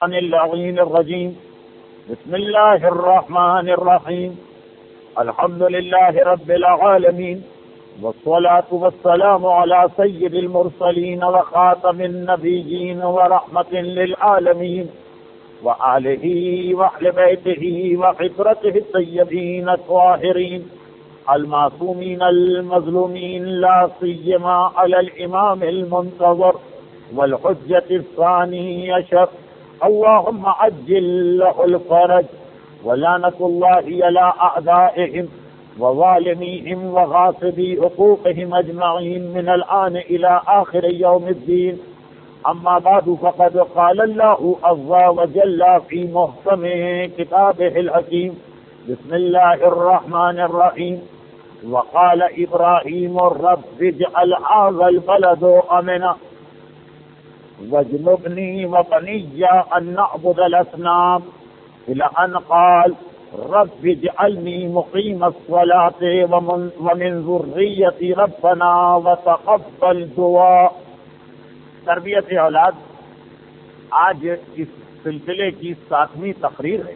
اللعين الرجيم. بسم الله الرحمن الرحيم. الحمد لله رب العالمين، والصلاة والسلام على سيد المرسلين وخاتم النبيين ورحمة للعالمين وآله وأهل بيته وعترته الطيبين الطاهرين المعصومين المظلومين، لا سيما على الإمام المنتظر والحجة الثاني عشر. اللهم عجل له الفرج، ولعنة الله على أعدائهم وظالميهم وغاصبي حقوقهم أجمعين من الآن إلى آخر يوم الدين. أما بعد، فقد قال الله عز وجل في محكم كتابه الحكيم: بسم الله الرحمن الرحيم. وقال إبراهيم رب اجعل هذا البلد آمنا واجنبني وبني أن نعبد الأصنام، إلى أن قال رب اجعلني مقيم الصلاة ومن ذريتي ربنا وتقبل دعاء. تربیت اولاد آج اس سلسلے کی 7ویں تقریر ہے،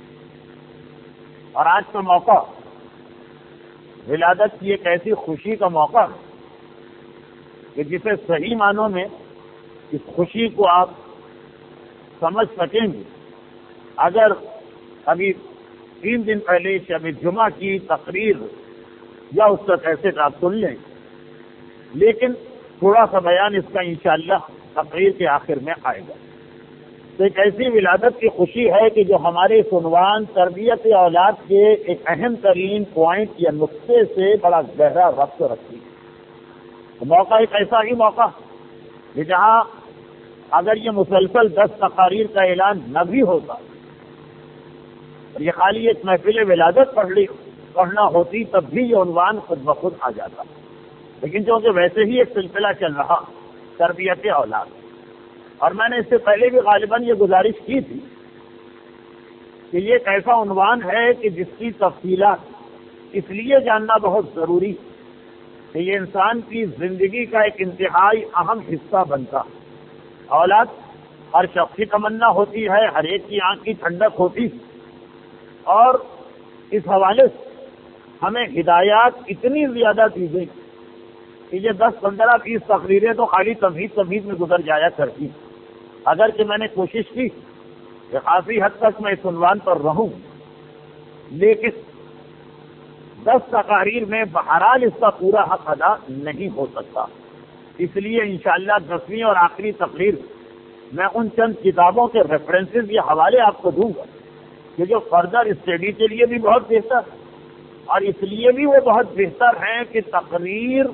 اور آج کا موقع ولادت کی ایک ایسی خوشی کا موقع ہے کہ جسے صحیح معنوں میں اس خوشی کو آپ سمجھ سکیں گے اگر ابھی 3 دن پہلے شب جمعہ کی تقریر یا اس کا کیسٹ آپ سن لیں. لیکن تھوڑا سا بیان اس کا انشاءاللہ تقریر کے آخر میں آئے گا. تو ایک ایسی ولادت کی خوشی ہے کہ جو ہمارے اس عنوان تربیت اولاد کے ایک اہم ترین پوائنٹ یا نقطے سے بڑا گہرا ربط رکھتی ہے. موقع ایک ایسا ہی موقع کہ جہاں اگر یہ مسلسل 10 تقاریر کا اعلان نہ بھی ہوتا اور یہ خالی ایک محفل ولادت پڑھنا ہوتی تب بھی یہ عنوان خود بخود آ جاتا. لیکن چونکہ ویسے ہی ایک سلسلہ چل رہا تربیت اولاد، اور میں نے اس سے پہلے بھی غالباً یہ گزارش کی تھی کہ یہ ایک ایسا عنوان ہے کہ جس کی تفصیلات اس لیے جاننا بہت ضروری کہ یہ انسان کی زندگی کا ایک انتہائی اہم حصہ بنتا. اولاد ہر شخص کی تمنا ہوتی ہے، ہر ایک کی آنکھ کی ٹھنڈک ہوتی، اور اس حوالے سے ہمیں ہدایات اتنی زیادہ دی گئی کہ یہ 10-15-20 تقریریں تو خالی تمہید میں گزر جایا کرتی. اگرچہ میں نے کوشش کی کہ کافی حد تک میں اس عنوان پر رہوں، لیکن 10 تقاریر میں بہرحال اس کا پورا حق ادا نہیں ہو سکتا. اس لیے انشاءاللہ 10ویں اور آخری تقریر میں ان چند کتابوں کے ریفرنسز یا حوالے آپ کو دوں گا کہ جو فردر اسٹڈی کے لیے بھی بہت بہتر ہے، اور اس لیے بھی وہ بہت بہتر ہیں کہ تقریر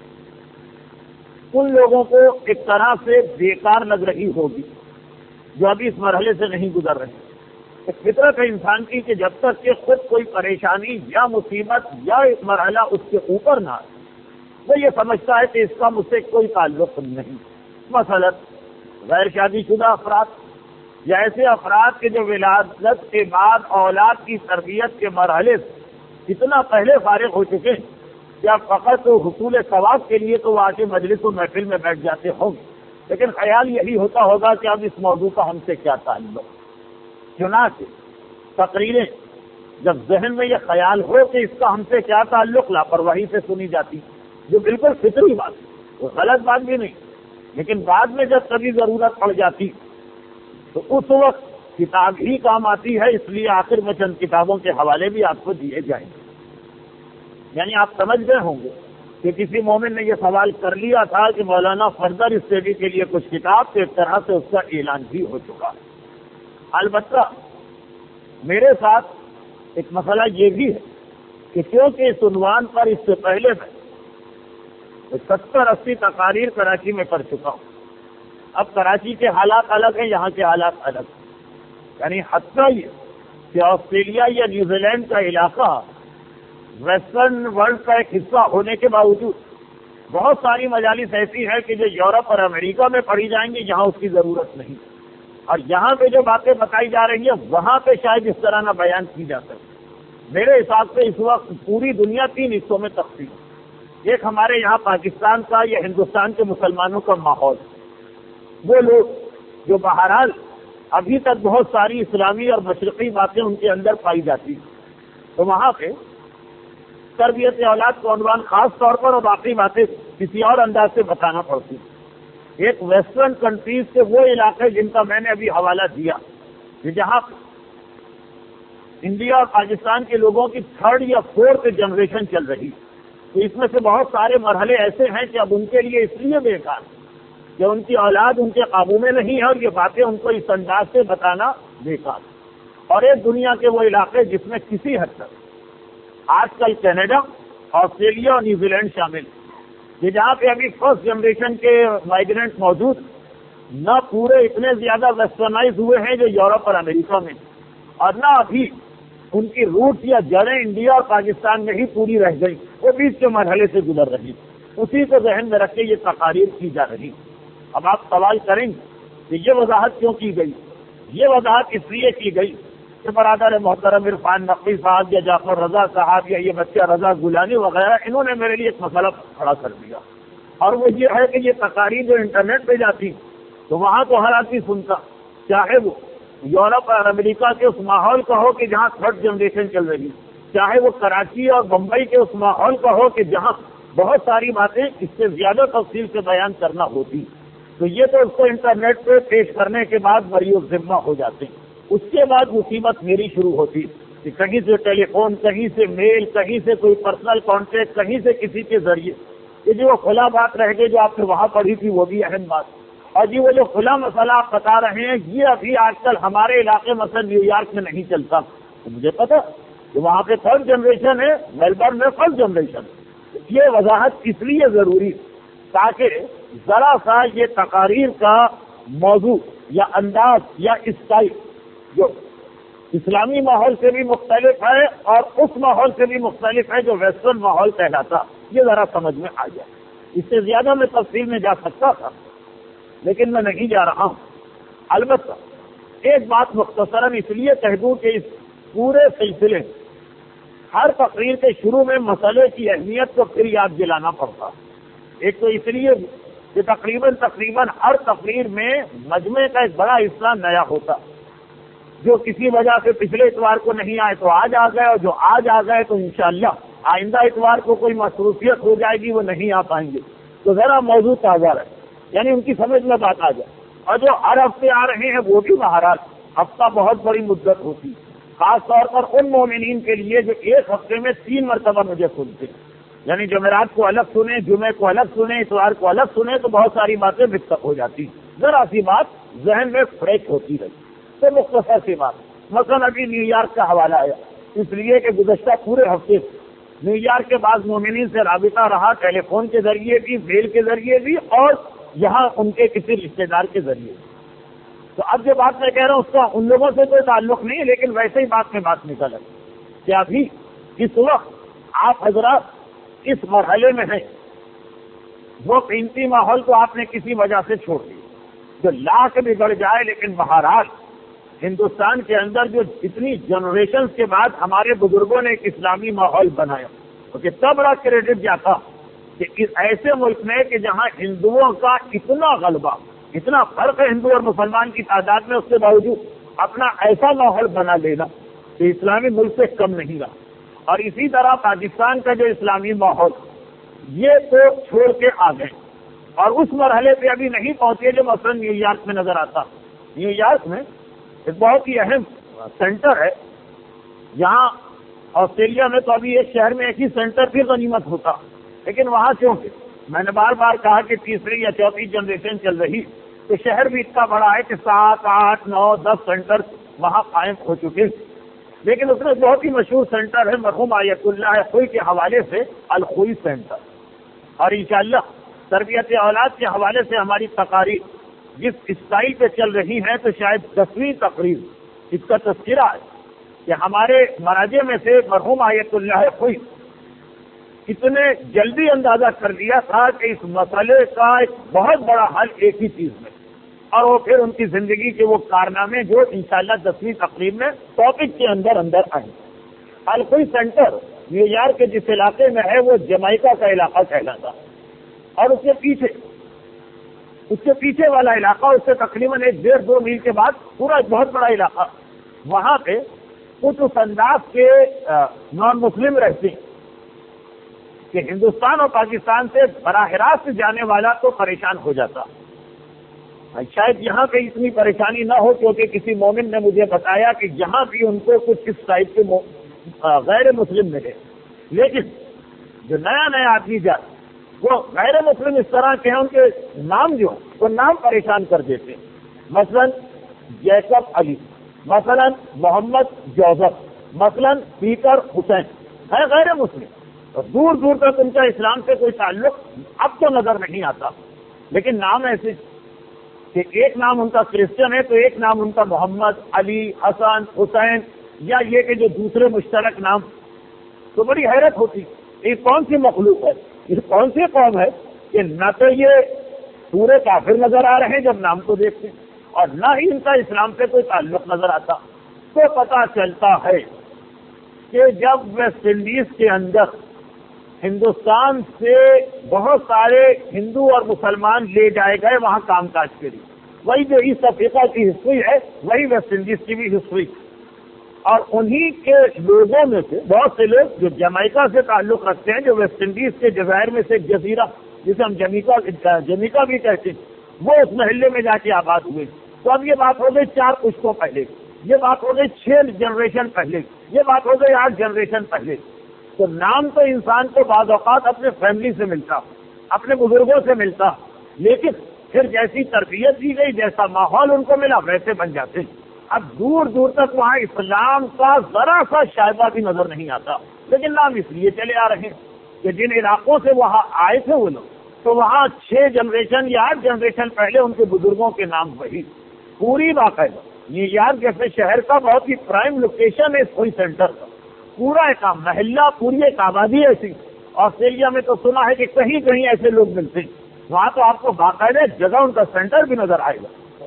ان لوگوں کو ایک طرح سے بیکار لگ رہی ہوگی جو ابھی اس مرحلے سے نہیں گزر رہے. ایک فطرت ہے انسان کی کہ جب تک کہ خود کوئی پریشانی یا مصیبت یا ایک مرحلہ اس کے اوپر نہ آئے وہ یہ سمجھتا ہے کہ اس کا مجھ سے کوئی تعلق نہیں. مثلا غیر شادی شدہ افراد یا ایسے افراد کے جو ولادت کے بعد اولاد کی تربیت کے مرحلے سے اتنا پہلے فارغ ہو چکے ہیں یا فقط حصول ثواب کے لیے تو وہ آ کے مجلس و محفل میں بیٹھ جاتے ہوں گے، لیکن خیال یہی ہوتا ہوگا کہ اب اس موضوع کا ہم سے کیا تعلق. چنانچہ تقریریں جب ذہن میں یہ خیال ہو کہ اس کا ہم سے کیا تعلق، لاپرواہی سے سنی جاتی، جو بالکل فطری بات ہے، وہ غلط بات بھی نہیں. لیکن بعد میں جب کبھی ضرورت پڑ جاتی تو اس وقت کتاب ہی کام آتی ہے. اس لیے آخر میں چند کتابوں کے حوالے بھی آپ کو دیے جائیں گے. یعنی آپ سمجھ گئے ہوں گے کہ کسی مومن نے یہ سوال کر لیا تھا کہ مولانا فردر اسٹڈی کے لیے کچھ کتاب، تو ایک طرح سے اس کا اعلان بھی ہو چکا ہے. البتہ میرے ساتھ ایک مسئلہ یہ بھی ہے کہ کیونکہ اس عنوان پر اس سے پہلے میں 70-80 تقاریر کراچی میں کر چکا ہوں. اب کراچی کے حالات الگ ہیں، یہاں کے حالات الگ ہیں. یعنی حتیٰ یہ کہ آسٹریلیا یا نیوزی لینڈ کا علاقہ ویسٹرن ورلڈ کا ایک حصہ ہونے کے باوجود بہت ساری مجالس ایسی ہیں کہ جو یورپ اور امریکہ میں پڑھی جائیں گی، یہاں اس کی ضرورت نہیں. اور یہاں پہ جو باتیں بتائی جا رہی ہیں وہاں پہ شاید اس طرح نہ بیان کی جا سکے. میرے حساب سے اس وقت پوری دنیا 3 حصوں میں تقسیم. ایک ہمارے یہاں پاکستان کا یا ہندوستان کے مسلمانوں کا ماحول، وہ لوگ جو بہرحال ابھی تک بہت ساری اسلامی اور مشرقی باتیں ان کے اندر پائی جاتی ہیں. تو وہاں پہ تربیت اولاد کو عنوان خاص طور پر اور باقی باتیں کسی اور انداز سے بتانا پڑتی. ایک ویسٹرن کنٹریز کے وہ علاقے جن کا میں نے ابھی حوالہ دیا کہ جہاں انڈیا اور پاکستان کے لوگوں کی 3rd یا 4th جنریشن چل رہی، تو اس میں سے بہت سارے مرحلے ایسے ہیں کہ اب ان کے لیے اس لیے بیکار کہ ان کی اولاد ان کے قابو میں نہیں ہے اور یہ باتیں ان کو اس انداز سے بتانا بیکار. اور ایک دنیا کے وہ علاقے جس میں کسی حد تک آج کل کینیڈا، آسٹریلیا اور نیوزی لینڈ شامل کہ جہاں پہ ابھی 1st جنریشن کے مائیگرینٹ موجود، نہ پورے اتنے زیادہ ویسٹرنائز ہوئے ہیں جو یورپ اور امریکہ میں، اور نہ ابھی ان کی روٹ یا جڑیں انڈیا اور پاکستان میں ہی پوری رہ گئی، وہ بیچ کے مرحلے سے گزر رہی. اسی کو ذہن میں رکھ کے یہ تقاریر کی جا رہی. اب آپ سوال کریں گے کہ یہ وضاحت کیوں کی گئی؟ یہ وضاحت اس لیے کی گئی کہ برادر محترم عرفان نقوی صاحب یا جعفر رضا صاحب یا یہ بچہ رضا گولانی وغیرہ انہوں نے میرے لیے ایک مسئلہ کھڑا کر دیا، اور وہ یہ ہے کہ یہ تقاریر جو انٹرنیٹ پہ جاتی تو وہاں تو ہر آدمی سنتا، چاہے وہ یورپ اور امریکہ کے اس ماحول کا ہو کہ جہاں 3rd جنریشن چل رہی، چاہے وہ کراچی اور بمبئی کے اس ماحول کا ہو کہ جہاں بہت ساری باتیں اس سے زیادہ تفصیل سے بیان کرنا ہوتی. تو یہ تو اس کو انٹرنیٹ پہ پیش کرنے کے بعد بری ذمہ ہو جاتے ہیں. اس کے بعد مصیبت میری شروع ہوتی کہ کہیں سے ٹیلی فون، کہیں سے میل، کہیں سے کوئی پرسنل کانٹیکٹ، کہیں سے کسی کے ذریعے. یہ جو کھلا بات رہ گئی جو آپ نے وہاں پڑھی تھی وہ بھی اہم بات. اور جی وہ جو کھلا مسئلہ آپ بتا رہے ہیں یہ ابھی آج کل ہمارے علاقے مثلا نیو یارک میں نہیں چلتا. تو مجھے پتا کہ وہاں پہ 3rd جنریشن ہے، میلبرن میں 1st جنریشن. یہ وضاحت اس لیے ضروری تاکہ ذرا سا یہ تقاریر کا موضوع یا انداز یا اسٹائل جو اسلامی ماحول سے بھی مختلف ہے اور اس ماحول سے بھی مختلف ہے جو ویسٹرن ماحول کہلاتا، یہ ذرا سمجھ میں آ جائے. اس سے زیادہ میں تفصیل میں جا سکتا تھا لیکن میں نہیں جا رہا ہوں. البتہ ایک بات مختصراً اس لیے کہہ دوں کہ اس پورے سلسلے ہر تقریر کے شروع میں مسئلے کی اہمیت کو پھر یاد دلانا پڑتا. ایک تو اس لیے کہ تقریباً ہر تقریر میں مجمع کا ایک بڑا حصہ نیا ہوتا، جو کسی وجہ سے پچھلے اتوار کو نہیں آئے تو آج آ گئے، اور جو آج آ گئے تو انشاءاللہ آئندہ اتوار کو کوئی مصروفیت ہو جائے گی وہ نہیں آ پائیں گے. تو ذرا موضوع تازہ رہے، یعنی ان کی سمجھ میں بات آ جائے. اور جو ہر ہفتے آ رہے ہیں وہ بھی مہاراج ہفتہ بہت بڑی مدت ہوتی، خاص طور پر ان مومنین کے لیے جو ایک ہفتے میں 3 مرتبہ مجھے سنتے ہیں. یعنی جمعرات کو الگ سنیں، جمعے کو الگ سنیں، اتوار کو الگ سنیں تو بہت ساری باتیں مکس اپ ہو جاتی. ذرا سی بات ذہن میں فریش ہوتی رہی. تو مختصر سی بات، مثلا ابھی نیو یارک کا حوالہ آیا اس لیے کہ گزشتہ پورے ہفتے نیو یارک کے بعض مومنین سے رابطہ رہا، ٹیلی فون کے ذریعے بھی، میل کے ذریعے بھی، اور یہاں ان کے کسی رشتے دار کے ذریعے. تو اب جو بات میں کہہ رہا ہوں اس کا ان لوگوں سے کوئی تعلق نہیں، لیکن ویسے ہی بات میں بات نکل ہے کہ ابھی اس وقت آپ حضرات اس مرحلے میں ہیں وہ قیمتی ماحول کو آپ نے کسی وجہ سے چھوڑ دیا جو لاکھ بگڑ جائے. لیکن بہرحال ہندوستان کے اندر جو اتنی جنریشن کے بعد ہمارے بزرگوں نے ایک اسلامی ماحول بنایا، کیونکہ تب بڑا کریڈٹ جاتا کہ اس ایسے ملک میں کہ جہاں ہندوؤں کا اتنا غلبہ، اتنا فرق ہے ہندو اور مسلمان کی تعداد میں، اس کے باوجود اپنا ایسا ماحول بنا لینا کہ اسلامی ملک سے کم نہیں رہا. اور اسی طرح پاکستان کا جو اسلامی ماحول یہ تو چھوڑ کے آ گئے اور اس مرحلے پہ ابھی نہیں پہنچے جو مثلا نیو یارک میں نظر آتا. نیو یارک میں ایک بہت ہی اہم سینٹر ہے. یہاں آسٹریلیا میں تو ابھی ایک شہر میں ایک ہی سینٹر بھی غنیمت ہوتا، لیکن وہاں کیونکہ میں نے بار بار کہا کہ 3ری یا 4تھی جنریشن چل رہی تو شہر بھی اتنا بڑا ہے کہ 7, 8, 9, 10 سینٹر وہاں قائم ہو چکے. لیکن اس میں بہت ہی مشہور سینٹر ہے مرحوم آیت اللہ خوئی کے حوالے سے الخوئی سینٹر. اور انشاءاللہ تربیت اولاد کے حوالے سے ہماری تقاریر جس اسٹائل پہ چل رہی ہے تو شاید 10ویں تقریر اس کا تذکرہ ہے کہ ہمارے مراجع میں سے مرحوم آیت اللہ خوئی اتنے جلدی اندازہ کر لیا تھا کہ اس مسئلے کا ایک بہت بڑا حل ایک ہی چیز میں، اور وہ پھر ان کی زندگی کے وہ کارنامے جو انشاءاللہ 10ویں تقریب میں ٹاپک کے اندر آئیں. الخوئی سینٹر نیو یارک کے جس علاقے میں ہے وہ جمائکا کا علاقہ کہلاتا، اور اس کے پیچھے اس کے پیچھے والا علاقہ، اس سے تقریباً 1.5-2 میل کے بعد پورا ایک بہت بڑا علاقہ، وہاں پہ کچھ اس انداز کے نان مسلم رہتے ہیں کہ ہندوستان اور پاکستان سے براہ راست جانے والا تو پریشان ہو جاتا. شاید یہاں پہ اتنی پریشانی نہ ہو، کیونکہ کسی مومن نے مجھے بتایا کہ یہاں بھی ان کو کچھ اس ٹائپ کے غیر مسلم ملے، لیکن جو نیا آدمی جائے وہ غیر مسلم اس طرح کے ہیں، ان کے نام جو وہ نام پریشان کر دیتے ہیں. مثلا جیکب علی، مثلا محمد جوزف، مثلا پیٹر حسین، ہے غیر مسلم، اور دور دور تک ان کا اسلام سے کوئی تعلق اب تو نظر نہیں آتا، لیکن نام ایسے کہ ایک نام ان کا کرسچن ہے تو ایک نام ان کا محمد، علی، حسن، حسین، یا یہ کہ جو دوسرے مشترک نام. تو بڑی حیرت ہوتی، یہ کون سی مخلوق ہے، یہ کون سی قوم ہے کہ نہ تو یہ پورے کافر نظر آ رہے ہیں جب نام کو دیکھتے ہیں، اور نہ ہی ان کا اسلام سے کوئی تعلق نظر آتا. تو پتہ چلتا ہے کہ جب ویسٹ انڈیز کے اندر ہندوستان سے بہت سارے ہندو اور مسلمان لے جائے گئے وہاں کام کاج کے لیے، وہی جو ایسٹ افریقہ کی ہسٹری ہے وہی ویسٹ انڈیز کی بھی ہسٹری، اور انہی کے لوگوں میں سے بہت سے لوگ جو جمیکا سے تعلق رکھتے ہیں، جو ویسٹ انڈیز کے جزائر میں سے ایک جزیرہ جسے ہم جمیکا بھی کہتے ہیں، وہ اس محلے میں جا کے آباد ہوئے. تو اب یہ بات ہو گئی 4 پشتوں پہلے، یہ بات ہو گئی 6 جنریشن پہلے، یہ بات ہو گئی 8 جنریشن پہلے. تو نام تو انسان کو بعض اوقات اپنے فیملی سے ملتا، اپنے بزرگوں سے ملتا، لیکن پھر جیسی تربیت دی گئی، جیسا ماحول ان کو ملا، ویسے بن جاتے. اب دور دور تک وہاں اسلام کا ذرا سا شائبہ بھی نظر نہیں آتا، لیکن نام اس لیے چلے آ رہے ہیں کہ جن علاقوں سے وہاں آئے تھے وہ لوگ، تو وہاں 6 جنریشن یا 8 جنریشن پہلے ان کے بزرگوں کے نام وہی. پوری باقاعدہ نیو یارک جیسے شہر کا بہت ہی پرائم لوکیشن ہے کوئی سینٹر کا، پورا ایک محلہ، پوری ایک آبادی ایسی. آسٹریلیا میں تو سنا ہے کہ کہیں کہیں ایسے لوگ ملتے ہیں، وہاں تو آپ کو باقاعدہ جگہ ان کا سینٹر بھی نظر آئے گا.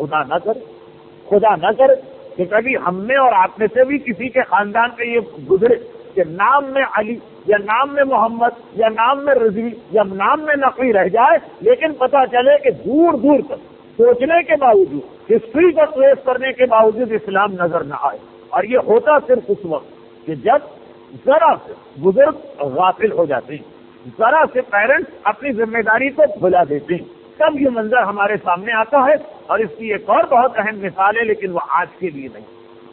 خدا نہ کرے کہ کبھی ہم میں اور آپ میں سے بھی کسی کے خاندان پہ یہ گزرے کہ نام میں علی یا نام میں محمد یا نام میں رضوی یا نام میں نقوی رہ جائے، لیکن پتہ چلے کہ دور دور تک سوچنے کے باوجود، ہسٹری کو ٹریس کرنے کے باوجود اسلام نظر نہ آئے. اور یہ ہوتا صرف اس وقت کہ جب ذرا سے بزرگ غافل ہو جاتے ہیں، ذرا سے پیرنٹس اپنی ذمہ داری کو بھلا دیتے ہیں، تب یہ منظر ہمارے سامنے آتا ہے. اور اس کی ایک اور بہت اہم مثال ہے، لیکن وہ آج کے لیے نہیں.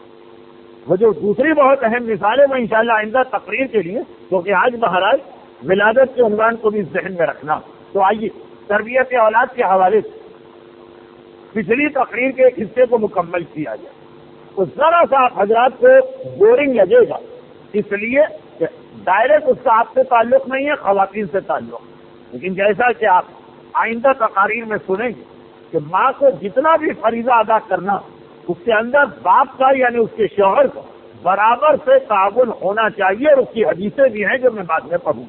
وہ جو دوسری بہت اہم مثال ہے وہ انشاءاللہ آئندہ تقریر کے لیے، کیونکہ آج بہرحال ولادت کے عنوان کو بھی ذہن میں رکھنا. تو آئیے تربیت اولاد کے حوالے سے پچھلی تقریر کے ایک حصے کو مکمل کیا جائے. تو ذرا سا آپ حضرات کو بورنگ لگے گا، اس لیے کہ ڈائریکٹ اس کا آپ سے تعلق نہیں ہے، خواتین سے تعلق. لیکن جیسا کہ آپ آئندہ تقاریر میں سنیں گے کہ ماں کو جتنا بھی فریضہ ادا کرنا، اس کے اندر باپ کا یعنی اس کے شوہر کا برابر سے تعاون ہونا چاہیے. اور اس کی حدیثیں بھی ہیں جو میں بعد میں پڑھوں.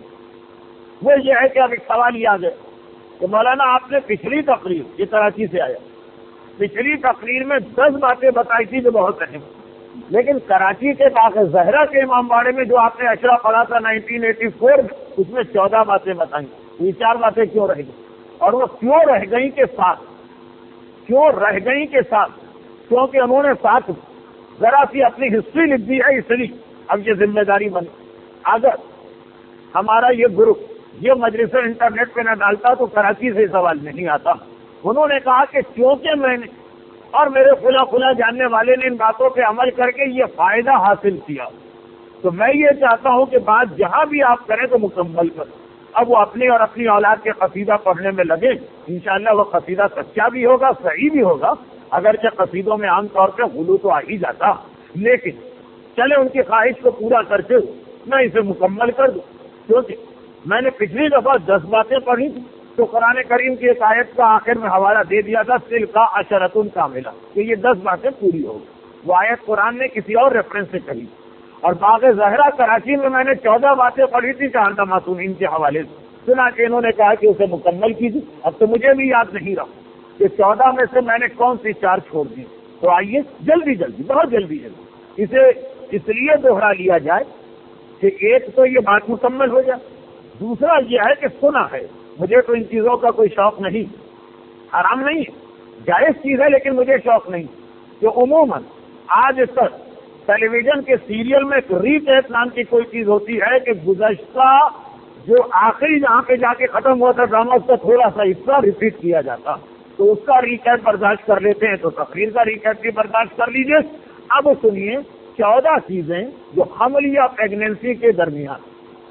وہ یہ ہے کہ اب ایک سوال یہ آ گیا کہ مولانا آپ نے پچھلی تقریر، یہ کراچی سے آیا، پچھلی تقریر میں 10 باتیں بتائی تھی جو بہت اہم، لیکن کراچی کے باغ زہرا کے امام باڑے میں جو آپ نے اشرا پڑھا تھا 1984 میں، اس میں 14 باتیں بتائیں. یہ 4 باتیں کیوں رہ گئی؟ اور وہ کیوں رہ گئی کے ساتھ، کیوں رہ گئی کے ساتھ؟ کیونکہ انہوں نے ساتھ ذرا سی اپنی ہسٹری لکھ دی ہے. اس لیے اب یہ ذمہ داری بنی. اگر ہمارا یہ گروپ یہ مجلس انٹرنیٹ پہ نہ ڈالتا تو کراچی سے سوال نہیں آتا. انہوں نے کہا کہ کیونکہ میں نے اور میرے کھلا جاننے والے نے ان باتوں پہ عمل کر کے یہ فائدہ حاصل کیا، تو میں یہ چاہتا ہوں کہ بات جہاں بھی آپ کریں تو مکمل کریں. اب وہ اپنی اور اپنی اولاد کے قصیدہ پڑھنے میں لگے، انشاءاللہ وہ قصیدہ سچا بھی ہوگا، صحیح بھی ہوگا. اگرچہ قصیدوں میں عام طور پہ غلو تو آ ہی جاتا، لیکن چلے ان کی خواہش کو پورا کرتے میں اسے مکمل کر دوں. کیونکہ میں نے پچھلی دفعہ 10 باتیں پڑھی تھی تو قرآن کریم کی ایک آیت کا آخر میں حوالہ دے دیا تھا، تلکا عشرۃ کاملہ، کہ یہ 10 باتیں پوری ہوگی. وہ آیت قرآن نے کسی اور ریفرنس سے کہی. اور باغ زہرا کراچی میں نے 14 باتیں پڑھی تھی چاندہ معصومین کے حوالے سے. سنا کہ انہوں نے کہا کہ اسے مکمل کیجیے. اب تو مجھے بھی یاد نہیں رہا کہ 14 میں سے میں نے کون سی 4 چھوڑ دی. تو آئیے جلدی بہت جلدی اسے اس لیے دوہرا لیا جائے کہ ایک تو یہ بات مکمل ہو جائے، دوسرا یہ ہے کہ سنا ہے، مجھے تو ان چیزوں کا کوئی شوق نہیں. حرام نہیں ہے، جائز چیز ہے، لیکن مجھے شوق نہیں کہ عموماً آج تک ٹیلی ویژن کے سیریل میں ایک ریکیپ نام کی کوئی چیز ہوتی ہے کہ گزشتہ جو آخری جہاں پہ جا کے ختم ہوا تھا ڈرامہ اس کا تھوڑا سا حصہ ریپیٹ کیا جاتا، تو اس کا ریکیپ برداشت کر لیتے ہیں، تو تقریر کا ریکیپ بھی برداشت کر لیجیے۔ اب سنیے 14 چیزیں جو حمل یا پریگنینسی کے درمیان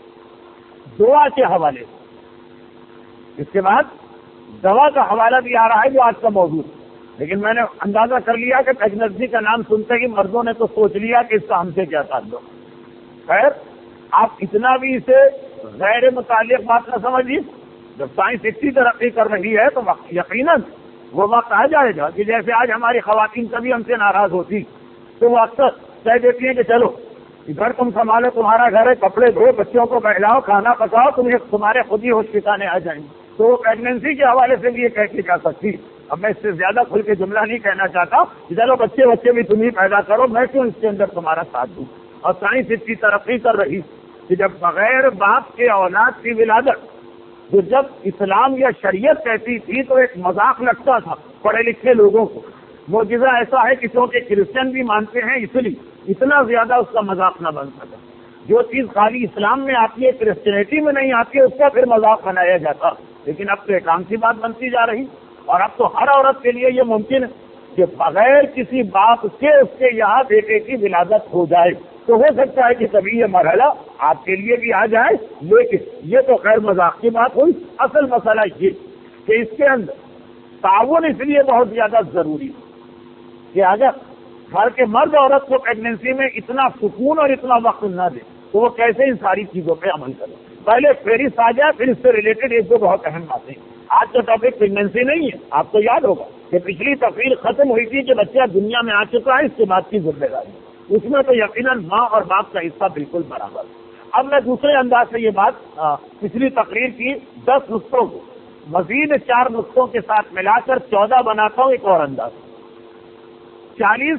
دعا کے حوالے سے، اس کے بعد دوا کا حوالہ بھی آ رہا ہے جو آج کا موضوع ہے، لیکن میں نے اندازہ کر لیا کہ پریگنینسی کا نام سنتے ہی مردوں نے تو سوچ لیا کہ اس کا ہم سے کیا تعلق۔ خیر، آپ اتنا بھی اسے غیر متعلق بات نہ سمجھیے، جب سائنس اتنی ترقی کر رہی ہے تو یقیناً وہ وقت آ جائے گا کہ جیسے آج ہماری خواتین کبھی ہم سے ناراض ہوتی تو وہ اکثر کہہ دیتی ہیں کہ چلو گھر تم سنبھالو، تمہارا گھر ہے، کپڑے دھو، بچوں کو بہلاؤ، کھانا پکاؤ، تمہارے خود ہی ہوش ٹھکانے آ جائیں گے۔ تو وہ پریگنینسی کے حوالے سے بھی یہ کہہ کے جا سکتی۔ اب میں اس سے زیادہ کھل کے جملہ نہیں کہنا چاہتا کہ چلو بچے بھی تم ہی پیدا کرو، میں کیوں اس کے اندر تمہارا ساتھ دوں۔ اور سائنس اتنی ترقی کر رہی کہ جب بغیر باپ کے اولاد کی ولادت جو جب اسلام یا شریعت کہتی تھی تو ایک مذاق لگتا تھا پڑھے لکھے لوگوں کو۔ معجزہ ایسا ہے کہ کیونکہ کرسچن بھی مانتے ہیں اس لیے اتنا زیادہ اس کا مذاق نہ بن سکا۔ جو چیز خالی اسلام میں آتی ہے کرسچینٹی میں نہیں آتی ہے اس کا پھر مذاق بنایا جاتا، لیکن اب تو ایک عام سی بات بنتی جا رہی، اور اب تو ہر عورت کے لیے یہ ممکن ہے کہ بغیر کسی باپ کے اس کے یہاں بیٹے کی ولادت ہو جائے۔ تو ہو سکتا ہے کہ کبھی یہ مرحلہ آپ کے لیے بھی آ جائے، لیکن یہ تو خیر مذاق کی بات ہوئی۔ اصل مسئلہ یہ کہ اس کے اندر تعاون اس لیے بہت زیادہ ضروری ہے کہ اگر گھر کے مرد عورت کو پریگنینسی میں اتنا سکون اور اتنا وقت نہ دے تو وہ کیسے ان ساری چیزوں پہ عمل کرے۔ پہلے فہرست آ جائے، پھر اس سے ریلیٹڈ ایک دو بہت اہم باتیں۔ آج کا ٹاپک پریگنینسی نہیں ہے، آپ کو یاد ہوگا کہ پچھلی تقریر ختم ہوئی تھی کہ بچہ دنیا میں آ چکا ہے، اس کے بعد کی ذمہ داری، اس میں تو یقیناً ماں اور باپ کا حصہ بالکل برابر۔ اب میں دوسرے انداز سے یہ بات پچھلی تقریر کی 10 نقطوں کو مزید 4 نقطوں کے ساتھ ملا کر 14 بناتا ہوں۔ ایک اور انداز، 40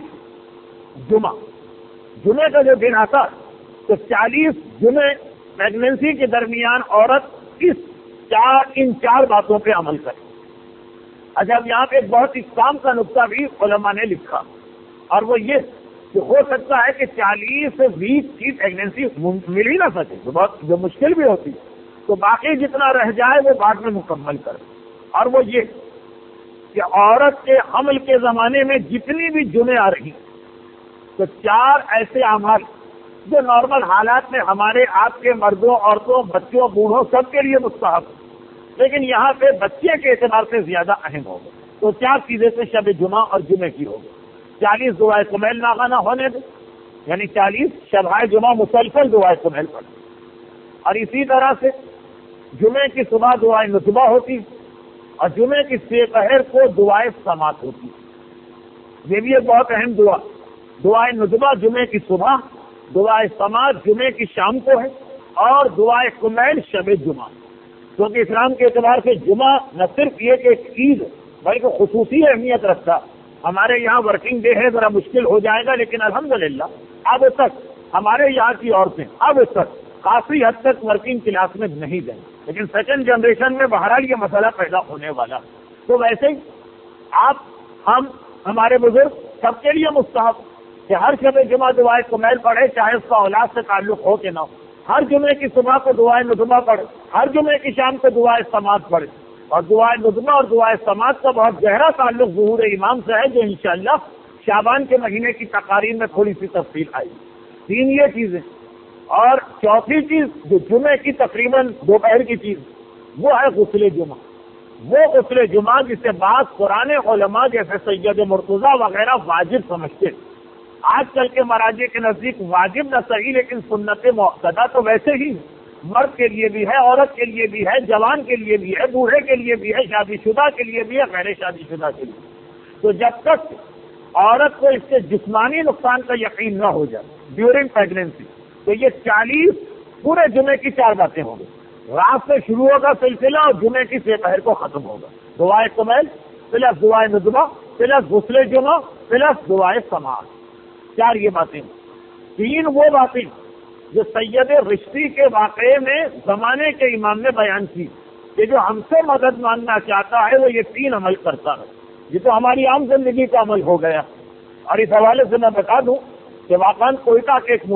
جمعے کا جو دن آتا تو 40 جمعے پریگنینسی کے درمیان عورت ان 4 باتوں پہ عمل کرے۔ اچھا، اب یہاں پہ ایک بہت ہی کام کا نقطہ بھی علماء نے لکھا، اور وہ یہ کہ ہو سکتا ہے کہ 40 ویک کی پریگنینسی مل ہی نہ سکے، جو مشکل بھی ہوتی، تو باقی جتنا رہ جائے وہ بعد میں مکمل کرے۔ اور وہ یہ کہ عورت کے حمل کے زمانے میں جتنی بھی جمعے آ رہی تو 4 ایسے اعمال جو نارمل حالات میں ہمارے آپ کے مردوں، عورتوں، بچوں، بوڑھوں سب کے لیے مستحب، لیکن یہاں پہ بچے کے اعتبار سے زیادہ اہم ہوگا۔ تو 4 چیزیں سے شب جمعہ اور جمعے کی ہوگی۔ 40 دعائے کمیل ناغانہ ہونے دیں، یعنی 40 شبائے جمعہ مسلسل دعائے کمیل پڑھیں، اور اسی طرح سے جمعے کی صبح دعائے نصبہ ہوتی اور جمعے کی سپہر کو دعائے سماعت ہوتی۔ یہ بھی ایک بہت اہم دعائے نصبہ جمعے کی صبح، دعائے سماعت جمعے کی شام کو ہے، اور دعائے کمیل شب جمعہ، کیونکہ اسلام کے اعتبار سے جمعہ نہ صرف یہ کہ ایک عید بلکہ خصوصی اہمیت رکھتا۔ ہمارے یہاں ورکنگ ڈے ہے، ذرا مشکل ہو جائے گا، لیکن الحمدللہ اب تک ہمارے یہاں کی عورتیں اب تک کافی حد تک ورکنگ کلاس میں نہیں گئیں، لیکن سیکنڈ جنریشن میں بہرحال یہ مسئلہ پیدا ہونے والا۔ تو ویسے ہی ہم ہمارے بزرگ سب کے لیے مستحب کہ ہر شب جمعہ دعائے کمیل پڑھے، چاہے اس کا اولاد سے تعلق ہو کہ نہ ہو۔ ہر جمعے کی صبح کو دعائے نظمہ پڑھے، ہر جمعے کی شام کو دعائے سماعت پڑھے، اور دعائے نظمہ اور دعائے سماعت کا بہت گہرا تعلق ظہور امام سے ہے، جو انشاءاللہ شعبان کے مہینے کی تقاریر میں تھوڑی سی تفصیل آئی۔ 3 یہ چیزیں، اور چوتھی چیز جو جمعے کی تقریباً دوپہر کی چیز وہ ہے غسل جمعہ۔ وہ غسل جمعہ جسے بعض قرآن علماء جیسے سید مرتضیٰ وغیرہ واجب سمجھتے، آج کل کے مراجع کے نزدیک واجب نہ صحیح لیکن سنت مؤکدہ تو ویسے ہی مرد کے لیے بھی ہے، عورت کے لیے بھی ہے، جوان کے لیے بھی ہے، بوڑھے کے لیے بھی ہے، شادی شدہ کے لیے بھی ہے، غیر شادی شدہ کے لیے۔ تو جب تک عورت کو اس کے جسمانی نقصان کا یقین نہ ہو جائے ڈیورنگ پریگنینسی، تو یہ 40 پورے جمعے کی 4 باتیں ہوں گی۔ رات سے شروع ہوگا سلسلہ اور جمعے کی سپہر کو ختم ہوگا۔ دعائے کمیل پلس دعائے نظمہ پلس غسل جمعہ پلس دعائے سماعت، 4 یہ باتیں۔ 3 وہ باتیں جو سید رشتی کے واقعے میں زمانے کے امام نے بیان کی، کہ جو ہم سے مدد مانگنا چاہتا ہے وہ یہ 3 عمل کرتا ہے. یہ تو ہماری عام زندگی کا عمل ہو گیا. اور اس حوالے سے میں بتا دوں کہ واقعاً کوئٹہ کے ایک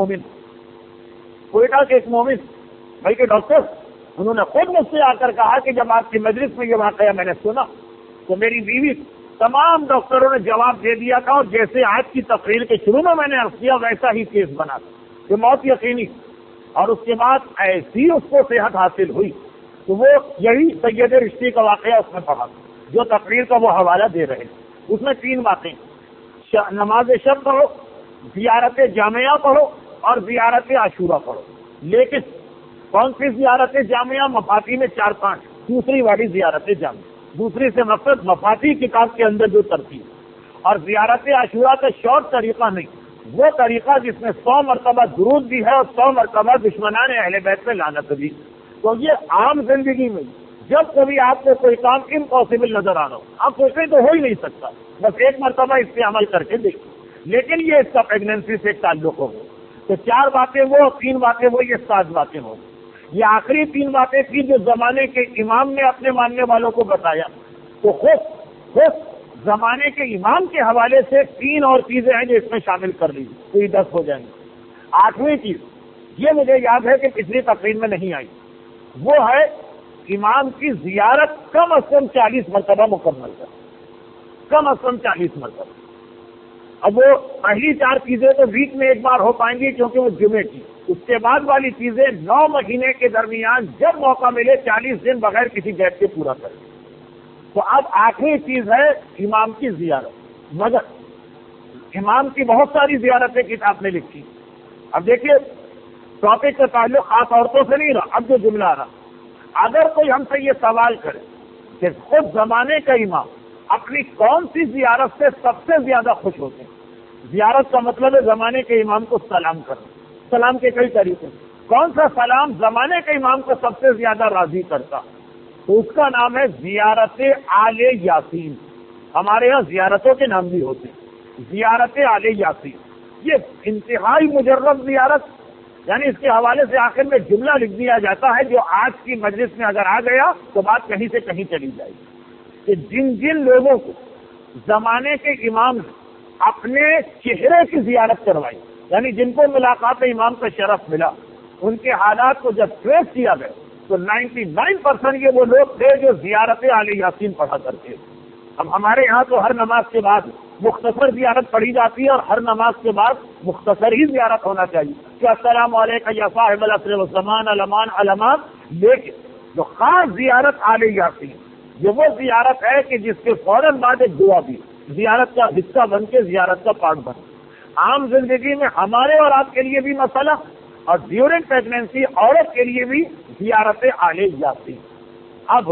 مومن بلکہ ڈاکٹر انہوں نے خود مجھ سے آ کر کہا کہ جب آپ کی مجلس میں یہ واقعہ میں نے سنا تو میری بیوی تمام ڈاکٹروں نے جواب دے دیا تھا، اور جیسے آج کی تقریر کے شروع میں نے عرض کیا ویسا ہی کیس بنا تھا کہ موت یقینی. اور اس کے بعد ایسی اس کو صحت حاصل ہوئی تو وہ یہی سید رشتی کا واقعہ اس میں پڑھا جو تقریر کا وہ حوالہ دے رہے ہیں. اس میں 3 باتیں، نماز شب پڑھو، زیارت جامعہ پڑھو اور زیارت عاشورہ پڑھو. لیکن کون سی زیارت جامعہ؟ مفاتی میں 4-5، دوسری والی زیارت جامعہ. دوسری سے مقصد مفاتی کتاب کے اندر جو ترتیب، اور زیارت عاشورہ کا شارٹ طریقہ نہیں، وہ طریقہ جس میں 100 مرتبہ درود بھی ہے اور 100 مرتبہ دشمنان اہل بیت میں لعنت بھی. تو یہ عام زندگی میں جب کبھی آپ کو کوئی کام امپاسبل نظر آ رہا ہو، آپ سوچیں تو ہو ہی نہیں سکتا، بس ایک مرتبہ اس پہ عمل کر کے دیکھیں. لیکن یہ اس کا پریگنینسی سے تعلق ہوگا تو 4 باتیں وہ، 3 باتیں وہ، یہ 7 باتیں ہوں. یہ آخری 3 باتیں تھی جو زمانے کے امام نے اپنے ماننے والوں کو بتایا. تو خود زمانے کے امام کے حوالے سے 3 اور چیزیں ہیں جو اس میں شامل کر لی، تو یہ 10 ہو جائیں گے. 8ویں چیز یہ مجھے یاد ہے کہ پچھلی تقریر میں نہیں آئی، وہ ہے امام کی زیارت کم از کم 40 مرتبہ مکمل کر، کم از کم 40 مرتبہ. اب وہ پہلی 4 چیزیں تو ویک میں ایک بار ہو پائیں گی کیونکہ وہ جمعے کی. اس کے بعد والی چیزیں 9 مہینے کے درمیان جب موقع ملے 40 دن بغیر کسی گیپ کے پورا کریں. تو اب آخری چیز ہے امام کی زیارت. مگر امام کی بہت ساری زیارتیں کتاب میں لکھی. اب دیکھیے ٹاپک کا تعلق خاص عورتوں سے نہیں رہا. اب جو جملہ آ رہا، اگر کوئی ہم سے یہ سوال کرے کہ خود زمانے کا امام اپنی کون سی زیارت سے سب سے زیادہ خوش ہوتے ہیں؟ زیارت کا مطلب ہے زمانے کے امام کو سلام کرنا. سلام کے کئی طریقے، کون سا سلام زمانے کے امام کو سب سے زیادہ راضی کرتا؟ تو اس کا نام ہے زیارت آل یاسین. ہمارے ہاں زیارتوں کے نام بھی ہوتے ہیں. زیارت آل یاسین یہ انتہائی مجرب زیارت، یعنی اس کے حوالے سے آخر میں جملہ لکھ دیا جاتا ہے جو آج کی مجلس میں اگر آ گیا تو بات کہیں سے کہیں چلی جائے گی. کہ جن لوگوں کو زمانے کے امام نے اپنے چہرے کی زیارت کروائی، یعنی جن کو ملاقات امام کا شرف ملا، ان کے حالات کو جب ٹریس کیا گیا تو 99% یہ وہ لوگ تھے جو زیارت آل یاسین پڑھا کرتے تھے. اب ہمارے یہاں تو ہر نماز کے بعد مختصر زیارت پڑھی جاتی ہے اور ہر نماز کے بعد مختصر ہی زیارت ہونا چاہیے کہ السلام علیکم یا صاحب العصر والزمان علمان علمان. لیکن جو خاص زیارت آل یاسین یہ وہ زیارت ہے کہ جس کے فوراً بعد ایک دعا بھی زیارت کا حصہ بن کے زیارت کا پارٹ بن. عام زندگی میں ہمارے اور آپ کے لیے بھی مسئلہ، اور ڈیورنگ پریگنینسی عورت کے لیے بھی زیارت آل یاسین. اب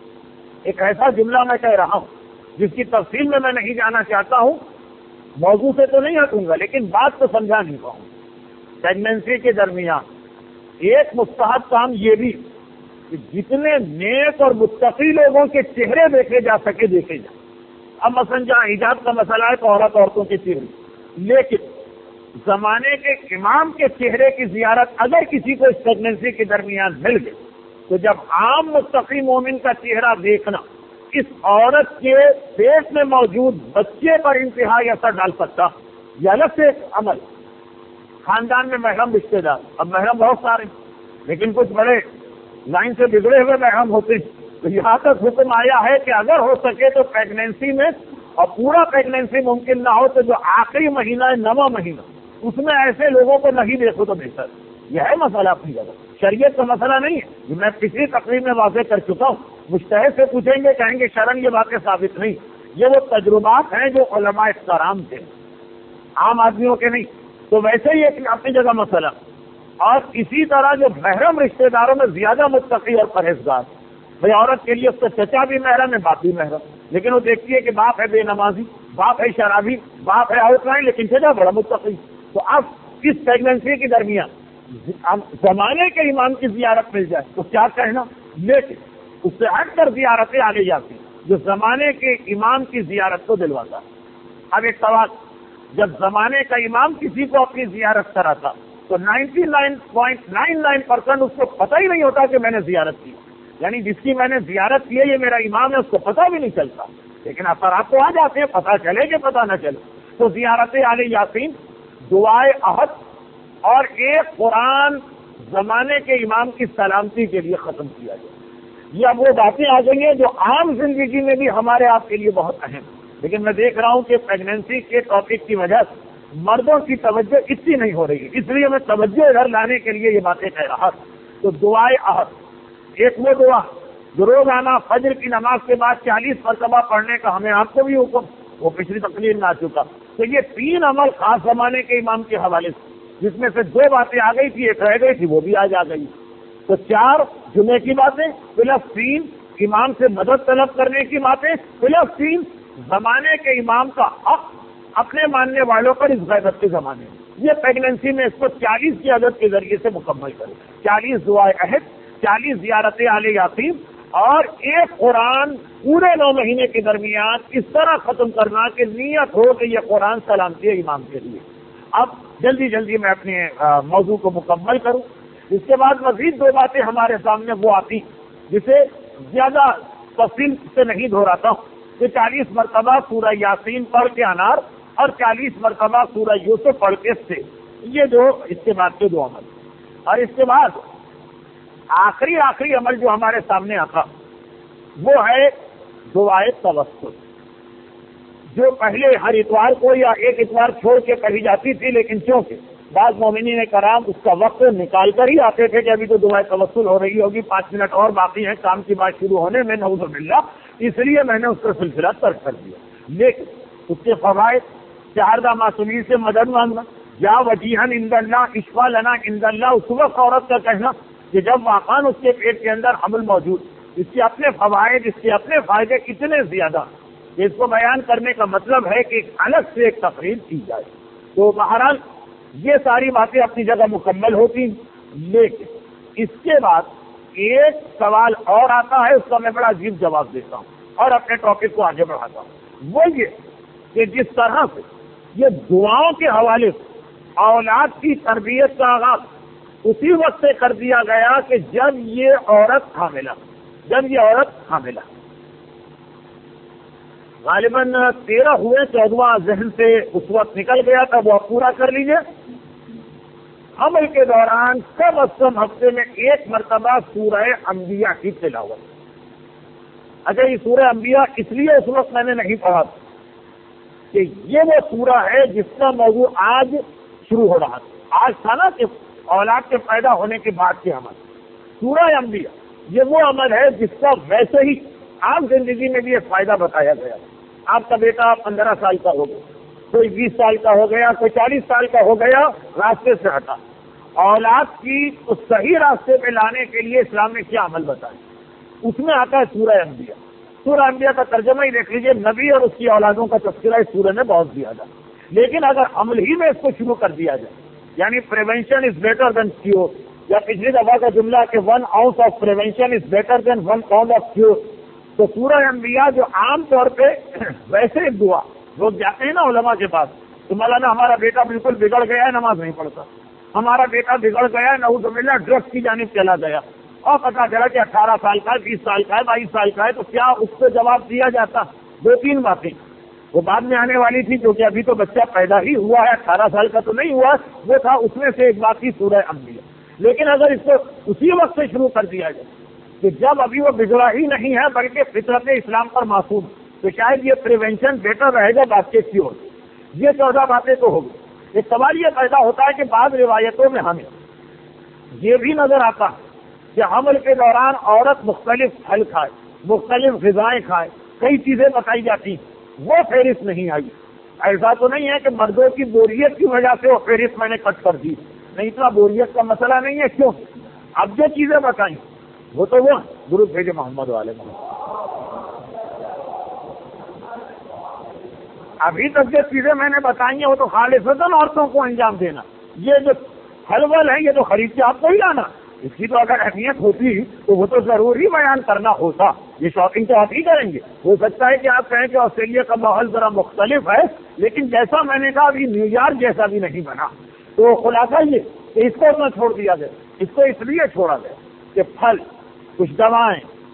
ایک ایسا جملہ میں کہہ رہا ہوں جس کی تفصیل میں نہیں جانا چاہتا ہوں، موضوع سے تو نہیں ہٹوں گا لیکن بات تو سمجھا نہیں پاؤں. پریگنینسی کے درمیان ایک مستحب کام یہ بھی کہ جتنے نیک اور متقی لوگوں کے چہرے دیکھے جا سکے دیکھے جائیں. اب مثلا جہاں حجاب کا مسئلہ ہے تو عورتوں کے چہرے، لیکن زمانے کے امام کے چہرے کی زیارت اگر کسی کو اس پریگنینسی کے درمیان مل گئی تو جب عام متقی مومن کا چہرہ دیکھنا اس عورت کے پیٹ میں موجود بچے پر انتہائی اثر ڈال سکتا. یہ الگ سے عمل. خاندان میں محرم رشتے دار، اب محرم بہت سارے لیکن کچھ بڑے لائن سے بگڑے ہوئے محرم ہوتے ہیں. تو یہاں تک حکم آیا ہے کہ اگر ہو سکے تو پریگنینسی میں، اور پورا پریگنینسی ممکن نہ ہو تو جو آخری مہینہ ہے 9واں مہینہ، اس میں ایسے لوگوں کو نہیں دیکھو تو بہتر. یہ ہے مسئلہ اپنی جگہ، شریعت کا مسئلہ نہیں ہے. میں پچھلی تقریر میں واضح کر چکا ہوں. مجتہد سے پوچھیں گے کہیں گے شرن یہ باتیں ثابت نہیں. یہ وہ تجربات ہیں جو علماء کرام تھے، عام آدمیوں کے نہیں. تو ویسے ہی ایک اپنی جگہ مسئلہ. اور اسی طرح جو محرم رشتے داروں میں زیادہ متقی اور پرہیزگار، بھائی عورت کے لیے اس کا چچا بھی محرم ہے، باپ بھی محرم، لیکن وہ دیکھتی ہے کہ باپ ہے بے نمازی، باپ ہے شرابی، باپ ہے آؤٹ لائن، لیکن چچا بڑا متقی. تو اب اس پریگنینسی کے درمیان زمانے کے امام کی زیارت مل جائے تو کیا کہنا. لیکن اس سے ہٹ کر زیارتیں آنے جاتی جو زمانے کے امام کی زیارت کو دلواتا. اب ایک سوال، جب زمانے کا امام کسی کو اپنی زیارت کراتا تو 99.99% اس کو پتہ ہی نہیں ہوتا کہ میں نے زیارت کی. یعنی جس کی میں نے زیارت کی ہے یہ میرا امام ہے، اس کو پتہ بھی نہیں چلتا، لیکن اثرات تو آ جاتے ہیں، پتہ چلے کہ پتہ نہ چلے۔ تو زیارت آل یاسین، دعائے عہد اور ایک قرآن زمانے کے امام کی سلامتی کے لیے ختم کیا جائے۔ یہ اب وہ باتیں آ گئی ہیں جو عام زندگی میں بھی ہمارے آپ کے لیے بہت اہم ہے، لیکن میں دیکھ رہا ہوں کہ پیگنینسی کے ٹاپک کی وجہ سے مردوں کی توجہ اتنی نہیں ہو رہی ہے، اس لیے میں توجہ ادھر لانے کے لیے یہ باتیں کہہ رہا تھا۔ تو دعائے عہد، ایک وہ دعا جو روزانہ فجر کی نماز کے بعد 40 مرتبہ پڑھنے کا ہمیں آپ کو بھی حکم، وہ پچھلی تقریر میں آ چکا۔ تو یہ 3 عمل خاص زمانے کے امام کے حوالے سے، جس میں سے 2 باتیں آ گئی تھی، ایک رہ گئی تھی، وہ بھی آج آ گئی۔ تو 4 جمعے کی باتیں پلس 3 امام سے مدد طلب کرنے کی باتیں پلس 3 زمانے کے امام کا حق اپنے ماننے والوں پر اس غیبت کے زمانے میں۔ یہ پیگنینسی میں اس کو 40 کی عدد کے ذریعے سے مکمل کرے، 40 دعائے عہد، 40 زیارت آل یاسین اور ایک قرآن پورے 9 مہینے کے درمیان اس طرح ختم کرنا کہ نیت ہو کہ یہ قرآن سلامتی ہے امام کے لیے۔ اب جلدی جلدی میں اپنے موضوع کو مکمل کروں۔ اس کے بعد مزید 2 باتیں ہمارے سامنے وہ آتی جسے زیادہ تفصیل سے نہیں دہراتا ہوں کہ 40 مرتبہ سورہ یاسین پڑھ کے انار اور 40 مرتبہ سورہ یوسف پڑھ کے سے، یہ جو اس کے بعد کے 2 عمل، اور اس کے بعد آخری عمل جو ہمارے سامنے آتا وہ ہے دعائے توسل، جو پہلے ہر اتوار کو یا ایک اتوار چھوڑ کے پڑھی جاتی تھی، لیکن چونکہ بعض مومنین کرام اس کا وقت نکال کر ہی آتے تھے کہ ابھی تو دعائے توسل ہو رہی ہوگی، 5 منٹ اور باقی ہیں کام کی بات شروع ہونے میں، نعوذ باللہ، اس لیے میں نے اس کا سلسلہ ترک کر دیا۔ لیکن اس کے فوائد، شہردہ معصومین سے مدد مانگنا، یا وجیہن عند اللہ اشفا لنا عند اللہ، اس وقت عورت کا کہنا کہ جب واقعاً اس کے پیٹ کے اندر حمل موجود، اس کے اپنے فوائد، اس کے اپنے فائدے اتنے زیادہ کہ اس کو بیان کرنے کا مطلب ہے کہ الگ سے ایک تقریر کی جائے۔ تو بہرحال یہ ساری باتیں اپنی جگہ مکمل ہوتی، لیکن اس کے بعد ایک سوال اور آتا ہے، اس کا میں بڑا عجیب جواب دیتا ہوں اور اپنے ٹاپک کو آگے بڑھاتا ہوں۔ وہ یہ کہ جس طرح سے یہ دعاؤں کے حوالے سے اولاد کی تربیت کا آغاز اسی وقت سے کر دیا گیا کہ جب یہ عورت حاملہ غالباً 13 ہوئے، 14واں ذہن سے اس وقت نکل گیا تھا، وہ پورا کر لیجئے۔ حمل کے دوران کم از کم ہفتے میں 1 مرتبہ سورہ انبیاء کی تلاوت۔ اچھا، یہ سورہ انبیاء اس لیے اس وقت میں نے نہیں پڑھا کہ یہ وہ سورہ ہے جس کا موضوع آج شروع ہو رہا تھا، آج تھا نا کہ اولاد کے پیدا ہونے کے بعد کے عمل۔ سورہ انبیاء یہ وہ عمل ہے جس کا ویسے ہی عام زندگی میں بھی ایک فائدہ بتایا گیا۔ آپ کا بیٹا 15 سال کا ہو گیا، کوئی 20 سال کا ہو گیا، کوئی 40 سال کا ہو گیا، راستے سے ہٹا، اولاد کی اس صحیح راستے پہ لانے کے لیے اسلام نے کیا عمل بتایا، اس میں آتا ہے سورہ انبیاء۔ سورہ انبیاء کا ترجمہ ہی دیکھ لیجیے، نبی اور اس کی اولادوں کا تذکرہ اس سورہ میں بہت زیادہ۔ لیکن اگر عمل ہی میں اس کو شروع کر دیا جائے، یعنی prevention is better than cure, یا پچھلی دفعہ کا جملہ کہ 1 ounce of prevention is better than 1 pound of cure, تو سورہ انبیاء جو عام طور پہ ویسے ایک دعا، لوگ جاتے ہیں نا علماء کے پاس، تو مولانا ہمارا بیٹا بالکل بگڑ گیا ہے، نماز نہیں پڑھتا، ہمارا بیٹا بگڑ گیا ہے، نعوذ باللہ ڈرگس کی جانب چلا گیا، اور پتا چلا کہ 18 سال کا ہے، 20 سال کا ہے، 22 سال کا ہے، تو کیا اس کو جواب دیا جاتا؟ 2-3 باتیں وہ بعد میں آنے والی تھی، کیونکہ ابھی تو بچہ پیدا ہی ہوا ہے، 18 سال کا تو نہیں ہوا، وہ تھا اس میں سے ایک بات تھی سورہ انبیاء۔ لیکن اگر اس کو اسی وقت سے شروع کر دیا جائے کہ جب ابھی وہ بگڑا ہی نہیں ہے بلکہ فطرت اسلام پر معصوم، تو شاید یہ پریونشن بیٹر رہے گا بات کے کیور۔ یہ 14 باتیں تو ہوگی۔ ایک سوال یہ پیدا ہوتا ہے کہ بعض روایتوں میں ہمیں یہ بھی نظر آتا ہے کہ حمل کے دوران عورت مختلف پھل کھائے، مختلف غذائیں کھائے، کئی چیزیں بتائی جاتی، وہ فہرست نہیں آئی۔ ایسا تو نہیں ہے کہ مردوں کی بوریت کی وجہ سے وہ فہرست میں نے کٹ کر دی، نہیں، اتنا بوریت کا مسئلہ نہیں ہے۔ کیوں؟ اب جو چیزیں بتائیں وہ تو وہ درود بھیجے محمد والے محمد، ابھی تک جو چیزیں میں نے بتائی ہیں وہ تو خالصتاً عورتوں کو انجام دینا۔ یہ جو حلول ہے یہ تو خرید کے آپ کو ہی لانا، اس کی تو اگر اہمیت ہوتی تو وہ تو ضروری بیان کرنا ہوتا۔ یہ شاپنگ تو آپ ہی کریں گے۔ ہو سکتا ہے کہ آپ کہیں کہ آسٹریلیا کا ماحول ذرا مختلف ہے، لیکن جیسا میں نے کہا ابھی نیو یارک جیسا بھی نہیں بنا۔ تو خلاصہ یہ کہ اس کو نہ چھوڑ دیا گیا، اس کو اس لیے چھوڑا گیا کہ پھل، کچھ دوائیں،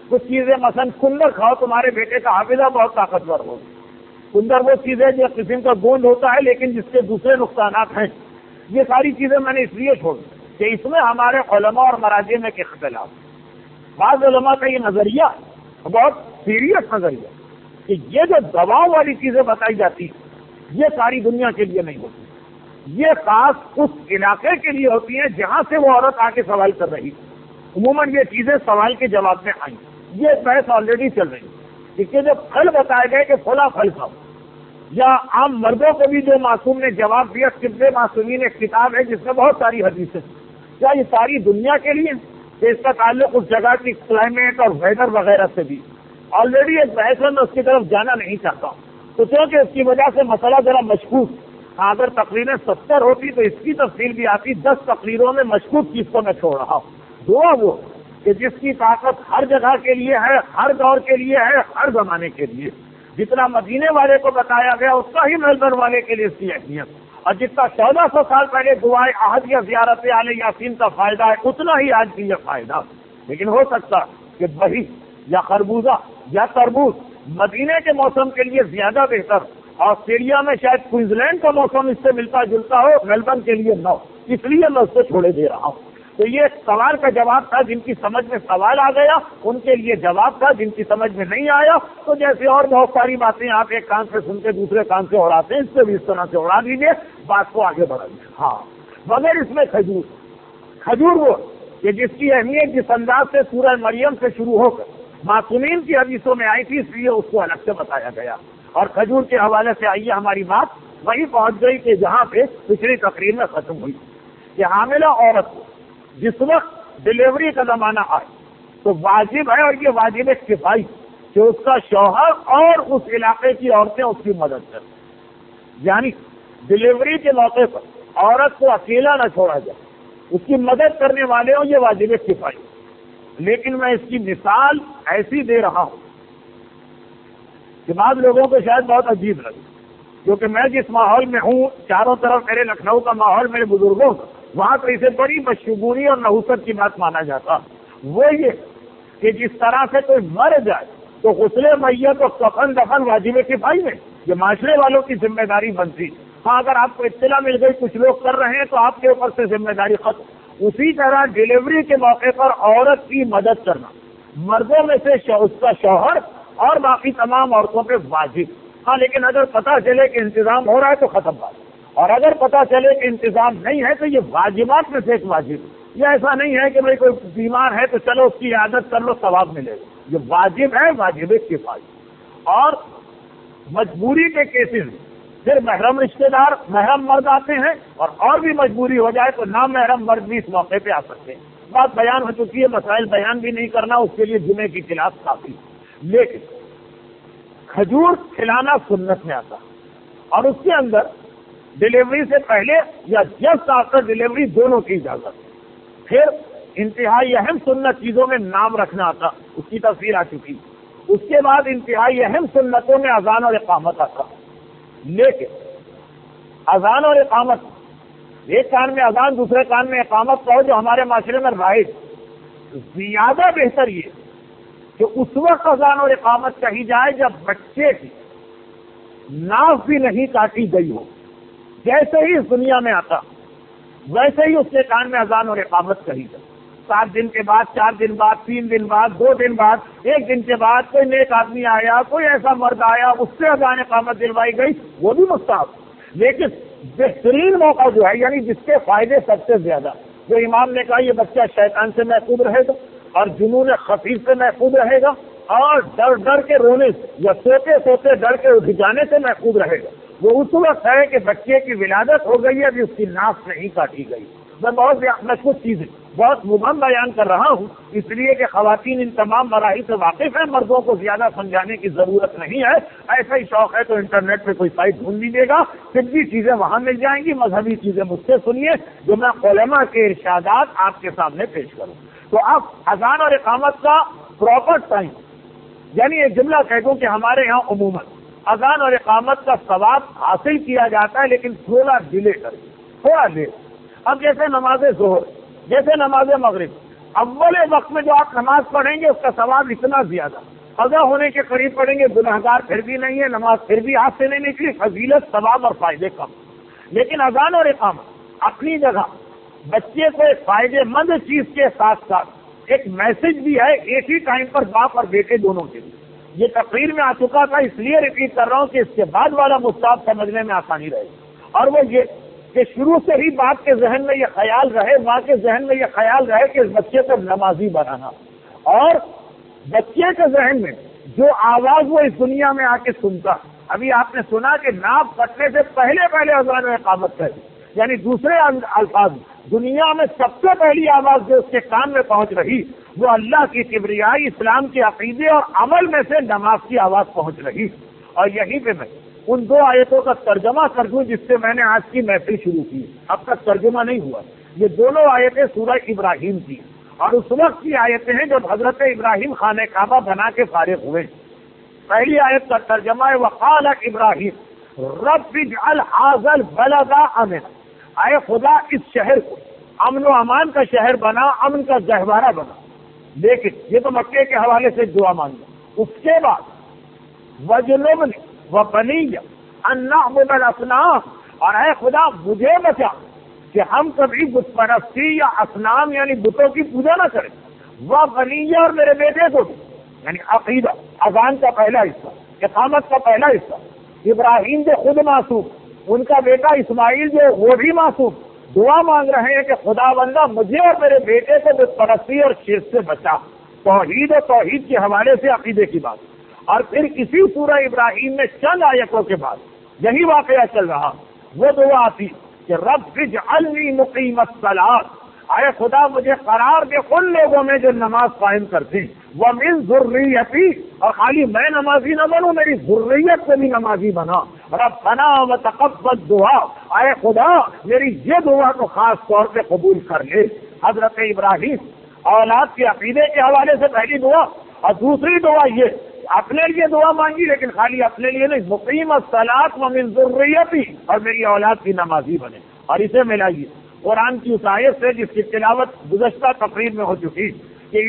کچھ چیزیں مثلا کندر کھاؤ، تمہارے بیٹے کا حافظہ بہت طاقتور ہو. کندر وہ چیز ہے جو قسم کا گوند ہوتا ہے لیکن جس کے دوسرے نقصانات ہیں. یہ ساری چیزیں میں نے اس لیے چھوڑی کہ اس میں ہمارے علماء اور مراجع میں کے اختلاف. بعض علماء کا یہ نظریہ بہت سیریس نظریہ کہ یہ جو دواؤں والی چیزیں بتائی جاتی ہیں یہ ساری دنیا کے لیے نہیں ہوتی، یہ خاص اس علاقے کے لیے ہوتی ہیں جہاں سے وہ عورت آ کے سوال کر رہی. عموماً یہ چیزیں سوال کے جواب میں آئیں. یہ بحث آلریڈی چل رہی ہے کہ جب پھل بتائے گئے کہ فلاں پھل کھاؤ، یا عام مردوں کو بھی جو معصوم نے جواب دیا، طب معصومین ایک کتاب ہے جس میں بہت ساری حدیثیں، کیا یہ ساری دنیا کے لیے کہ اس کا تعلق اس جگہ کی کلائمیٹ اور ویدر وغیرہ سے بھی. آلریڈی ایک بحث ہے، میں اس کی طرف جانا نہیں چاہتا ہوں تو چونکہ اس کی وجہ سے مسئلہ ذرا مشکوک. اگر تقریریں 70 ہوتی تو اس کی تفصیل بھی آتی. 10 تقریروں میں مشکوک چیز کو میں چھوڑ رہا ہوں. دعا وہ کہ جس کی طاقت ہر جگہ کے لیے ہے، ہر دور کے لیے ہے، ہر زمانے کے لیے. جتنا مدینے والے کو بتایا گیا اتنا ہی میلبرن والے کے لیے اس کی اہمیت، اور جتنا 1400 سال پہلے دعائے عہد یا زیارت آل یاسین کا فائدہ ہے اتنا ہی آج بھی یہ فائدہ. لیکن ہو سکتا کہ دہی یا خربوزہ یا تربوز مدینے کے موسم کے لیے زیادہ بہتر، آسٹریلیا میں شاید کوئنزلینڈ کا موسم اس سے ملتا جلتا ہو، میلبرن کے لیے نہ ہو، اس لیے میں اس کو چھوڑے دے رہا ہوں. تو یہ سوال کا جواب تھا. جن کی سمجھ میں سوال آ گیا ان کے لیے جواب تھا، جن کی سمجھ میں نہیں آیا تو جیسے اور بہت ساری باتیں آپ ایک کان سے سن کے دوسرے کان سے اڑاتے ہیں، اس سے بھی اس طرح سے اڑا دیجیے، بات کو آگے بڑھائیے. ہاں، مگر اس میں کھجور وہ کہ جس کی اہمیت جس انداز سے سورہ مریم سے شروع ہو کر معصومین کی حدیثوں میں آئی تھی، اس لیے اس کو الگ سے بتایا گیا. اور کھجور کے حوالے سے آئیے ہماری بات وہی پہنچ گئی کہ جہاں پہ پچھلی تقریر میں ختم ہوئی کہ حاملہ عورت کو جس وقت ڈلیوری کا زمانہ آئے تو واجب ہے، اور یہ واجب کفائی، کہ اس کا شوہر اور اس علاقے کی عورتیں اس کی مدد کریں. یعنی ڈلیوری کے موقع پر عورت کو اکیلا نہ چھوڑا جائے، اس کی مدد کرنے والے ہوں، یہ واجب کفائی. لیکن میں اس کی مثال ایسی دے رہا ہوں کہ بعض لوگوں کو شاید بہت عجیب لگے، کیونکہ میں جس ماحول میں ہوں، چاروں طرف میرے لکھنؤ کا ماحول میرے بزرگوں کا، وہاں تو اسے بڑی بشگونی اور نحوست کی بات مانا جاتا. وہ یہ کہ جس طرح سے کوئی مر جائے تو غسل میت اور کفن دفن واجب کفائی میں یہ معاشرے والوں کی ذمہ داری بنتی. ہاں، اگر آپ کو اطلاع مل گئی کچھ لوگ کر رہے ہیں تو آپ کے اوپر سے ذمہ داری ختم. اسی طرح ڈلیوری کے موقع پر عورت کی مدد کرنا مردوں میں سے اس کا شوہر اور باقی تمام عورتوں پہ واجب. ہاں، لیکن اگر پتہ چلے کہ انتظام ہو رہا ہے تو ختم بات، اور اگر پتہ چلے کہ انتظام نہیں ہے تو یہ واجبات میں سے ایک واجب. یہ ایسا نہیں ہے کہ بھائی کوئی بیمار ہے تو چلو اس کی عادت کر لو ثواب ملے گا. یہ واجب ہے، واجب کفائی. اور مجبوری کے کیسز پھر محرم رشتے دار محرم مرد آتے ہیں، اور بھی مجبوری ہو جائے تو نامحرم مرد بھی اس موقع پہ آ سکتے ہیں. بات بیان ہو چکی ہے، مسائل بیان بھی نہیں کرنا، اس کے لیے جمعے کی کلاس کافی. لیکن کھجور کھلانا سنت میں آتا، اور اس کے اندر ڈلیوری سے پہلے یا جسٹ آفٹر ڈلیوری دونوں کی اجازت. پھر انتہائی اہم سنت چیزوں میں نام رکھنا آتا، اس کی تفصیل آ چکی. اس کے بعد انتہائی اہم سنتوں میں اذان اور اقامت آتا. لیکن اذان اور اقامت، ایک کان میں اذان دوسرے کان میں اقامت کا ہو جو ہمارے معاشرے میں رائج، زیادہ بہتر یہ کہ اس وقت اذان اور اقامت کہی جائے جب بچے کی ناف بھی نہیں کاٹی گئی ہو. جیسے ہی اس دنیا میں آتا ویسے ہی اس کے کان میں اذان اور اقامت کہی جائے. 7 دن کے بعد، 4 دن بعد، 3 دن بعد، 2 دن بعد، 1 دن کے بعد کوئی نیک آدمی آیا، کوئی ایسا مرد آیا، اس سے اذان اقامت دلوائی گئی، وہ بھی مستحب. لیکن بہترین موقع جو ہے، یعنی جس کے فائدے سب سے زیادہ، جو امام نے کہا یہ بچہ شیطان سے محفوظ رہے گا اور جنون خفیف سے محفوظ رہے گا اور ڈر ڈر کے رونے سے یا سوتے سوتے ڈر کے اٹھ جانے سے محفوظ رہے گا، وہ اس وقت ہے کہ بچے کی ولادت ہو گئی ہے، ابھی اس کی ناف نہیں کاٹی گئی. میں کچھ چیزیں بہت مبہم بیان کر رہا ہوں اس لیے کہ خواتین ان تمام مراحل سے واقف ہیں، مردوں کو زیادہ سمجھانے کی ضرورت نہیں ہے. ایسا ہی شوق ہے تو انٹرنیٹ پہ کوئی سائٹ ڈھونڈ لیجیے گا، طبی چیزیں وہاں مل جائیں گی، مذہبی چیزیں مجھ سے سنیے جو میں علماء کے ارشادات آپ کے سامنے پیش کروں. تو اب اذان اور اقامت کا پراپر ٹائم، یعنی ایک جملہ کہہ دوں کہ ہمارے یہاں عموماً اذان اور اقامت کا ثواب حاصل کیا جاتا ہے لیکن تھوڑا ڈیلے کریں، تھوڑا لیٹ. اب جیسے نماز ظہر، جیسے نماز مغرب، اول وقت میں جو آپ نماز پڑھیں گے اس کا ثواب اتنا زیادہ، قضا ہونے کے قریب پڑھیں گے گناہگار پھر بھی نہیں ہے، نماز پھر بھی ہاتھ سے نہیں نکلی، فضیلت ثواب اور فائدے کم۔ لیکن اذان اور اقامت اپنی جگہ بچے کو ایک فائدے مند چیز کے ساتھ ساتھ ایک میسج بھی ہے ایک ہی ٹائم پر باپ اور بیٹے دونوں کے لیے۔ یہ تقریر میں آ چکا تھا، اس لیے ریپیٹ کر رہا ہوں کہ اس کے بعد والا مستحب سمجھنے میں آسانی رہے گی، اور وہ یہ کہ شروع سے ہی باپ کے ذہن میں یہ خیال رہے، ماں کے ذہن میں یہ خیال رہے کہ اس بچے کو نمازی بنانا، اور بچے کے ذہن میں جو آواز وہ اس دنیا میں آ کے سنتا، ابھی آپ نے سنا کہ ناپ کٹنے سے پہلے اذان و اقامت کر دی، یعنی دوسرے الفاظ دنیا میں سب سے پہلی آواز جو اس کے کان میں پہنچ رہی وہ اللہ کی کبریائی، اسلام کے عقیدے اور عمل میں سے نماز کی آواز پہنچ رہی۔ اور یہیں پہ میں ان دو آیتوں کا ترجمہ کر دوں جس سے میں نے آج کی محفل شروع کی، اب تک ترجمہ نہیں ہوا۔ یہ دونوں آیتیں سورہ ابراہیم کی اور اس وقت کی آیتیں ہیں جب حضرت ابراہیم خانہ کعبہ بنا کے فارغ ہوئے۔ پہلی آیت کا ترجمہ ہے وقال ابراہیم رب اجعل ھذا البلد آمنا، اے خدا اس شہر کو امن و امان کا شہر بنا، امن کا گہوارہ بنا۔ لیکن یہ تو مکے کے حوالے سے دعا مانگا۔ اس کے بعد وجنبنی وبنی ان نعبد الاصنام، اور اے خدا مجھے بچا کہ ہم کبھی بت پرستی یا اصنام یعنی بتوں کی پوجا نہ کریں، وبنی اور میرے بیٹے کو بھی، یعنی عقیدہ، اذان کا پہلا حصہ، اقامت کا پہلا حصہ۔ ابراہیم جو خود معصوم، ان کا بیٹا اسماعیل جو وہ بھی معصوم، دعا مانگ رہے ہیں کہ خدا بندہ مجھے اور میرے بیٹے کو بت پرستی اور شرک سے بچا۔ توحید اور توحید کے حوالے سے عقیدے کی بات، اور پھر اسی سورہ ابراہیم میں چند آیتوں کے بعد یہی واقعہ چل رہا، وہ دعا آتی کہ رب اجعلنی مقیم الصلاۃ، اے خدا مجھے قرار دے ان لوگوں میں جو نماز قائم کرتے، ومن ذریتی، اور خالی میں نمازی نہ بنوں، میری ذریت سے بھی نمازی بنا، ربنا وتقبل دعا، اے خدا میری یہ دعا کو خاص طور پہ قبول کر لے۔ حضرت ابراہیم اولاد کے عقیدے کے حوالے سے پہلی دعا، اور دوسری دعا یہ اپنے لیے دعا مانگی، لیکن خالی اپنے لیے نہیں، مقیم الصلاۃ ومن ذریتی، اور میری اولاد کی نمازی بنے۔ اور اسے ملائیے قرآن کی اس آیت سے جس کی تلاوت گزشتہ تقریر میں ہو چکی کہ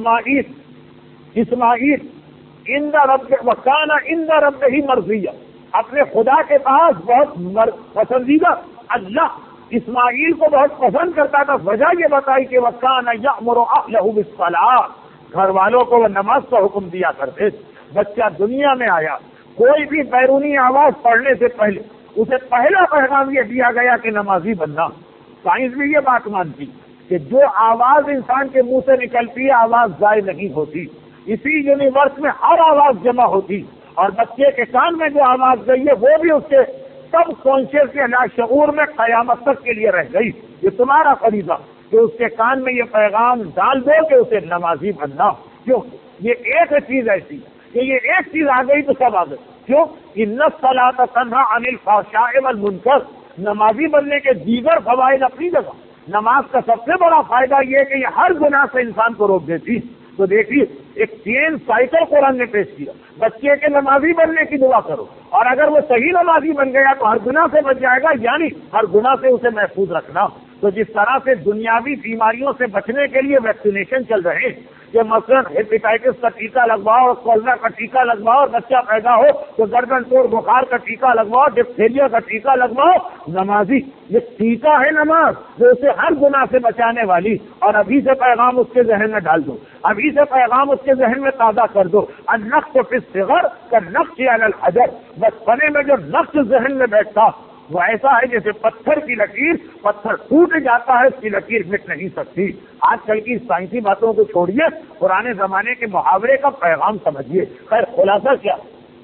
اسماعیل عند رب وکان عند ربہ مرضیہ، اپنے خدا کے پاس بہت پسندیدہ، اللہ اسماعیل کو بہت پسند کرتا تھا۔ وجہ یہ بتائی کہ وکان یأمر اہلہ بالصلاۃ، گھر والوں کو وہ نماز کا حکم دیا کرتے۔ بچہ دنیا میں آیا، کوئی بھی بیرونی آواز پڑھنے سے پہلے اسے پہلا پیغام یہ دیا گیا کہ نمازی بننا۔ سائنس بھی یہ بات مانتی کہ جو آواز انسان کے منہ سے نکلتی ہے آواز ضائع نہیں ہوتی، اسی یونیورس میں ہر آواز جمع ہوتی، اور بچے کے کان میں جو آواز گئی ہے وہ بھی اس کے سب کانشیس کے لاشعور میں قیامت تک کے لیے رہ گئی۔ یہ تمہارا فریضہ کہ اس کے کان میں یہ پیغام ڈال دو کہ اسے نمازی بننا۔ کیوں؟ یہ ایک چیز ایسی کہ یہ ایک چیز آ گئی تو سب آ گئی۔ کیوں؟ ان الصلاۃ تنہی عن الفحشاء والمنکر، نمازی بننے کے دیگر فوائد اپنی جگہ، نماز کا سب سے بڑا فائدہ یہ ہے کہ یہ ہر گناہ سے انسان کو روک دیتی۔ تو دیکھیے ایک چین سائیکل قرآن نے پیش کیا، بچے کے نمازی بننے کی دعا کرو، اور اگر وہ صحیح نمازی بن گیا تو ہر گناہ سے بچ جائے گا، یعنی ہر گناہ سے اسے محفوظ رکھنا۔ تو جس طرح سے دنیاوی بیماریوں سے بچنے کے لیے ویکسینیشن چل رہے ہیں کہ مثلاً ہیپیٹائٹس کا ٹیکہ لگواؤ، اور کولرا کا ٹیکہ لگواؤ، اور بچہ پیدا ہو تو گردن توڑ بخار کا ٹیکہ لگواؤ، ڈپتھیریا کا ٹیکہ لگواؤ، نمازی یہ ٹیکہ ہے نماز جو اسے ہر گناہ سے بچانے والی۔ اور ابھی سے پیغام اس کے ذہن میں ڈال دو، ابھی سے پیغام اس کے ذہن میں تازہ کر دو، النقش فی الصغر کالنقش علی الحجر، بچپنے میں جو نقش ذہن میں بیٹھتا وہ ایسا ہے جیسے پتھر کی لکیر، پتھر ٹوٹ جاتا ہے اس کی لکیر مٹ نہیں سکتی۔ آج کل کی سائنسی باتوں کو چھوڑیے، پرانے زمانے کے محاورے کا پیغام سمجھیے۔ خیر خلاصہ کیا،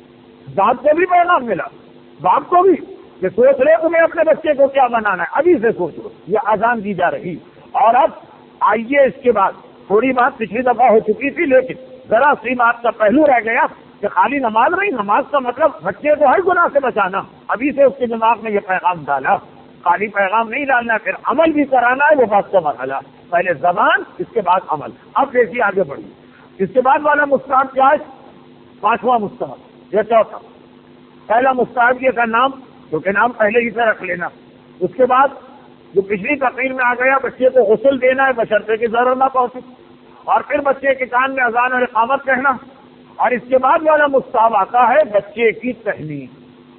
باپ کو بھی پیغام ملا، باپ کو بھی کہ سوچ رہے تمہیں اپنے بچے کو کیا بنانا ہے، ابھی سے سوچ لو، یہ اذان دی جا رہی۔ اور اب آئیے اس کے بعد تھوڑی بات پچھلی دفعہ ہو چکی تھی، لیکن ذرا سی بات کا پہلو رہ گیا کہ خالی نماز نہیں، نماز کا مطلب بچے کو ہر گناہ سے بچانا۔ ابھی سے اس کے دماغ میں یہ پیغام ڈالا، خالی پیغام نہیں ڈالنا، پھر عمل بھی کرانا ہے، وہ بات کا مرحلہ، پہلے زبان اس کے بعد عمل۔ اب دیکھیے آگے بڑھیے، اس کے بعد والا مستحب کیا ہے؟ پانچواں مستحب، یہ چوتھا۔ پہلا مستحب یہ کا نام، کیونکہ نام پہلے ہی سے رکھ لینا۔ اس کے بعد جو پچھلی تقریر میں آ گیا، بچے کو غسل دینا ہے بشرطے کی ضرورت نہ پہنچے، اور پھر بچے کے کان میں اذان اور اقامت کہنا، اور اس کے بعد والا مستحب آتا ہے بچے کی تہنیت۔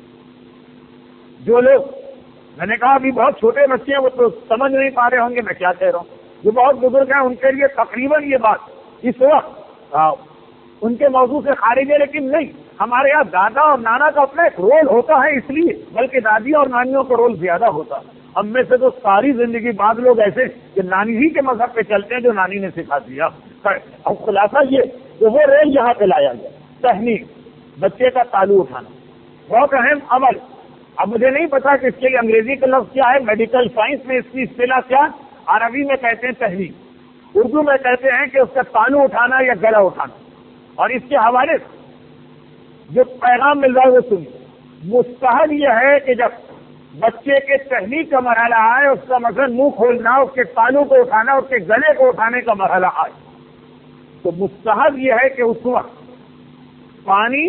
جو لوگ، میں نے کہا ابھی بہت چھوٹے بچے ہیں وہ تو سمجھ نہیں پا رہے ہوں گے میں کیا کہہ رہا ہوں، جو بہت بزرگ ہیں ان کے لیے تقریباً یہ بات اس وقت ان کے موضوع سے خارج ہے، لیکن نہیں، ہمارے یہاں دادا اور نانا کا اپنا ایک رول ہوتا ہے، اس لیے بلکہ دادی اور نانیوں کا رول زیادہ ہوتا ہے۔ ہم میں سے تو ساری زندگی بعض لوگ ایسے کہ نانی ہی کے مذہب پہ چلتے ہیں جو نانی نے سکھا دیا۔ اب خلاصہ یہ کہ وہ رول یہاں پہ لایا گیا، تہنیت، بچے کا تالو اٹھانا، بہت اہم عمل۔ اب مجھے نہیں پتا کہ اس کے لیے انگریزی کا لفظ کیا ہے، میڈیکل سائنس میں اس کی اصطلاح کیا، عربی میں کہتے ہیں تہنیت، اردو میں کہتے ہیں کہ اس کا تالو اٹھانا یا گلا اٹھانا۔ اور اس کے حوالے سے جو پیغام مل رہا ہے وہ سنیے۔ مستحب یہ ہے کہ جب بچے کے تہنیت کا مرحلہ آئے، اس کا مثلاً منہ کھولنا، اس کے تالو کو اٹھانا، اس کے گلے کو اٹھانے کا مرحلہ آئے، تو مستحب یہ ہے کہ اس وقت پانی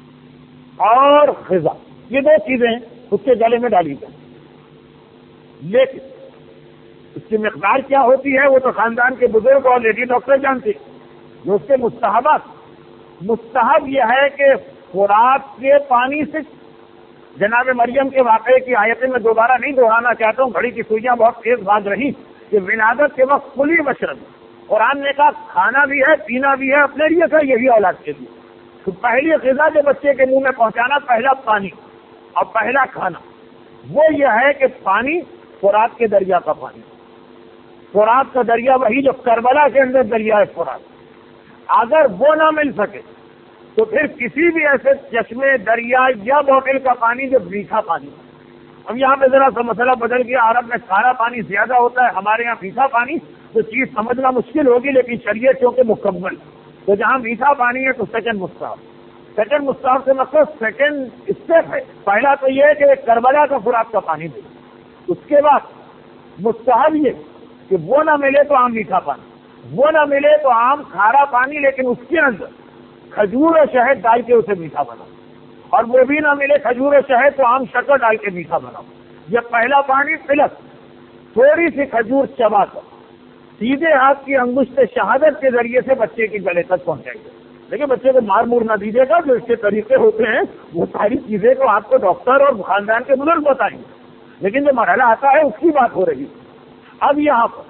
اور غذا، یہ دو چیزیں اس کے گلے میں ڈالی جائیں۔ لیکن اس کی مقدار کیا ہوتی ہے وہ تو خاندان کے بزرگ اور لیڈی ڈاکٹر جانتے ہیں۔ جو اس کے مستحبات، مستحب یہ ہے کہ خوراک کے پانی سے، جناب مریم کے واقعے کی آیتیں میں دوبارہ نہیں دہرانا چاہتا ہوں، گھڑی کی سوئیاں بہت تیز بھاگ رہی، کہ ولادت کے وقت کلی مشرب، قرآن نے کہا کھانا بھی ہے پینا بھی ہے، اپنے لیے تھا یہی اولاد کے لیے۔ تو پہلی غذا جو بچے کے منہ میں پہنچانا، پہلا پانی اور پہلا کھانا، وہ یہ ہے کہ پانی، فرات کے دریا کا پانی، فرات کا دریا وہی جو کربلا کے اندر دریا ہے فرات، اگر وہ نہ مل سکے تو پھر کسی بھی ایسے چشمے، دریا یا بوتل کا پانی جو میٹھا پانی۔ اب یہاں پہ ذرا سا مسئلہ بدل گیا، عرب میں کھارا پانی زیادہ ہوتا ہے، ہمارے یہاں میٹھا پانی، تو چیز سمجھنا مشکل ہوگی، لیکن شریعت چونکہ مکمل، تو جہاں میٹھا پانی ہے تو سیکنڈ مستحب۔ سیکنڈ مستحب سے مطلب سیکنڈ اسٹیپ ہے، پہلا تو یہ ہے کہ کربلا کا فرات کا پانی دے، اس کے بعد مستحب یہ کہ وہ نہ ملے تو عام میٹھا پانی، وہ نہ ملے تو عام کھارا پانی، لیکن اس کے اندر کھجور اور شہد ڈال کے اسے میٹھا بناؤ، اور وہ بھی نہ ملے کھجور اور شہد تو عام شکر ڈال کے میٹھا بناؤ۔ یہ پہلا پانی پلس تھوڑی سی کھجور چبا کر سیدھے ہاتھ کی انگشت شہادت کے ذریعے سے بچے کے گلے تک پہنچائیے۔ لیکن بچے کو مار مور نہ دیجیے گا، جو اس کے طریقے ہوتے ہیں وہ ساری چیزیں تو آپ کو ڈاکٹر اور خاندان کے بزرگ بتائیں گے، لیکن جو مرحلہ آتا ہے اس کی بات ہو رہی ہے۔ اب یہاں پر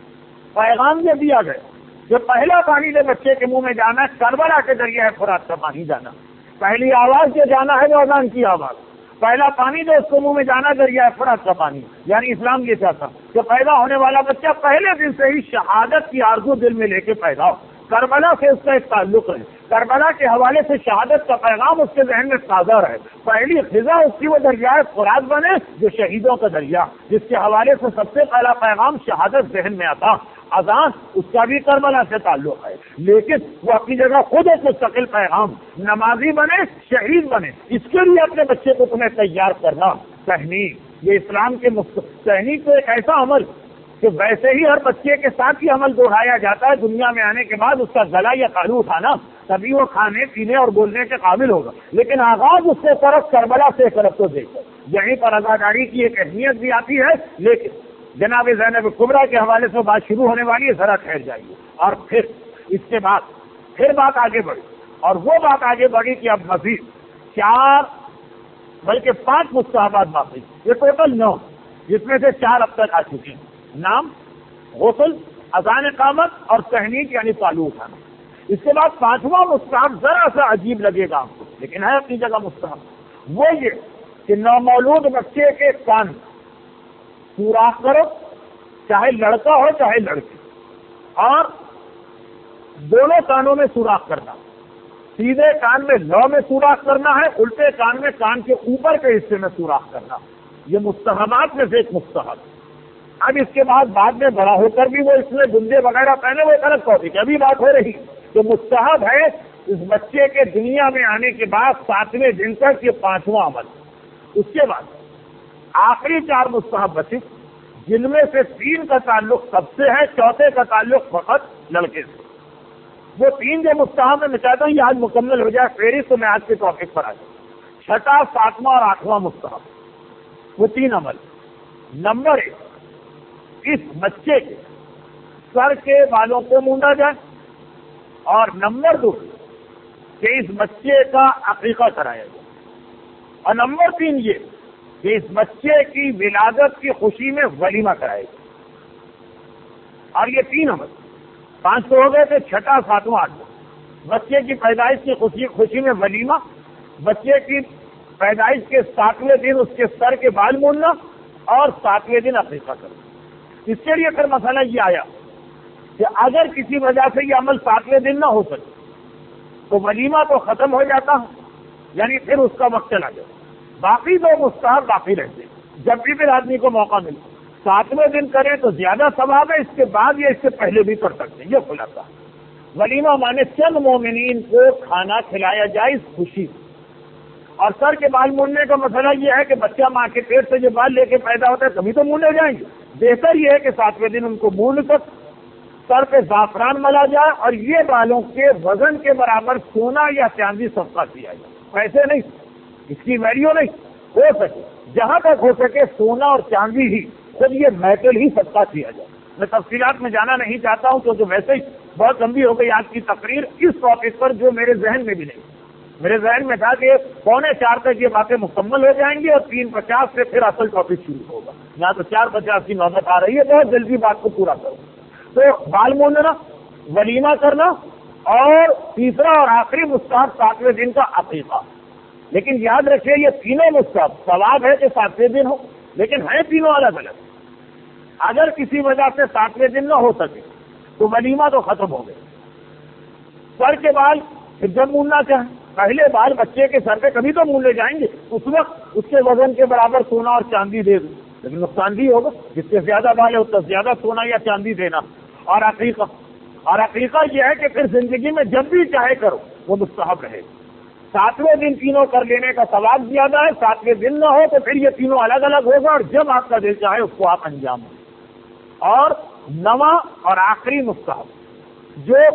پیغام یہ دیا گیا جو پہلا پانی جو بچے کے منہ میں جانا ہے، کربلا کے ذریعے فرات کا پانی جانا، پہلی آواز جو جانا ہے وہ اذان کی آواز، پہلا پانی جو اس کو منہ میں جانا ذریعہ فرات کا پانی۔ یعنی اسلام یہ چاہتا کہ پیدا ہونے والا بچہ پہلے دن سے ہی شہادت کی آرزو دل میں لے کے پیدا ہو، کربلا سے اس کا ایک تعلق ہے، کربلا کے حوالے سے شہادت کا پیغام اس کے ذہن میں تازہ رہے، پہلی غذا اس کی وہ دریائے فرات بنے جو شہیدوں کا دریا، جس کے حوالے سے سب سے پہلا پیغام شہادت ذہن میں آتا۔ اذان اس کا بھی کربلا سے تعلق ہے، لیکن وہ اپنی جگہ خود ایک مستقل پیغام، نمازی بنے، شہید بنے، اس کے لیے اپنے بچے کو تمہیں تیار کرنا۔ تہنیت، یہ اسلام کے تہنیت تو ایک ایسا عمل کہ ویسے ہی ہر بچے کے ساتھ ہی عمل دہرایا جاتا ہے، دنیا میں آنے کے بعد اس کا گلا یا تالو اٹھانا، تبھی وہ کھانے پینے اور بولنے کے قابل ہوگا، لیکن آغاز اس سے طرف کربلا سے طرف تو دیکھو، یہیں پر عزاداری کی ایک اہمیت بھی آتی ہے۔ لیکن جناب زینب کبریٰ کے حوالے سے بات شروع ہونے والی ہے، ذرا ٹھہر جائیے، اور پھر اس کے بعد پھر بات آگے بڑھی، اور وہ بات آگے بڑھی کہ اب مزید 4 بلکہ 5 مستحبات باقی، یہ ٹوٹل 9، جس میں سے 4 اب تک آ چکے ہیں، نام، غسل، اذان اقامت اور تہنیت یعنی تالو اٹھانا۔ اس کے بعد 5واں مستحب ذرا سا عجیب لگے گا آپ کو، لیکن ہے اپنی جگہ مستحب، وہ یہ کہ نومولود بچے کے کان سوراخ کرو، چاہے لڑکا ہو چاہے لڑکی، اور دونوں کانوں میں سوراخ کرنا، سیدھے کان میں لو میں سوراخ کرنا ہے، الٹے کان میں کان کے اوپر کے حصے میں سوراخ کرنا، یہ مستحبات میں سے ایک مستحب۔ اب اس کے بعد میں بڑا ہو کر بھی وہ اس میں گنجے وغیرہ پہنے، وہ ایک الگ ٹاپک ہے، ابھی بات ہو رہی کہ مستحب ہے اس بچے کے دنیا میں آنے کے بعد 7ویں دن تک یہ 5واں عمل۔ اس کے بعد آخری 4 مستحب بچے، جن میں سے 3 کا تعلق سب سے ہے، چوتھے کا تعلق فقط لڑکے سے۔ وہ 3 جو مستحب ہے، میں چاہتا ہوں یہ آج مکمل ہو جائے فہرست، تو میں آج کے ٹاپک پر آ جاؤں۔ 6واں، 7واں اور 8واں مستحب، وہ 3 عمل۔ نمبر 1، اس بچے کے سر کے بالوں کو مونڈا جائے، اور نمبر 2 کہ اس بچے کا عقیقہ کرایا جائے، اور نمبر 3 یہ کہ اس بچے کی ولادت کی خوشی میں ولیمہ کرایا جائے۔ اور یہ 3 عمل 5 تو ہو گئے تھے، 6واں 7واں 8واں بچے کی پیدائش کی خوشی میں ولیمہ، بچے کی پیدائش کے 7ویں دن اس کے سر کے بال موننا، اور 7ویں دن عقیقہ کرنا۔ اس کے لیے پھر مسئلہ یہ آیا کہ اگر کسی وجہ سے یہ عمل 7ویں دن نہ ہو سکے تو ولیمہ تو ختم ہو جاتا ہے، یعنی پھر اس کا وقت چلا جائے، باقی 2 مستحب باقی رہتے ہیں۔ جب بھی پھر آدمی کو موقع ملے 7ویں دن کرے تو زیادہ ثواب ہے، اس کے بعد یا اس سے پہلے بھی کر سکتے ہیں۔ یہ خلاصہ ولیمہ مانے چند مومنین کو کھانا کھلایا جائے اس خوشی سے۔ اور سر کے بال موننے کا مسئلہ یہ ہے کہ بچہ ماں کے پیٹ سے جو بال لے کے پیدا ہوتا ہے کبھی تو موننے جائیں گے، بہتر یہ ہے کہ 7ویں دن ان کو مون کر سر پہ زعفران ملا جائے، اور یہ بالوں کے وزن کے برابر سونا یا چاندی صدقہ کیا جائے، پیسے نہیں، اس کی ویلیو نہیں، ہو سکے جہاں تک ہو سکے سونا اور چاندی ہی، خود یہ میٹل ہی صدقہ کیا جائے۔ میں تفصیلات میں جانا نہیں چاہتا ہوں کیونکہ ویسے ہی بہت لمبی ہو گئی آج کی تقریر اس ٹاپک پر، جو میرے ذہن میں بھی نہیں، میرے ذہن میں تھا کہ 3:45 تک یہ باتیں مکمل ہو جائیں گی اور 3:50 سے پھر اصل ٹاپک شروع ہوگا۔ یہاں تو 4:50 کی نوبت آ رہی ہے، بہت جلدی بات کو پورا کروں۔ تو بال موننا، ولیمہ کرنا، اور تیسرا اور آخری مستحب 7ویں دن کا عقیقہ۔ لیکن یاد رکھیے یہ تینوں مستحب، ثواب ہے کہ 7ویں دن ہو، لیکن ہیں تینوں الگ الگ۔ اگر کسی وجہ سے 7ویں دن نہ ہو سکے تو ولیمہ تو ختم ہو گئے۔ سر کے بال پھر جب موننا چاہیں، پہلے بال بچے کے سر پہ کبھی تو موننے جائیں گے، اس وقت اس کے وزن کے برابر سونا اور چاندی دے دوں، لیکن نقصان بھی ہوگا، جس سے زیادہ بال ہے اس سے زیادہ سونا یا چاندی دینا۔ اور عقیقہ یہ ہے کہ پھر زندگی میں جب بھی چاہے کرو، وہ مستحب رہے گا۔ 7ویں دن تینوں کر لینے کا ثواب زیادہ ہے، 7ویں دن نہ ہو تو پھر یہ تینوں الگ الگ ہوگا، اور جب آپ کا دل چاہے اس کو آپ انجام دیں۔ اور 9واں اور آخری مستحب جو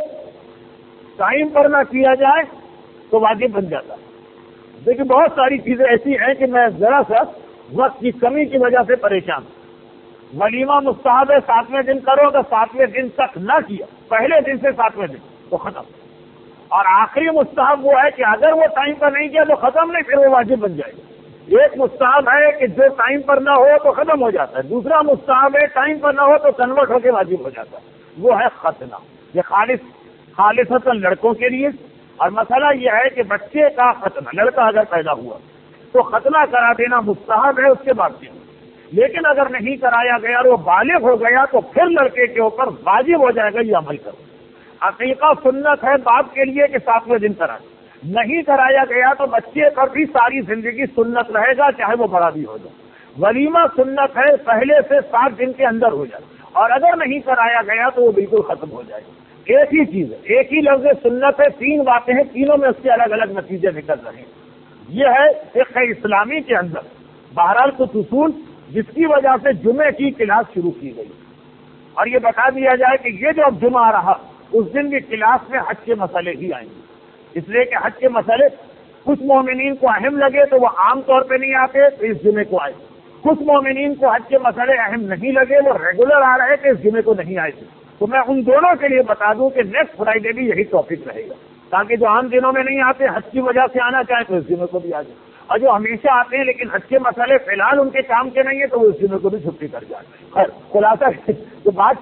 ٹائم پر نہ کیا جائے تو واجب بن جاتا ہے۔ دیکھیں بہت ساری چیزیں ایسی ہیں کہ میں ذرا سا وقت کی کمی کی وجہ سے پریشان ہوں۔ ولیمہ مستحب ہے، 7ویں دن کرو، اگر 7ویں دن تک نہ کیا، پہلے دن سے 7ویں دن تو ختم۔ اور آخری مستحب وہ ہے کہ اگر وہ ٹائم پر نہیں کیا تو ختم نہیں، پھر وہ واجب بن جائے گا۔ ایک مستحب ہے کہ جو ٹائم پر نہ ہو تو ختم ہو جاتا ہے، دوسرا مستحب ہے ٹائم پر نہ ہو تو کنورٹ ہو کے واجب ہو جاتا ہے، وہ ہے ختنہ۔ یہ خالصتاً لڑکوں کے لیے، اور مسئلہ یہ ہے کہ بچے کا ختنہ، لڑکا اگر پیدا ہوا تو ختنہ کرا دینا مستحب ہے، اس کے بعد کیا، لیکن اگر نہیں کرایا گیا اور وہ بالغ ہو گیا تو پھر لڑکے کے اوپر واجب ہو جائے گا یہ عمل کرو۔ عقیقہ سنت ہے باپ کے لیے کہ 7ویں دن کرائے، نہیں کرایا گیا تو بچے پر بھی ساری زندگی سنت رہے گا، چاہے وہ بڑا بھی ہو جائے۔ ولیمہ سنت ہے، پہلے سے 7 دن کے اندر ہو جائے، اور اگر نہیں کرایا گیا تو وہ بالکل ختم ہو جائے گا۔ ایک ہی چیز ہے، ایک ہی لفظ سنت ہے، 3 باتیں ہیں، تینوں میں اس کے الگ الگ نتیجے نکل رہے ہیں۔ یہ ہے فقہ اسلامی کے اندر بہرحال کچھ اصول جس کی وجہ سے جمعے کی کلاس شروع کی گئی، اور یہ بتا دیا جائے کہ یہ جو اب جمعہ رہا اس دن بھی کلاس میں حج کے مسئلے ہی آئیں گے، اس لیے کہ حج کے مسئلے کچھ مومنین کو اہم لگے تو وہ عام طور پہ نہیں آتے تو اس جمعے کو آئے، کچھ مومنین کو حج کے مسئلے اہم نہیں لگے وہ ریگولر آ رہے تھے اس جمعے کو نہیں آئے تھے، تو میں ان دونوں کے لیے بتا دوں کہ نیکسٹ فرائیڈے بھی یہی ٹاپک رہے گا، تاکہ جو عام دنوں میں نہیں آتے حج کی وجہ سے آنا چاہیں تو اس جمعے کو بھی آ جائے، اور جو ہمیشہ آتے ہیں لیکن حج کے مسئلے فی الحال ان کے کام کے نہیں ہے تو وہ اس جمعے کو بھی چھٹی کر جاتے ہیں۔ خیر خلاصہ تو بات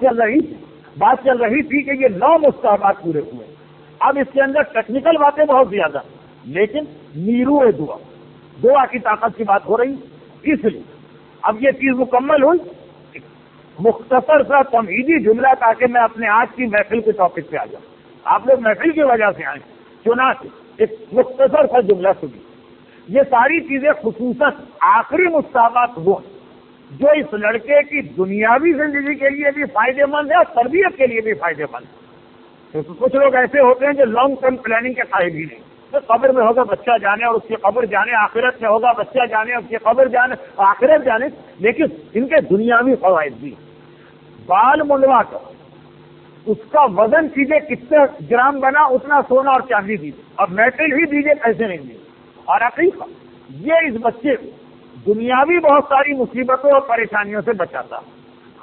چل رہی تھی کہ یہ 9 مستحبات پورے ہوئے۔ اب اس کے اندر ٹیکنیکل باتیں بہت زیادہ، لیکن نیرو دعا کی طاقت کی بات ہو رہی، اس لیے اب یہ چیز مکمل ہوئی۔ مختصر سا تمہیدی جملہ تاکہ میں اپنے آج کی محفل کے ٹاپک پہ آ جاؤں، آپ لوگ محفل کی وجہ سے آئے، چنانچہ ایک مختصر سا جملہ سنیے۔ یہ ساری چیزیں خصوصاً آخری مستحبات وہ جو اس لڑکے کی دنیاوی زندگی کے لیے بھی فائدے مند ہے اور تربیت کے لیے بھی فائدے مند ہے۔ کچھ لوگ ایسے ہوتے ہیں جو لانگ ٹرم پلاننگ کے قائل ہی نہیں، تو قبر میں ہوگا بچہ جانے اور اس کی قبر جانے، آخرت میں ہوگا بچہ جانے اور اس کی قبر جانے آخرت جانے، لیکن ان کے دنیاوی فوائد بھی۔ بال منڈوا کر اس کا وزن سیدھے کتنے گرام بنا اتنا سونا اور چاندی دیجیے، اور میٹل ہی دیجیے، پیسے نہیں دیجیے۔ اور عقیقہ یہ اس بچے کو دنیاوی بہت ساری مصیبتوں اور پریشانیوں سے بچاتا،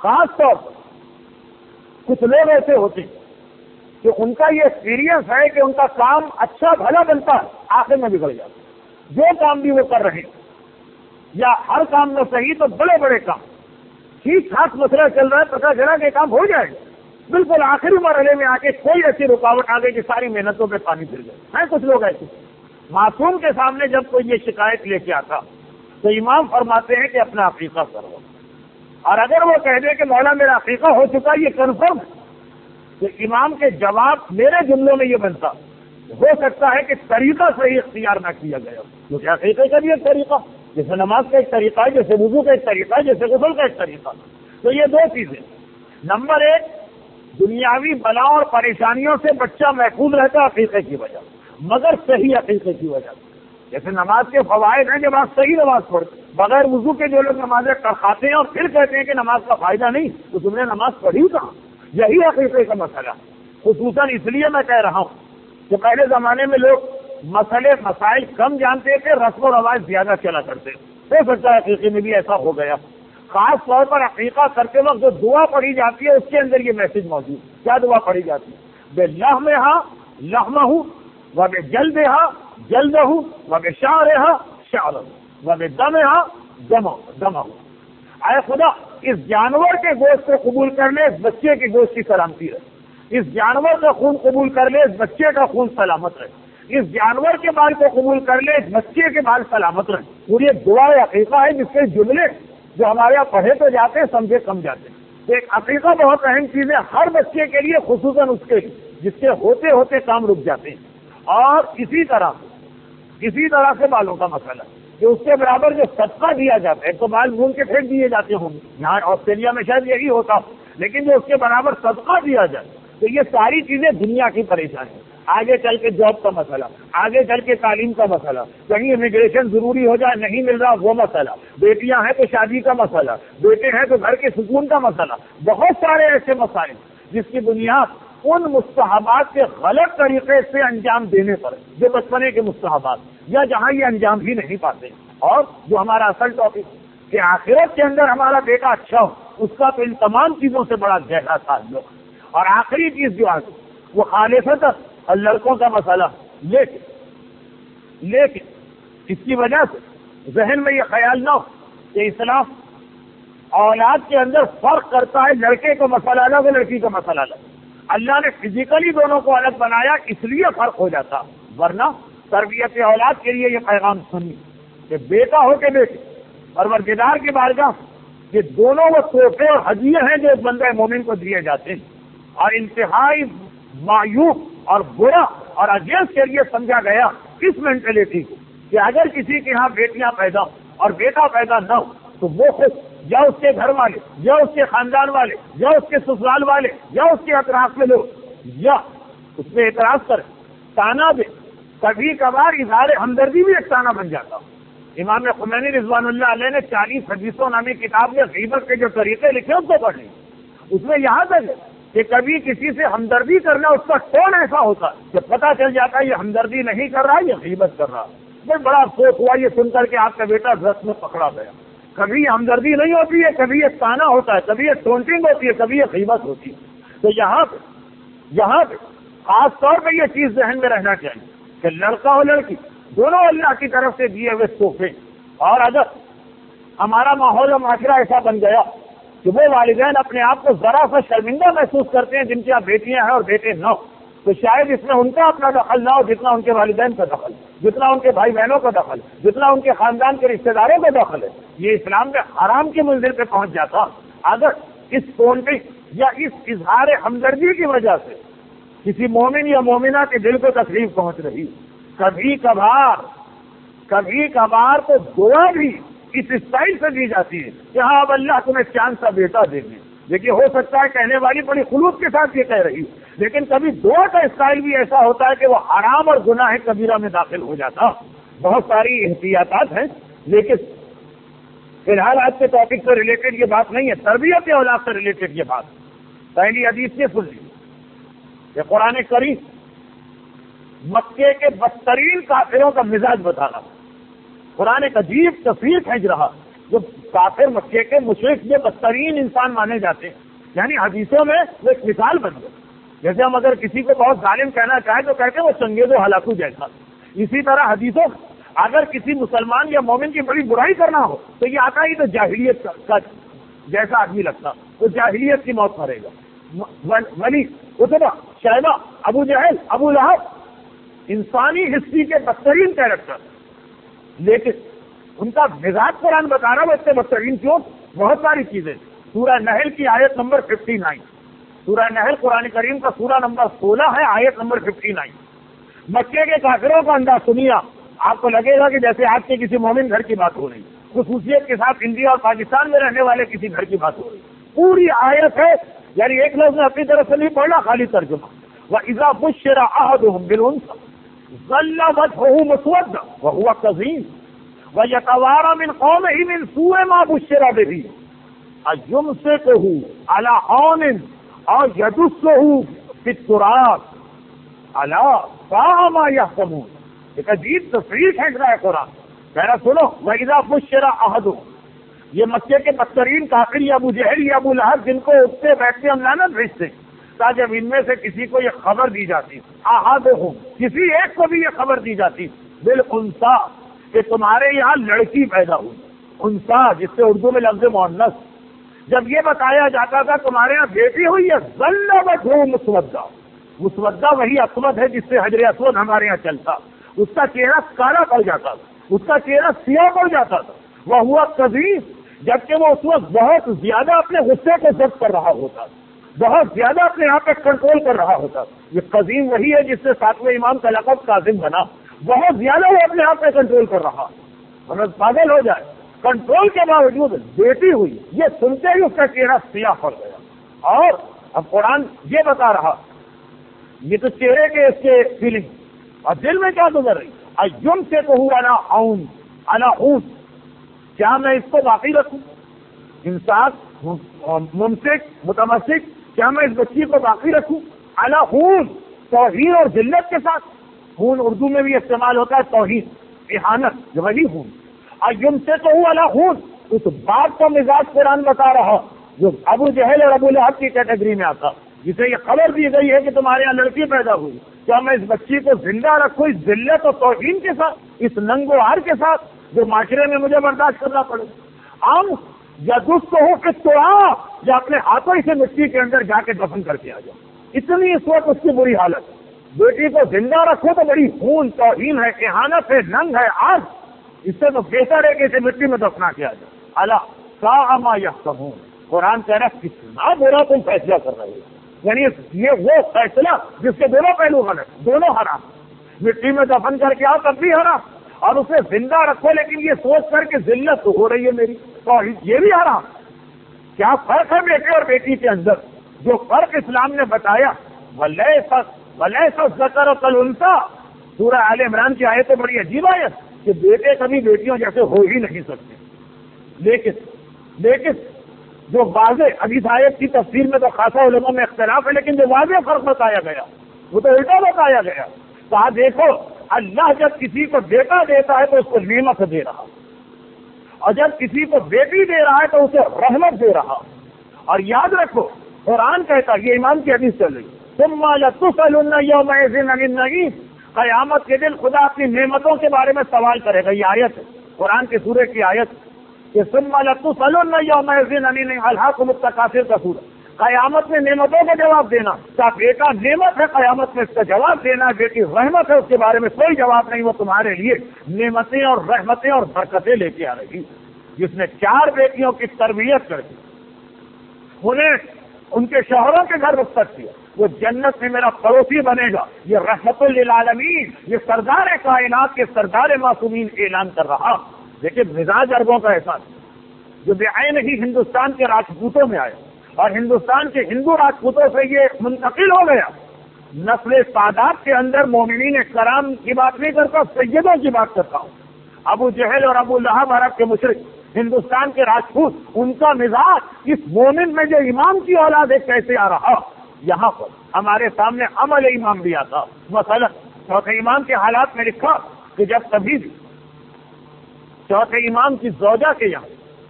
خاص طور پر کچھ لوگ ایسے ہوتے ہیں کہ ان کا یہ ایکسپیرینس ہے کہ ان کا کام اچھا بھلا بنتا ہے، آخر میں بگڑ جاتا ہے۔ جو کام بھی وہ کر رہے ہیں یا ہر کام میں صحیح تو بڑے بڑے کام ٹھیک ٹھاک مسئلہ چل رہا ہے، پتہ چلا کہ کام ہو جائے گا، بالکل آخری مرحلے میں آ کے کوئی ایسی رکاوٹ آ گئی کہ ساری محنتوں پہ پانی پھر گئے ہیں۔ کچھ لوگ ایسے معصوم کے سامنے جب کوئی یہ شکایت لے کے آتا تو امام فرماتے ہیں کہ اپنا عقیقہ کرو، اور اگر وہ کہہ دے کہ مولا میرا عقیقہ ہو چکا یہ کنفرم ہے، تو امام کے جواب میرے جملوں میں یہ بنتا ہو سکتا ہے کہ طریقہ صحیح اختیار نہ کیا گیا، کیونکہ عقیقے کا بھی ایک طریقہ، جیسے نماز کا ایک طریقہ ہے، جیسے وضو کا ایک طریقہ ہے، جیسے غسل کا ایک طریقہ۔ تو یہ دو چیزیں، نمبر ایک دنیاوی بلاؤں اور پریشانیوں سے بچہ محفوظ رہتا ہے عقیقے کی وجہ، مگر صحیح عقیقے کی وجہ سے۔ جیسے نماز کے فوائد ہیں، جب آپ صحیح نماز پڑھتے بغیر وضو کے جو لوگ نمازیں کھاتے ہیں اور پھر کہتے ہیں کہ نماز کا فائدہ نہیں، تو تم نے نماز پڑھی کہاں؟ یہی عقیقے کا مسئلہ، خصوصاً اس لیے میں کہہ رہا ہوں کہ پہلے زمانے میں لوگ مسائل کم جانتے تھے، رسم و رواج زیادہ چلا کرتے، ہو سکتا ہے عقیقے میں بھی ایسا ہو گیا۔ خاص طور پر عقیقہ کرتے وقت جو دعا پڑھی جاتی ہے اس کے اندر یہ میسج موجود ہے۔ کیا دعا پڑھی جاتی ہے؟ بے لحمہا لحمہ و بے جلدہا جلدہ و بے شعرہا شعرہ و بے دمہا دمہ۔ اے خدا اس جانور کے گوشت کو قبول کر لے، اس بچے کے گوشت کی سلامتی رہے، اس جانور کا خون قبول کر لے، اس بچے کا خون سلامت رہے، اس جانور کے بال کو قبول کر لے، اس بچے کے بال سلامت رہے۔ پوری دعا عقیقہ ہے جس کے جملے جو ہمارے یہاں پڑھے تو جاتے ہیں، سمجھے کم جاتے ہیں۔ ایک عقیقہ بہت اہم چیز ہے ہر بچے کے لیے، خصوصاً اس کے جس کے ہوتے ہوتے کام رک جاتے ہیں۔ اور اسی طرح سے بالوں کا مسئلہ کہ اس کے برابر جو صدقہ دیا جاتا ہے، تو بال مون کے پھینک دیے جاتے ہوں گے، یہاں آسٹریلیا میں شاید یہی ہوتا، لیکن جو اس کے برابر صدقہ دیا جائے، تو یہ ساری چیزیں دنیا کی پریشانی ہے۔ آگے چل کے جاب کا مسئلہ، آگے چل کے تعلیم کا مسئلہ، کہیں امیگریشن ضروری ہو جائے نہیں مل رہا وہ مسئلہ، بیٹیاں ہیں تو شادی کا مسئلہ، بیٹے ہیں تو گھر کے سکون کا مسئلہ، بہت سارے ایسے مسائل جس کی بنیاد ان مستحبات کے غلط طریقے سے انجام دینے پر جو بچپنے کے مستحبات یا جہاں یہ انجام بھی نہیں پاتے۔ اور جو ہمارا اصل ٹاپک کہ آخرت کے اندر ہمارا بیٹا اچھا ہو، اس کا تو ان تمام چیزوں سے بڑا گہرا تعلق۔ اور آخری چیز جو ہے وہ خالصت اور لڑکوں کا مسئلہ، لیکن اس کی وجہ سے ذہن میں یہ خیال نہ ہو کہ اسلام اولاد کے اندر فرق کرتا ہے، لڑکے کا مسئلہ الگ ہے، لڑکی کا مسئلہ الگ۔ اللہ نے فزیکلی دونوں کو الگ بنایا اس لیے فرق ہو جاتا، ورنہ تربیت اولاد کے لیے یہ پیغام سنی کہ بیٹا ہو کے بیٹے پروردگار کی بارگاہ یہ دونوں وہ تحفے اور ہدیے ہیں جو بندہ مومن کو دیے جاتے ہیں، اور انتہائی مایوس اور برا اور اگینسٹ کے لیے سمجھا گیا اس مینٹلٹی کو کہ اگر کسی کے ہاں بیٹیاں پیدا اور بیٹا پیدا نہ ہو تو وہ خود یا اس کے گھر والے یا اس کے خاندان والے یا اس کے سسرال والے یا اس کے اطراف میں لوگ یا اس پہ اعتراض کرے، تانا دے، کبھی کبھار اظہار ہمدردی بھی ایک تانا بن جاتا۔ امام خمینی رضوان اللہ علیہ نے 40 حدیثوں نامی کتاب میں غیبت کے جو طریقے لکھے اس کو پڑھ لیں، اس میں یہاں تک ہے کہ کبھی کسی سے ہمدردی کرنا اس کا ٹون ایسا ہوتا ہے کہ پتہ چل جاتا ہے یہ ہمدردی نہیں کر رہا، یہ غیبت کر رہا۔ میں بڑا افسوس ہوا یہ سن کر کے آپ کا بیٹا ڈرگس میں پکڑا گیا۔ کبھی یہ ہمدردی نہیں ہوتی ہے، کبھی یہ تانا ہوتا ہے، کبھی یہ ٹونٹنگ ہوتی ہے، کبھی یہ غیبت ہوتی ہے۔ تو یہاں پہ خاص طور پہ یہ چیز ذہن میں رہنا چاہیے کہ لڑکا اور لڑکی دونوں اللہ کی طرف سے دیے ہوئے تحفے، اور اگر ہمارا ماحول و معاشرہ ایسا بن گیا کہ وہ والدین اپنے آپ کو ذرا سا شرمندہ محسوس کرتے ہیں جن کی بیٹیاں ہیں اور بیٹے نہ ہو، تو شاید اس میں ان کا اپنا دخل نہ ہو جتنا ان کے والدین کا دخل، جتنا ان کے بھائی بہنوں کا دخل، جتنا ان کے خاندان کے رشتہ داروں کا دخل ہے۔ یہ اسلام کے حرام کی منزل پہ پہنچ جاتا اگر اس ٹونٹنگ یا اس اظہار ہمدردی کی وجہ سے کسی مومن یا مومنہ کے دل کو تکلیف پہنچ رہی۔ کبھی کبھار تو دعا بھی اس اسٹائل سے دی جاتی ہے کہ ہاں اب اللہ تمہیں چاند سا بیٹا دے دے۔ دیکھیے ہو سکتا ہے کہنے والی بڑی خلوص کے ساتھ یہ کہہ رہی، لیکن کبھی دعا کا اسٹائل بھی ایسا ہوتا ہے کہ وہ حرام اور گناہ کبیرہ میں داخل ہو جاتا۔ بہت ساری احتیاطات ہیں، لیکن فی الحال آج کے ٹاپک سے ریلیٹڈ یہ بات نہیں ہے، تربیت اولاد سے ریلیٹڈ یہ بات۔ پہلی حدیث یہ سن لی کہ قرآن کریم مکے کے بدترین کافروں کا مزاج بتا رہا، قرآن ایک عجیب تصویر کھینچ رہا جو کافر مکے کے مشرک جو بدترین انسان مانے جاتے ہیں، یعنی حدیثوں میں وہ ایک مثال بن گئی. جیسے ہم اگر کسی کو بہت ظالم کہنا چاہیں تو کہتے ہیں وہ چنگیز و ہلاکو جیسا. اسی طرح حدیثوں میں اگر کسی مسلمان یا مومن کی بڑی برائی کرنا ہو تو یہ آتا ہی تو جاہلیت کا جیسا آدمی لگتا، وہ جاہلیت کی موت مرے گا. ولی، اتبا، شیبہ، ابو جہل، ابو لہب، انسانی ہسٹری کے بدترین کیریکٹر، لیکن ان کا مزاج قرآن بتا رہا وہ اتنے بدترین کیوں؟ بہت ساری چیزیں. سورہ نحل کی آیت نمبر 59، سورہ نحل قرآن کریم کا سورہ نمبر 16 ہے، آیت نمبر 59. مکے کے کافروں کا انداز سنیے، آپ کو لگے گا کہ جیسے آپ کے کسی مومن گھر کی بات ہو رہی، خصوصیت کے ساتھ انڈیا اور پاکستان میں رہنے والے کسی گھر کی بات ہو رہی. پوری آیت ہے، یعنی ایک لفظ میں اپنی طرف سے نہیں پڑھنا، خالی ترجمہ. وَإِذَا بُشِّرَ أَحَدُهُم بِالْأُنثىٰ ظَلَّ وَجْهُهُ مُسْوَدًّا وَهُوَ كَظِيمٌ وَيَتَوَارَىٰ مِنْ قَوْمِهِ مِنْ سُوءِ مَا بُشِّرَ بِهِ أَيُمْسِكُهُ عَلَىٰ هَوْنٍ أَوْ يَدُسُّهُ فِي التُّرَابِ أَلَا سَاءَ مَا يَحْكُمُونَ. ایک عجیب تصویر کھینچ رہا ہے قرآن. کہہ رہا سنو، وَإِذَا بُشِّرَ أَحَدُهُم، یہ مکے کے بدترین کافر یا ابو جہل یا ابو لہب جن کو اٹھتے بیٹھتے ہم لعنت بھیجتے، تاکہ ان میں سے کسی کو یہ خبر دی جاتی، احدہم، کسی ایک کو بھی یہ خبر دی جاتی، بالانثیٰ، کہ تمہارے یہاں لڑکی پیدا ہوئی. انثیٰ جس سے اردو میں لفظ مؤنث، جب یہ بتایا جاتا تھا تمہارے یہاں بیٹی ہوئی ہے، ظل وجہہ مسودہ، مسودہ وہی اسود ہے جس سے حجر اسود ہمارے یہاں چلتا، اس کا چہرہ کالا پڑ جاتا تھا، اس کا چہرہ سیاہ پڑ جاتا تھا. وہ ہوا کظیم، جبکہ وہ اس وقت بہت زیادہ اپنے غصے کو ضبط کر رہا ہوتا تھا، بہت زیادہ اپنے یہاں پہ کنٹرول کر رہا ہوتا تھا. یہ قظیم وہی ہے جس سے 7ویں امام کا لقب کاظم بنا. بہت زیادہ وہ اپنے آپ پہ کنٹرول کر رہا، ورنہ پاگل ہو جائے. کنٹرول کے باوجود بیٹی ہوئی، یہ سنتے ہی اس کا چہرہ سیاہ پڑ گیا. اور اب قرآن یہ بتا رہا، یہ تو چہرے کے اس کے فیلنگ، اور دل میں کیا گزر رہی. ایم سے تو ہوا نا اون انا اون، کیا میں اس کو باقی رکھوں؟ انصاف، ممسک، متمسک، کیا میں اس بچی کو باقی رکھوں؟ انا خون، توہین اور ذلت کے ساتھ. خون اردو میں بھی استعمال ہوتا ہے، توہین، اہانت، جو وہی خون. ایم سے تو ہوا نا خون، اس بات کا مزاج قرآن بتا رہا جو ابو جہل اور ابو لہب کی کیٹیگری میں آتا، جسے یہ خبر دی گئی ہے کہ تمہارے یہاں لڑکی پیدا ہوئی، کیا میں اس بچی کو زندہ رکھوں اس ذلت اور توہین کے ساتھ، اس ننگ و عار کے ساتھ جو معاشرے میں مجھے برداشت کرنا پڑے؟ ہم یا دوست کو ہو کہ تو یا اپنے ہاتھوں سے مٹی کے اندر جا کے دفن کر کے آ جاؤ. اتنی اس وقت اس کی بری حالت. بیٹی کو زندہ رکھو تو بڑی خون، توہین ہے، اہانت ہے، ننگ ہے، آج اس سے تو بہتر ہے کہ اسے مٹی میں دفنا کیا جائے. اللہ ساء ما یحکمون، قرآن کہہ رہا ہے کتنا برا تم فیصلہ کر رہے ہو. یعنی یہ وہ فیصلہ جس کے دونوں پہلو غلط، دونوں حرام. مٹی میں دفن کر کے آؤ تب بھی حرام، اور اسے زندہ رکھو لیکن یہ سوچ کر کے ذلت تو ہو رہی ہے میری، تو یہ بھی حرام. کیا فرق ہے بیٹے اور بیٹی کے اندر؟ جو فرق اسلام نے بتایا، وَلَيْسَ الذَّكَرُ كَالْأُنثَىٰ، سورہ آل عمران کی آیت تو بڑی عجیب آیت کہ بیٹے کبھی بیٹیوں جیسے ہو ہی نہیں سکتے. لیکن جو واضح، ابھی اس آیت کی تفسیر میں تو خاصا علماء میں اختلاف ہے، لیکن جو واضح فرق بتایا گیا وہ تو الٹا بتایا گیا. کہا دیکھو اللہ جب کسی کو بیٹا دیتا ہے تو اس کو نعمت دے رہا، اور جب کسی کو بیٹی دے رہا ہے تو اسے رحمت دے رہا. اور یاد رکھو قرآن کہتا، یہ امام کی حدیث چل رہی، ثم لتسألن یومئذ عن النعیم، قیامت کے دن خدا اپنی نعمتوں کے بارے میں سوال کرے گا. یہ آیت ہے قرآن کے سورے کی آیت کہ ثم لتسألن یومئذ عن النعیم، الہاکم التکاثر کا سورہ. قیامت میں نعمتوں کا جواب دینا، کیا بیٹا نعمت ہے؟ قیامت میں اس کا جواب دینا. بیٹی رحمت ہے، اس کے بارے میں کوئی جواب نہیں، وہ تمہارے لیے نعمتیں اور رحمتیں اور برکتیں لے کے آ رہی. جس نے 4 بیٹیوں کی تربیت کر کے انہیں ان کے شوہروں کے گھر رخصت کیا، وہ جنت میں میرا پڑوسی بنے گا. یہ رحمت للعالمین، یہ سردار کائنات کے سردار معصومین اعلان کر رہا. دیکھیں مزاج عربوں کا احساس جو بعین ہی ہندوستان کے راجپوتوں میں آیا، اور ہندوستان کے ہندو راجپوتوں سے یہ منتقل ہو گیا. نسل سادات کے اندر مومنین کرام کی بات نہیں کرتا، سیدوں کی بات کرتا ہوں. ابو جہل اور ابو لہب عرب کے مشرک، ہندوستان کے راجپوت، ان کا مزاج اس مومن میں جو امام کی اولاد ہے کیسے آ رہا. یہاں پر ہمارے سامنے عمل امام بھی آتا. مثلا چوتھے امام کے حالات میں لکھا کہ جب کبھی بھی چوتھے امام کی زوجہ کے یہاں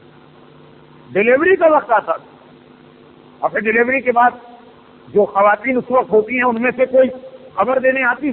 ڈلیوری کا وقت آتا تھا، اور پھر ڈلیوری کے بعد جو خواتین اس وقت ہوتی ہیں ان میں سے کوئی خبر دینے آتی،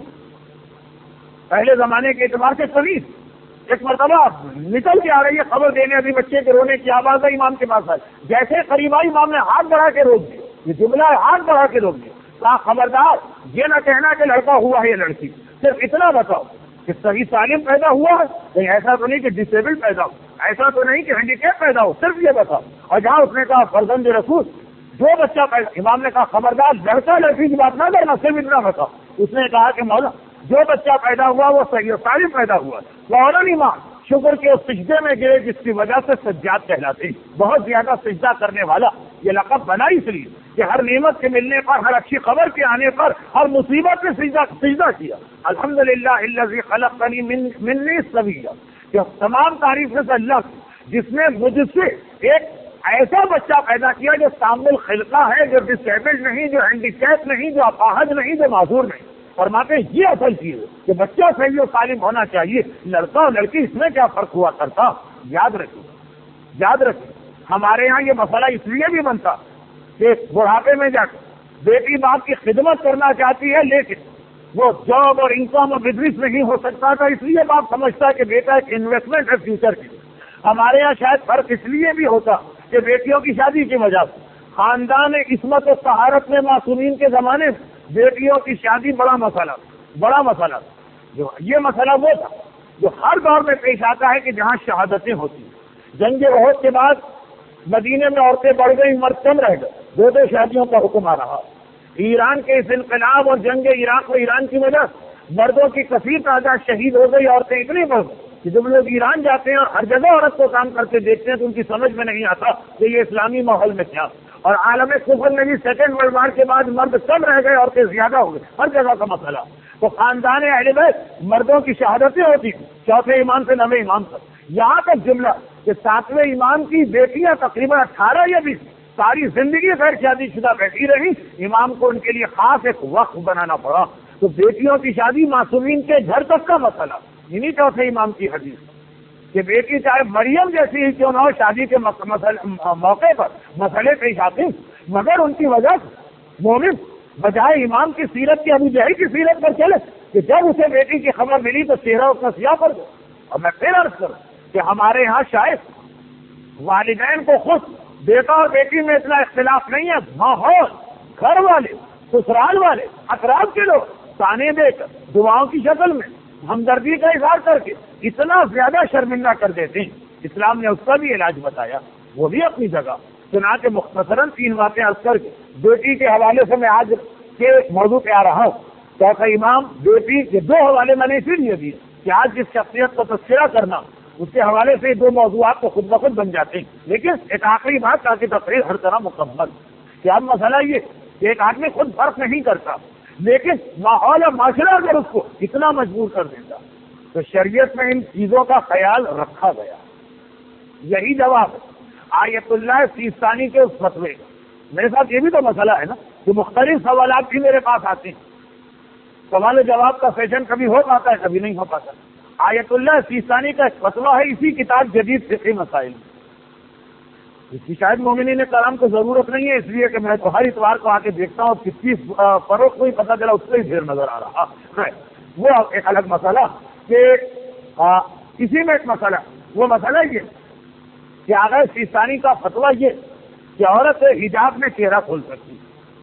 پہلے زمانے کے اعتبار سے قریب ایک مرتبہ نکل کے آ رہی ہے خبر دینے، ابھی بچے کے رونے کی آواز ہے، امام کے پاس آئی، جیسے قریب آئی امام نے ہاتھ بڑھا کے روک دیا، یہ جملہ ہے ہاتھ بڑھا کے روک دیا، کہا خبردار یہ نہ کہنا کہ لڑکا ہوا ہے یا لڑکی، صرف اتنا بتاؤ کہ صحیح سالم پیدا ہوا ہے، کہیں ایسا تو نہیں کہ ڈسیبل پیدا ہو، ایسا تو نہیں کہ ہینڈیکیپ پیدا ہو، صرف یہ بتاؤ۔ اور جہاں اس نے کہا فرزند رسول جو بچہ پیدا، امام نے کہا خبردار لڑکا لڑکی کی بات نہ کرنا، صرف اتنا بتاؤ۔ اس نے کہا کہ مولا جو بچہ پیدا ہوا وہ صحیح سالم پیدا ہوا، فوراً امام شکر کے اس سجدے میں گرے جس کی وجہ سے سجاد کہلاتے ہیں، بہت زیادہ سجدہ کرنے والا۔ یہ لقب بنا اس لیے کہ ہر نعمت کے ملنے پر، ہر اچھی خبر کے آنے پر، ہر مصیبت میں سجدہ کیا۔ الحمدللہ الذی خلقنی منی سویا، کہ تمام تعریفیں سے اللہ کی جس نے مجھ سے ایک ایسا بچہ پیدا کیا جو کامل خلقہ ہے، جو ڈسیبلڈ نہیں، جو ہینڈیکیپ نہیں، جو اپاہج نہیں، جو معذور نہیں۔ فرماتے ہیں یہ اصل چیز ہے کہ بچہ صحیح و سالم ہونا چاہیے، لڑکا اور لڑکی اس میں کیا فرق ہوا کرتا۔ یاد رکھیں ہمارے ہاں یہ مسئلہ اس لیے بھی بنتا کہ بڑھاپے میں جا کر بیٹی باپ کی خدمت کرنا چاہتی ہے، لیکن وہ جاب اور انکم اور بزنس نہیں ہو سکتا تھا، اس لیے باپ سمجھتا ہے کہ بیٹا ایک انویسٹمنٹ ہے فیوچر کی۔ ہمارے یہاں شاید فرق اس لیے بھی ہوتا کہ بیٹیوں کی شادی کی وجہ سے خاندان عصمت و طہارت میں معصومین کے زمانے میں بیٹیوں کی شادی بڑا مسئلہ جو یہ مسئلہ وہ تھا جو ہر دور میں پیش آتا ہے کہ جہاں شہادتیں ہوتی ہیں۔ جنگ احد کے بعد مدینے میں عورتیں بڑھ گئی، مرد کم رہ گئے، دو شادیوں کا حکم آ رہا۔ ایران کے اس انقلاب اور جنگ عراق و ایران کی وجہ سے مردوں کی کثیر تعداد شہید ہو گئی، عورتیں اتنی بڑھ گئی کہ جب لوگ ایران جاتے ہیں اور ہر جگہ عورت کو کام کرتے دیکھتے ہیں تو ان کی سمجھ میں نہیں آتا کہ یہ اسلامی ماحول میں کیا۔ اور عالم کفر میں بھی سیکنڈ ورلڈ وار کے بعد مرد کم رہ گئے، عورتیں زیادہ ہو گئے، ہر جگہ کا مسئلہ۔ تو خاندان اہل بیت مردوں کی شہادتیں ہوتی تھیں، چوتھے امام سے 9ویں امام تک، یہاں تک جملہ کہ 7ویں امام کی بیٹیاں تقریباً 18 یا 20 ساری زندگی غیر شادی شدہ بیٹھی رہی، امام کو ان کے لیے خاص ایک وقف بنانا پڑا۔ تو بیٹیوں کی شادی معصومین کے گھر تک کا مسئلہ، انہیں چوتھے امام کی حدیث کہ بیٹی چاہے مریم جیسی ہی کیوں نہ ہو، شادی کے موقع پر مسئلے پیش آتے، مگر ان کی وجہ سے مومن بجائے امام کی سیرت کی ابو جہل کی سیرت پر چلے کہ جب اسے بیٹی کی خبر ملی تو چہرہ اس کا سیاہ پڑ گیا۔ اور میں پھر عرض کروں کہ ہمارے ہاں شاید والدین کو خود بیٹا اور بیٹی میں اتنا اختلاف نہیں ہے، ماحول، گھر والے، سسرال والے، اطراف کے لوگ تانے دے کر، دعاؤں کی شکل میں ہمدردی کا اظہار کر کے اتنا زیادہ شرمندہ کر دیتے ہیں۔ اسلام نے اس کا بھی علاج بتایا، وہ بھی اپنی جگہ، چنانچہ مختصراً 3 باتیں عرض کر کے بیٹی کے حوالے سے میں آج کے موضوع پہ آ رہا ہوں۔ چوتھا امام، بیٹی کے 2 حوالے میں نے اسی لیے دیے کہ آج جس شخصیت کو تذکرہ کرنا اس کے حوالے سے 2 موضوعات تو خود بخود بن جاتے ہیں، لیکن ایک آخری بات تاکہ تقریر ہر طرح مکمل کہ اب مسئلہ یہ کہ ایک آدمی خود فرق نہیں کرتا، لیکن ماحول اور معاشرہ اگر اس کو اتنا مجبور کر دیتا تو شریعت میں ان چیزوں کا خیال رکھا گیا۔ یہی جواب ہے آیت اللہ سیستانی کے اس فتوے کا۔ میرے ساتھ یہ بھی تو مسئلہ ہے نا کہ مختلف سوالات بھی میرے پاس آتے ہیں، سوال و جواب کا سیشن کبھی ہو پاتا ہے، کبھی نہیں ہو پاتا۔ آیت اللہ سیستانی کا ایک فتویٰ ہے اسی کتاب جدید فقہی مسائل میں، اس کی شاید مومنین کرام کو ضرورت نہیں ہے، اس لیے کہ میں تو ہر اتوار کو آ کے دیکھتا ہوں کس کی فروخت ہوئی، پتہ چلا اس سے ہی ڈھیر نظر آ رہا ہے، وہ ایک الگ مسئلہ کہ اسی میں ایک مسئلہ، وہ مسئلہ یہ کہ اگر سیستانی کا فتویٰ یہ کہ عورت حجاب میں چہرہ کھول سکتی،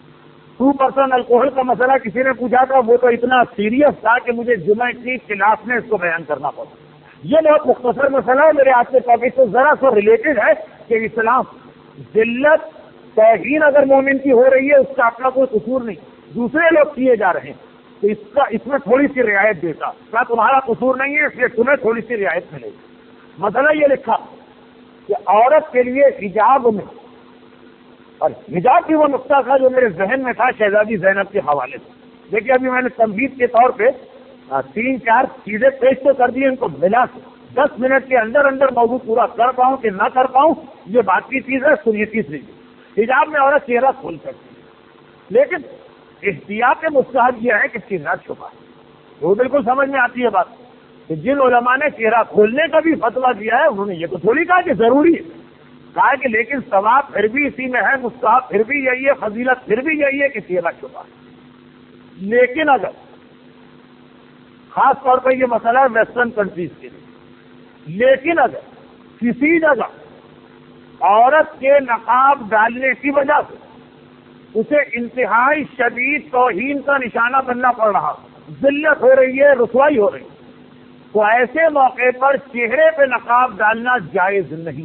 2% الکوہل کا مسئلہ کسی نے پوچھا تھا، وہ تو اتنا سیریس تھا کہ مجھے جمعہ کی کلاس میں اس کو بیان کرنا پڑا۔ یہ بہت مختصر مسئلہ ہے، میرے آپ کے ٹاپک سے ذرا سا ریلیٹڈ ہے کہ اسلام ذلت توہین اگر مومن کی ہو رہی ہے اس کا اپنا کوئی قصور نہیں، دوسرے لوگ کیے جا رہے ہیں تو اس میں تھوڑی سی رعایت دیتا، کیا تمہارا قصور نہیں ہے اس لیے تمہیں تھوڑی سی رعایت ملے گی۔ مسئلہ یہ لکھا کہ عورت کے لیے حجاب میں، اور حجاب کی وہ نقطہ تھا جو میرے ذہن میں تھا شہزادی زینب کے حوالے سے، دیکھیے ابھی میں نے تنبیہ کے طور پہ 3-4 چیزیں پیش تو کر دی، ان کو ملا 10 منٹ کے اندر اندر موضوع پورا کر پاؤں کہ نہ کر پاؤں یہ بات کی چیز ہے۔ سنیے تیسری حجاب میں عورت چہرہ کھول سکتی ہے، لیکن احتیاط مستحب یہ ہے کہ چہرہ چھپا، وہ بالکل سمجھ میں آتی ہے بات کہ جن علماء نے چہرہ کھولنے کا بھی فتویٰ دیا ہے انہوں نے یہ تو تھوڑی کہا کہ ضروری ہے، کہا کہ لیکن ثواب پھر بھی اسی میں ہے، مستحب پھر بھی یہی ہے، فضیلت پھر بھی یہی ہے کہ سیغہ شدہ۔ لیکن اگر خاص طور پر یہ مسئلہ ہے ویسٹرن کنٹریز کے لیے، لیکن اگر کسی جگہ عورت کے نقاب ڈالنے کی وجہ سے اسے انتہائی شدید توہین کا نشانہ بننا پڑ رہا، ذلت ہو رہی ہے، رسوائی ہو رہی، تو ایسے موقع پر چہرے پہ نقاب ڈالنا جائز نہیں۔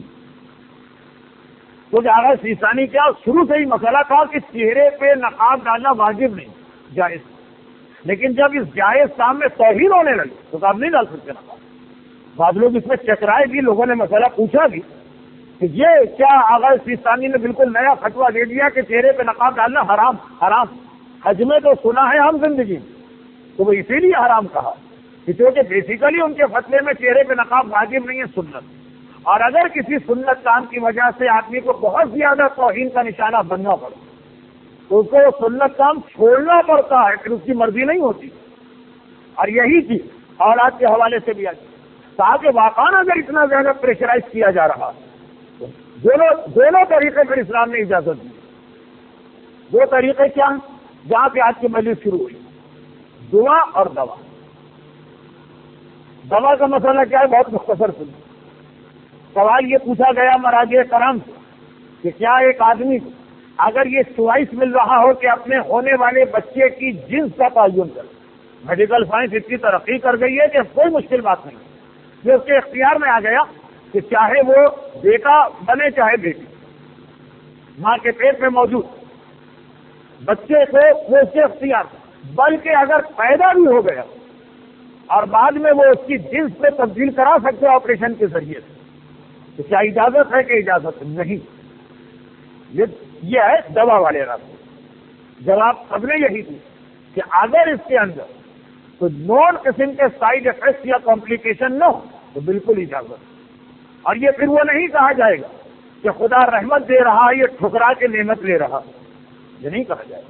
تو آغا سیستانی کیا شروع سے ہی مسئلہ تھا کہ چہرے پہ نقاب ڈالنا واجب نہیں، جائز، لیکن جب اس جائز کام میں توہین ہونے لگی تو آپ نہیں ڈال سکتے نقاب۔ بعض لوگ اس میں چکرائے بھی، لوگوں نے مسئلہ پوچھا بھی کہ یہ کیا آغا سیستانی نے بالکل نیا فتویٰ دے دیا کہ چہرے پہ نقاب ڈالنا حرام؟ حرام حج میں تو سنا ہے ہم زندگی میں، تو وہ اسی لیے حرام کہا کیونکہ بیسیکلی ان کے فتوے میں چہرے پہ نقاب واجب نہیں ہے، سنت، اور اگر کسی سنت کام کی وجہ سے آدمی کو بہت زیادہ توہین کا نشانہ بننا پڑے تو اس کو وہ سنت کام چھوڑنا پڑتا ہے، پھر اس کی مرضی نہیں ہوتی۔ اور یہی چیز اولاد کے حوالے سے بھی آتی، تاکہ واقعا اگر اتنا زیادہ پریشرائز کیا جا رہا تو دونوں طریقے پھر اسلام نے اجازت دی۔ دو طریقے کیا ہیں جہاں پہ آج کی مجلس شروع ہوئی؟ دعا اور دوا۔ دوا کا مسئلہ کیا ہے؟ بہت مختصر سنیں۔ سوال یہ پوچھا گیا مراجع کرام سے کہ کیا ایک آدمی کو اگر یہ چوائس مل رہا ہو کہ اپنے ہونے والے بچے کی جنس کا تعین کرے، میڈیکل سائنس اتنی ترقی کر گئی ہے کہ کوئی مشکل بات نہیں، یہ اس کے اختیار میں آ گیا کہ چاہے وہ بیٹا بنے چاہے بیٹی، ماں کے پیٹ میں موجود بچے کو وہ اس کے اختیار میں، بلکہ اگر پیدا بھی ہو گیا اور بعد میں وہ اس کی جنس میں تبدیل کرا سکتے آپریشن کے ذریعے سے، تو کیا اجازت ہے کہ اجازت نہیں؟ یہ ہے دوا والے راستے۔ جواب سب نے یہی دی کہ اگر اس کے اندر تو نون قسم کے سائیڈ افیکٹس یا کمپلیکیشن نہ ہو تو بالکل اجازت۔ اور یہ پھر وہ نہیں کہا جائے گا کہ خدا رحمت دے رہا ہے، یہ ٹھکرا کے نعمت لے رہا، یہ نہیں کہا جائے گا۔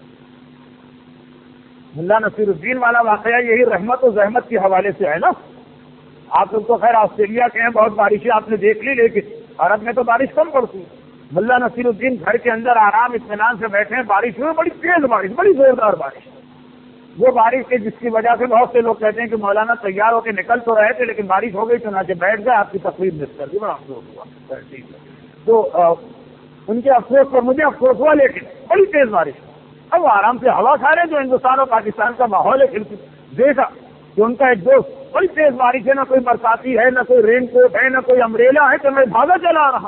ملا نصیر الدین والا واقعہ یہی رحمت و زحمت کے حوالے سے ہے نا۔ آپ لوگ تو خیر آسٹریلیا کے ہیں، بہت بارشیں آپ نے دیکھ لی، لیکن عرب میں تو بارش کم پڑتی ہے۔ ملا نصیر الدین گھر کے اندر آرام اطمینان سے بیٹھے ہیں، بارش ہوئی، بڑی تیز بارش، بڑی زوردار بارش، وہ بارش ہے جس کی وجہ سے بہت سے لوگ کہتے ہیں کہ مولانا تیار ہو کے نکل تو رہے تھے لیکن بارش ہو گئی چنانچہ بیٹھ گئے، آپ کی تقریر مس کر دی، بڑا افسوس ہوا۔ ٹھیک ہے، تو ان کے افسوس پر مجھے افسوس ہوا، لیکن بڑی تیز بارش، اب وہ آرام سے ہوا کھا رہے، جو ہندوستان اور پاکستان کا ماحول ہے، دیکھا کہ ان کا ایک دوست بڑی تیز بارش ہے، نہ کوئی برساتی ہے، نہ کوئی رین کوٹ ہے، نہ کوئی امبریلا ہے، تو میں بھاگا چلا رہا۔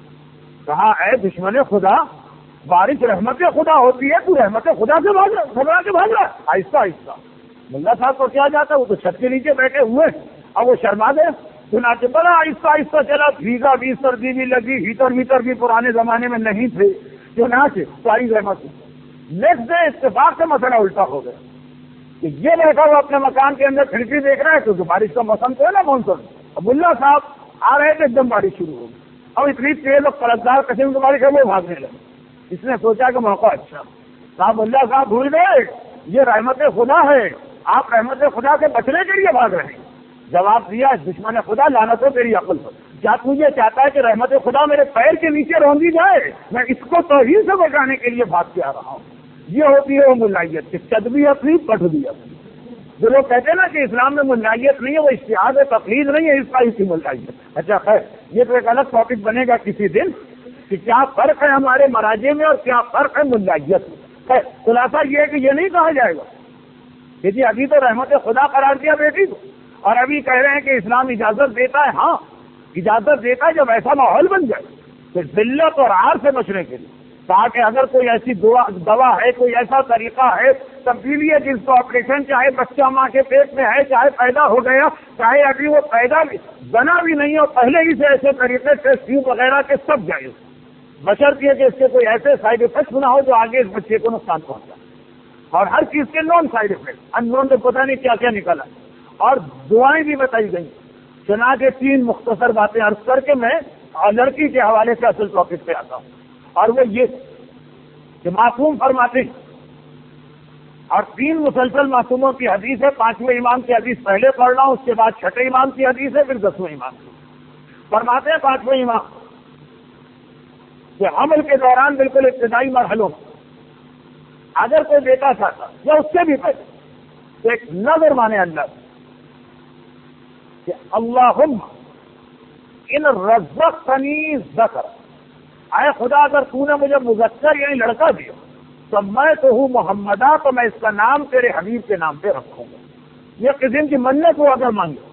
کہا اے دشمن خدا، بارش رحمت خدا ہوتی ہے، تو رحمت خدا سے بھاگ رہا، آہستہ آہستہ۔ ملا صاحب کو کیا جاتا، وہ تو چھت کے نیچے بیٹھے ہوئے، اب وہ شرما گئے، چنانچہ بڑا آہستہ آہستہ چلا، بھیگا بھی، سردی بھی لگی، ہیٹر بھی پرانے زمانے میں نہیں تھے، چنانچہ ساری رحمت۔ نیکسٹ ڈے اتفاق سے مسئلہ الٹا ہو گیا کہ یہ بیٹھا وہ اپنے مکان کے اندر کھڑکی دیکھ رہا ہے کیونکہ بارش کا موسم تو ہے نا، مانسون۔ اب ملا صاحب آ رہے تھے، ایک دم بارش شروع ہو گئی، اب اتنی تیز اور پلکدار قسم کی بارش ہے، وہ بھاگنے لگے۔ اس نے سوچا کہ موقع اچھا، صاحب اللہ صاحب بھول گئے یہ رحمت خدا ہے، آپ رحمت خدا سے بچنے کے لیے بھاگ رہے ہیں۔ جواب دیا دشمن خدا، لعنت ہو تیری عقل پر، کیا تو یہ چاہتا ہے کہ رحمت خدا میرے پیر کے نیچے روندی جائے؟ میں اس کو توہین سے بچانے کے لیے بھاگ کے آ رہا ہوں۔ یہ ہوتی ہے وہ ملائیت کہ چد بھی اپنی پٹ بھی اپنی۔ جو لوگ کہتے ہیں نا کہ اسلام میں ملائیت نہیں ہے، وہ اشتہاد ہے، تقلید نہیں ہے، اس کا اسی ملائیت۔ اچھا خیر، یہ تو ایک الگ ٹاپک بنے گا کسی دن کہ کیا فرق ہے ہمارے مراجع میں اور کیا فرق ہے ملائیت میں۔ خلاصہ یہ ہے کہ یہ نہیں کہا جائے گا کہ جی ابھی تو رحمت خدا قرار دیا بیٹی کو اور ابھی کہہ رہے ہیں کہ اسلام اجازت دیتا ہے۔ ہاں اجازت دیتا ہے جب ایسا ماحول بن جائے کہ ذلت اور عار سے بچنے کے لیے، تاکہ اگر کوئی ایسی دوا ہے، کوئی ایسا طریقہ ہے، تبدیلی ہے جس کو آپریشن، چاہے بچہ ماں کے پیٹ میں ہے، چاہے پیدا ہو گیا، چاہے ابھی وہ پیدا بھی بنا بھی نہیں اور پہلے ہی سے ایسے طریقے سے ٹیوب وغیرہ کے سب جائز، بشرطیے کہ اس کے کوئی ایسے سائیڈ افیکٹس نہ ہو جو آگے اس بچے کو نقصان پہنچائے، اور ہر چیز کے نون سائیڈ افیکٹ، ان نون تو پتہ نہیں کیا کیا نکلا، اور دعائیں بھی بتائی گئی۔ چنانچہ 3 مختصر باتیں عرض کر کے میں لڑکی کے حوالے سے اصل ٹاپک پہ آتا ہوں، اور وہ یہ کہ معصوم فرماتے ہیں، اور 3 مسلسل معصوموں کی حدیث ہے، 5ویں امام کی حدیث پہلے پڑھ رہا ہوں، اس کے بعد 6 امام کی حدیث ہے، پھر 10ویں امام کی۔ فرماتے ہیں 5ویں امام کہ حمل کے دوران بالکل ابتدائی مرحلوں میں اگر کوئی بیٹا چاہتا یا اس سے بھی پہلے تو ایک نظر مانے اللہ کہ اللہم ان رزقتنی ذکر، اے خدا اگر تو نے مجھے مذکر یعنی لڑکا دیا تو میں تو ہوں محمدہ، تو میں اس کا نام تیرے حبیب کے نام پہ رکھوں گا۔ یہ قسم کی منت ہو اگر مانگے،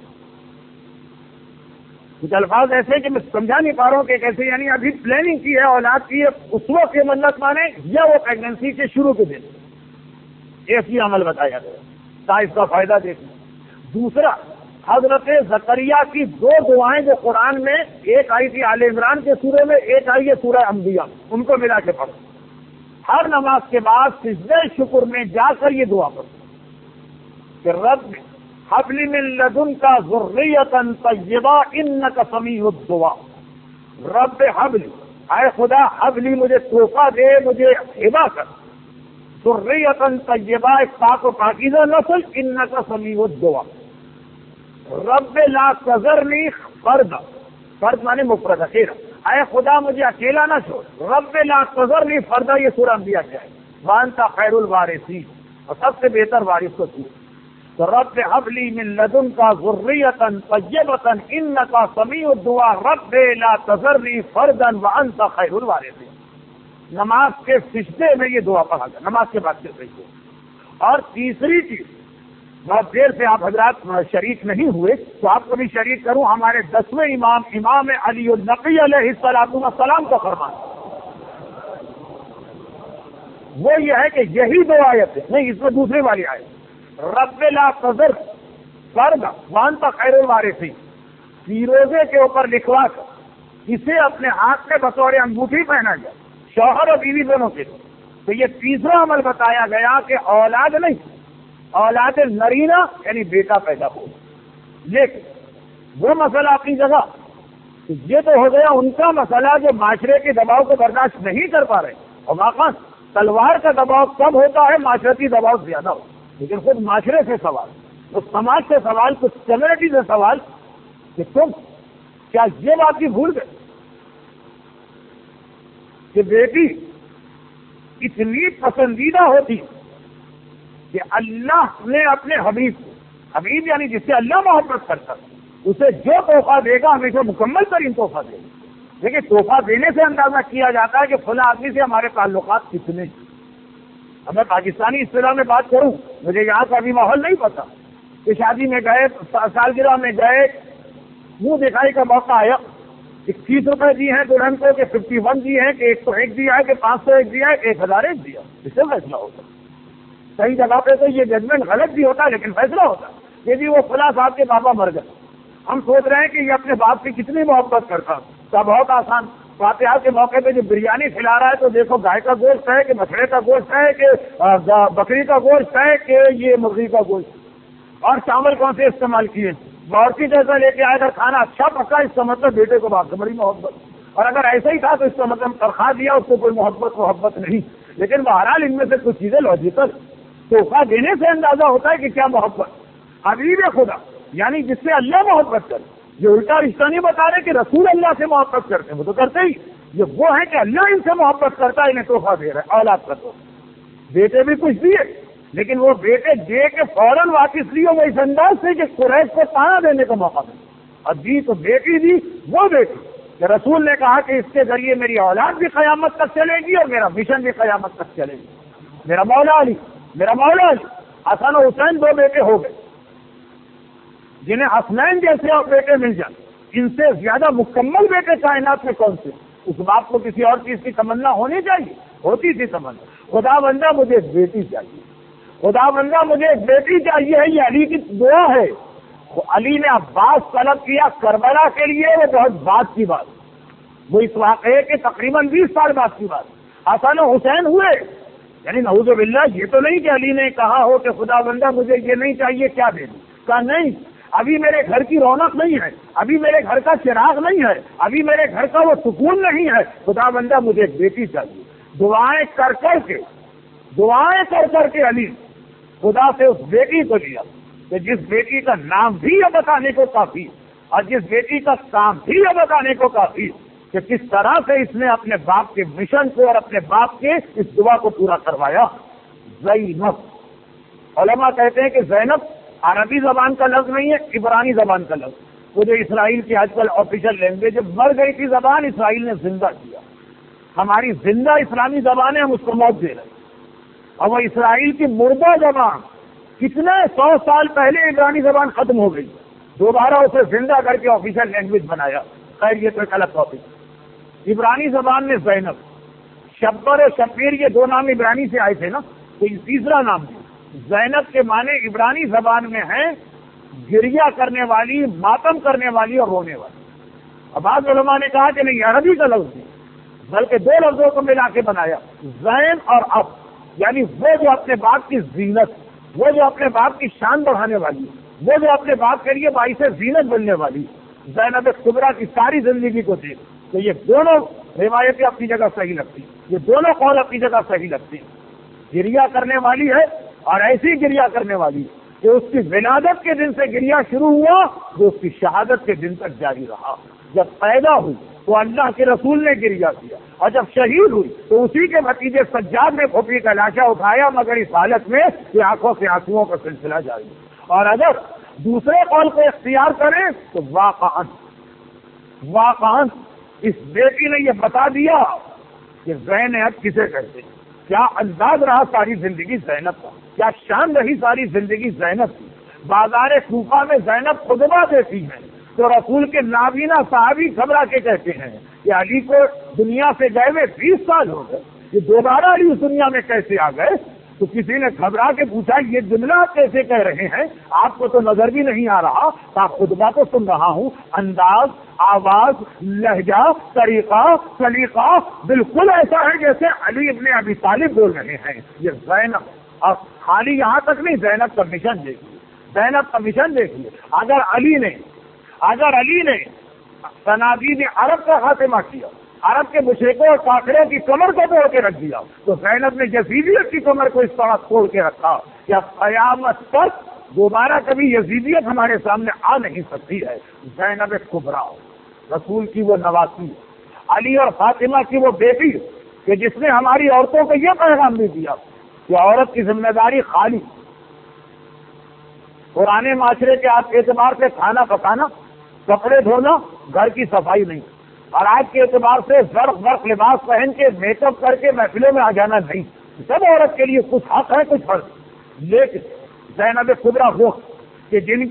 کچھ الفاظ ایسے کہ میں سمجھا نہیں پا رہا ہوں کہ کیسے، یعنی ابھی پلاننگ کی ہے اولاد کی ہے، اس وقت یہ منت مانے یا وہ پریگنینسی کے شروع کے دن ایسی عمل بتایا گیا تاکہ اس کا فائدہ دیکھیں۔ دوسرا، حضرت زکریا کی دو دعائیں جو قرآن میں، ایک آئی تھی آل عمران کے سورے میں، ایک آئی ہے سورہ انبیاء، ان کو ملا کے پڑھو۔ ہر نماز کے بعد سجدہ شکر میں جا کر یہ دعا پڑھو کہ رب حب لی من لدنک ذریۃ طیبہ انک سمیع الدعاء، رب حب لی، اے خدا حب لی مجھے تحفہ دے، مجھے ہبہ کر، ذریۃ طیبہ ایک پاک و پاکیزہ نسل، انک سمیع الدعاء، رب لا تذرنی فردا، فرد مانے مفرد اکیلا، اے خدا مجھے اکیلا نہ چھوڑ، رب لا تذرنی فردا، یہ سورہ انبیاء کیا ہے، وانت خیر الوارثین، اور سب سے بہتر وارث تو تو، تو رب حب لی من لدنک ذریۃ طیبۃ انک سمیع الدعاء رب لا تذرنی فردا وانت خیر الوارثین۔ نماز کے سجدے میں یہ دعا پڑھا گیا، نماز کے بعد کے سجدے۔ اور تیسری چیز، بہت دیر سے آپ حضرات شریک نہیں ہوئے تو آپ کو بھی شریک کروں، ہمارے 10ویں امام علی النقی علیہ السلام کا فرمان، وہ یہ ہے کہ یہی دو آیتیں نہیں، اس میں دوسری والی آیت، رب لا تذر فردا وانت خیر الوارثین، فیروزے کے اوپر لکھوا کر اسے اپنے ہاتھ میں بطور انگوٹھی پہنا گیا شوہر اور بیوی دونوں کے لیے۔ تو یہ تیسرا عمل بتایا گیا کہ اولاد نہیں، اولاد نرینہ یعنی بیٹا پیدا ہو، لیکن وہ مسئلہ اپنی جگہ، یہ تو ہو گیا ان کا مسئلہ جو معاشرے کے دباؤ کو برداشت نہیں کر پا رہے، اور واقعا تلوار کا دباؤ کم ہوتا ہے، معاشرتی دباؤ زیادہ ہوتا ہے، لیکن خود معاشرے سے سوال، کچھ سماج سے سوال، کچھ کمیونٹی سے سوال کہ تم کیا یہ بات بھی بھول گئے کہ بیٹی اتنی پسندیدہ ہوتی کہ اللہ نے اپنے حبیب کو، حبیب یعنی جس سے اللہ محبت کرتا اسے جو تحفہ دے گا ہمیشہ مکمل ترین تحفہ دے گا، لیکن تحفہ دینے سے اندازہ کیا جاتا ہے کہ فلاں آدمی سے ہمارے تعلقات کتنے۔ اب میں پاکستانی اصطلاح میں بات کروں، مجھے یہاں کا بھی ماحول نہیں پتا کہ شادی میں گئے، سالگرہ میں گئے، منہ دکھائی کا موقع آیا، 21 روپے دی ہیں دلہن کو کہ 51 دی ہیں کہ 101 دیا ہے کہ 501 دیا ہے 1001 دیا، اس سے فیصلہ ہوتا ہے۔ صحیح جگہ پہ تو یہ ججمنٹ غلط بھی ہوتا ہے لیکن فیصلہ ہوتا ہے کہ جی وہ فلاں صاحب کے بابا مر گئے، ہم سوچ رہے ہیں کہ یہ اپنے باپ کی کتنی محبت کرتا تھا، بہت آسان، فاتحہ کے موقع پہ جو بریانی کھلا رہا ہے تو دیکھو گائے کا گوشت ہے کہ بچڑے کا گوشت ہے کہ بکری کا گوشت ہے کہ یہ مرغی کا گوشت، اور چاول کون سے استعمال کیے، باورچی جیسا لے کے آئے، اگر کھانا اچھا پکا اس کا مطلب بیٹے کو باپ سے بڑی محبت، اور اگر ایسا ہی تھا تو اس کا مطلب تنخواہ دیا اس کو کوئی محبت نہیں، لیکن بہرحال ان میں سے کچھ چیزیں لاجیکل، تحفہ دینے سے اندازہ ہوتا ہے کہ کیا محبت۔ حبیب خدا یعنی جس سے اللہ محبت کرے، یہ الٹا رشتہ نہیں بتا رہے کہ رسول اللہ سے محبت کرتے ہیں، وہ تو کرتے ہی، یہ وہ ہے کہ اللہ ان سے محبت کرتا ہے، انہیں تحفہ دے رہا ہے، اولاد کا تحفہ۔ بیٹے بھی کچھ دیے لیکن وہ بیٹے دے کے فوراً واپس لیے، وہ اس انداز سے کہ قریش کو تانا دینے کا موقع دے، اور دی تو بیٹی دی، وہ بیٹی کہ رسول نے کہا کہ اس کے ذریعے میری اولاد بھی قیامت تک چلے گی اور میرا مشن بھی قیامت تک چلے گی۔ میرا مولا علی حسن و حسین دو بیٹے ہو گئے، جنہیں حسنین جیسے اور بیٹے مل جائیں، ان سے زیادہ مکمل بیٹے کائنات میں کون سے؟ اس باپ کو کسی اور چیز کی تمنا ہونی چاہیے، ہوتی تھی تمنا، خدا بندہ مجھے ایک بیٹی چاہیے، خدا بندہ مجھے ایک بیٹی چاہیے ہے، یہ علی کی دعا ہے۔ علی نے عباس طلب کیا کربلا کے لیے، وہ بہت بعد کی بات، وہ اس واقعے کے تقریباً 20 سال بعد کی بات۔ حسن و حسین ہوئے، یعنی نعوذ باللہ یہ تو نہیں کہ علی نے کہا ہو کہ خدا بندہ مجھے یہ نہیں چاہیے کیا دے دوں، کہا نہیں، ابھی میرے گھر کی رونق نہیں ہے، ابھی میرے گھر کا چراغ نہیں ہے، ابھی میرے گھر کا وہ سکون نہیں ہے، خدا بندہ مجھے ایک بیٹی چاہیے۔ دعائیں کر کر کے علی خدا سے اس بیٹی کو لیا کہ جس بیٹی کا نام بھی یہ بتانے کو کافی اور جس بیٹی کا کام بھی یہ بتانے کو کافی کہ کس طرح سے اس نے اپنے باپ کے مشن کو اور اپنے باپ کے اس دعا کو پورا کروایا. زینب، علماء کہتے ہیں کہ زینب عربی زبان کا لفظ نہیں ہے، عبرانی زبان کا لفظ. وہ جو اسرائیل کی آج کل آفیشیل لینگویج ہے، مر گئی تھی زبان، اسرائیل نے زندہ کیا. ہماری زندہ اسلامی زبان ہے، ہم اس کو موت دے رہے ہیں. اور وہ اسرائیل کی مردہ زبان کتنے 100 سال پہلے عبرانی زبان ختم ہو گئی، دوبارہ اسے زندہ کر کے آفیشیل لینگویج بنایا. خیر یہ تو ایک الگ ٹاپک. عبرانی زبان میں زینب، شبر اور شبیر یہ دو نام عبرانی سے آئے تھے نا، تو یہ تیسرا نام ہے. زینب کے معنی عبرانی زبان میں ہے گریہ کرنے والی، ماتم کرنے والی اور رونے والی. اب بعض علماء نے کہا کہ نہیں عربی کا لفظ نہیں، بلکہ دو لفظوں کو ملا کے بنایا، زین اور اب، یعنی وہ جو اپنے باپ کی زینت، وہ جو اپنے باپ کی شان بڑھانے والی، وہ جو اپنے باپ کے لیے باعث زینت بننے والی. زینب کبریٰ کی ساری زندگی کو دیکھ تو یہ دونوں روایتیں اپنی جگہ صحیح لگتی، یہ دونوں قول اپنی جگہ صحیح لگتی. گریہ کرنے والی ہے اور ایسی گریہ کرنے والی کہ اس کی ولادت کے دن سے گریہ شروع ہوا جو اس کی شہادت کے دن تک جاری رہا. جب پیدا ہوئی تو اللہ کے رسول نے گریہ کیا، اور جب شہید ہوئی تو اسی کے بھتیجے سجاد نے پھوپھی کا لاشا اٹھایا، مگر اس حالت میں کہ آنکھوں سے آنسوؤں کا سلسلہ جاری. اور اگر دوسرے قول کو اختیار کریں تو واقعاً اس بیٹی نے یہ بتا دیا کہ زینب کسے کہتے ہیں. کیا انداز رہا ساری زندگی زینب کا، کیا شان رہی ساری زندگی زینب کی. بازار کوفہ میں زینب خطبہ دیتی ہیں تو رسول کے نابینا صحابی گھبرا کے کہتے ہیں کہ علی کو دنیا سے گئے ہوئے 20 سال ہو گئے، یہ دوبارہ علی اس دنیا میں کیسے آ گئے. تو کسی نے گھبرا کے پوچھا یہ جملہ آپ کیسے کہہ رہے ہیں، آپ کو تو نظر بھی نہیں آ رہا. آپ خطبہ تو سن رہا ہوں، انداز، آواز، لہجہ، طریقہ، سلیقہ بالکل ایسا ہے جیسے علی ابن ابی طالب بول رہے ہیں. یہ زینب، اور خالی یہاں تک نہیں، زینب کا مشن دیکھیے، زینب کا مشن دیکھیے. اگر علی نے صنادید عرب کا خاتمہ کیا، عرب کے مشرکوں اور کافروں کی کمر کو توڑ کے رکھ دیا، تو زینب نے یزیدیت کی کمر کو اس طرح توڑ کے رکھا کہ اب قیامت تک دوبارہ کبھی یزیدیت ہمارے سامنے آ نہیں سکتی ہے. زینب کبریٰ، رسول کی وہ نواسی، علی اور فاطمہ کی وہ بیٹی کہ جس نے ہماری عورتوں کو یہ پیغام بھی دیا کہ عورت کی ذمہ داری خالی پرانے معاشرے کے اعتبار سے کھانا پکانا، کپڑے دھونا، گھر کی صفائی نہیں، اور آج کے اعتبار سے زرق لباس پہن کے میک اپ کر کے محفلوں میں آ جانا نہیں. سب عورت کے لیے کچھ حق ہے کچھ فرض. لیکن زینب کبریٰ وہ کہ جن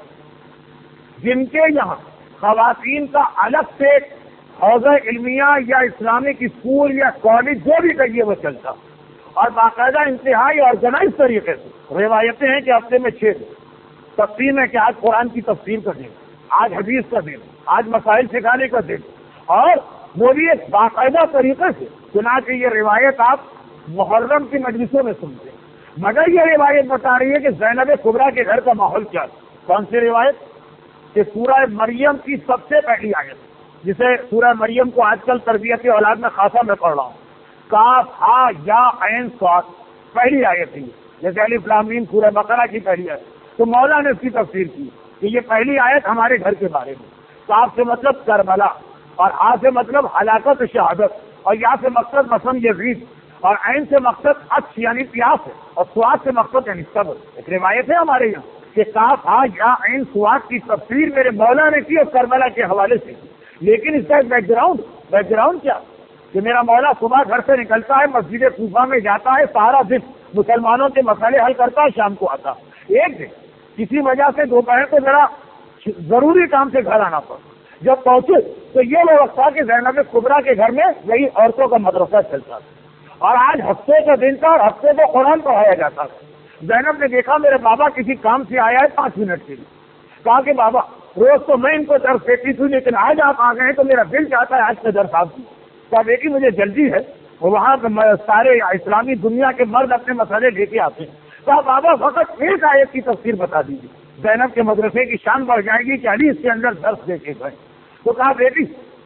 کے یہاں خواتین کا الگ سے حوزہ علمیہ یا اسلامک اسکول یا کالج جو بھی کہیے وہ چلتا، اور باقاعدہ انتہائی آرگنائز طریقے سے. روایتیں ہیں کہ ہفتے میں 6 دن تقسیم ہے کہ آج قرآن کی تفسیر کا دن، آج حدیث کا دن، آج مسائل سکھانے کا دن، اور وہ بھی ایک باقاعدہ طریقے سے. چنانچہ یہ روایت آپ محرم کی مجلسوں میں سنتے ہیں، مگر یہ روایت بتا رہی ہے کہ زینب کبریٰ کے گھر کا ماحول کیا تھا. کون سی روایت؟ کہ سورہ مریم کی سب سے پہلی آیت، جسے سورہ مریم کو آج کل تربیت اولاد میں خاصا میں پڑھ رہا ہوں، کاف ہا یا عین صاد، پہلی آیت ہے. جیسے الف لام میم سورہ بقرہ کی پہلی آیت، تو مولا نے اس کی تفسیر کی کہ یہ پہلی آیت ہمارے گھر کے بارے میں. کاف سے مطلب کربلا، اور ہا سے مطلب ہلاکت شہادت، اور یا سے مقصد مثلا یزید، اور عین سے مقصد اچھ یعنی پیاس ہے، اور سواد سے مقصد یعنی صبر. ایک روایت ہے ہمارے یہاں کہ کاف ہا یا عین سواد کی تفسیر میرے مولا نے کی اور کربلا کے حوالے سے کی. لیکن اس کا ایک بیک گراؤنڈ کیا کہ میرا مولا صبح گھر سے نکلتا ہے، مسجد کوفہ میں جاتا ہے، سارا دن مسلمانوں کے مسئلے حل کرتا ہے، شام کو آتا. ایک دن کسی وجہ سے دوپہر کو ذرا ضروری کام سے گھر آنا پڑا. جب پہنچے تو یہ وہ وقت تھا کہ زینب کبریٰ کے گھر میں یہی عورتوں کا مدرسہ چلتا تھا، اور آج ہفتے کا دن تھا اور ہفتے کو قرآن پڑھایا جاتا تھا. زینب نے دیکھا میرے بابا کسی کام سے آیا ہے 5 منٹ کے لیے. کہا کہ بابا روز تو میں ان کو درس دیتی تھی، لیکن آج آپ آ گئے تو میرا دل چاہتا ہے آج کا درس آپ کی. کہا بیٹی مجھے جلدی ہے، وہاں سارے اسلامی دنیا کے مرد اپنے مسئلے لے کے آتے ہیں. کہا بابا فقط ایک آیت کی تفسیر بتا دیجیے، زینب کے مدرسے کی شان بڑھ جائے گی کہ علی اس کے اندر درس دے کے گئے. تو کہا بیٹی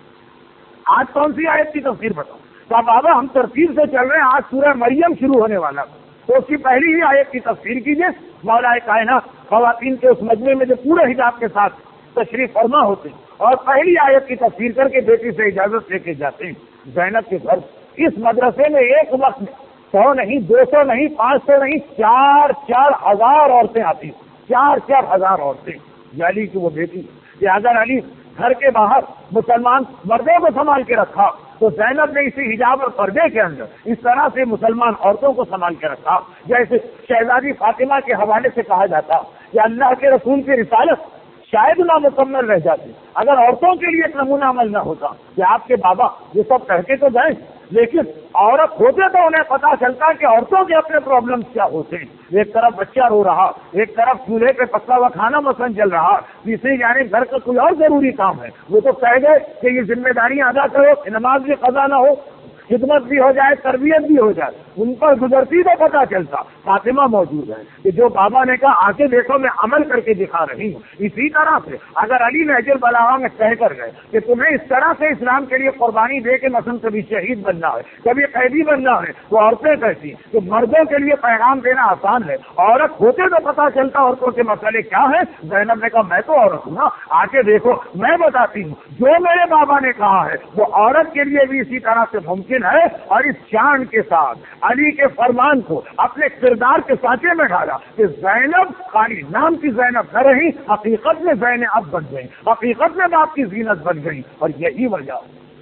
آج کون سی آیت کی تفسیر بتاؤ؟ کہا بابا ہم ترتیب سے چل رہے ہیں، آج سورہ مریم شروع ہونے والا، تو اس کی پہلی ہی آیت کی تفسیر کیجیے. مولا کائنات خواتین کے اس مجمع میں جو پورے حجاب کے ساتھ تشریف فرما ہوتے ہیں اور پہلی آیت کی تفسیر کر کے بیٹی سے اجازت لے کے جاتے ہیں زینب کے گھر۔ اس مدرسے میں ایک وقت میں 100 نہیں، 200 نہیں، 500 نہیں، 4 ہزار عورتیں آتی ہیں، 4 ہزار عورتیں۔ یہ علی کی وہ بیٹی کہ اگر علی گھر کے باہر مسلمان مردوں کو سنبھال کے رکھا تو زینب نے اسی حجاب اور پردے کے اندر اس طرح سے مسلمان عورتوں کو سنبھال کے رکھا، جیسے شہزادی فاطمہ کے حوالے سے کہا جاتا کہ اللہ کے رسول کی رسالت شاید نامکمل رہ جاتی اگر عورتوں کے لیے ایک نمونہ عمل نہ ہوتا کہ آپ کے بابا یہ سب کہہ کے تو جائیں، لیکن عورت ہوتے تو انہیں پتا چلتا کہ عورتوں کے اپنے پرابلمس کیا ہوتے ہیں۔ ایک طرف بچہ رو رہا، ایک طرف چولہے پہ پکا ہوا کھانا مثلاً چل رہا، تیسری جانب گھر کا کوئی اور ضروری کام ہے، وہ تو کہہ گئے کہ یہ ذمہ داریاں ادا کرو، نماز بھی قضا نہ ہو، خدمت بھی ہو جائے، تربیت بھی ہو جائے، ان پر گزرتی تو پتا چلتا فاطمہ موجود ہے کہ جو بابا نے کہا آ کے دیکھو میں عمل کر کے دکھا رہی ہوں۔ اسی طرح سے اگر علی نہج البلاغہ میں کہہ کر گئے کہ تمہیں اس طرح سے اسلام کے لیے قربانی دے کے مثلا کبھی شہید بننا ہے، کبھی قیدی بننا ہے، تو عورتیں کہتی ہیں کہ مردوں کے لیے پیغام دینا آسان ہے، عورت ہوتے تو پتا چلتا عورتوں کے مسئلے کیا ہیں۔ زینب نے کہا میں تو عورت ہوں نا، آ کے دیکھو میں بتاتی ہوں جو میرے بابا نے کہا ہے وہ عورت کے لیے بھی اسی طرح سے ممکن ہے۔ اور اس شان کے ساتھ علی کے فرمان کو اپنے کردار کے سانچے میں ڈالا کہ زینب خالی نام کی زینب نہ رہی، حقیقت میں زینب بن گئی، حقیقت میں باپ کی زینت بن گئی۔ اور یہی وجہ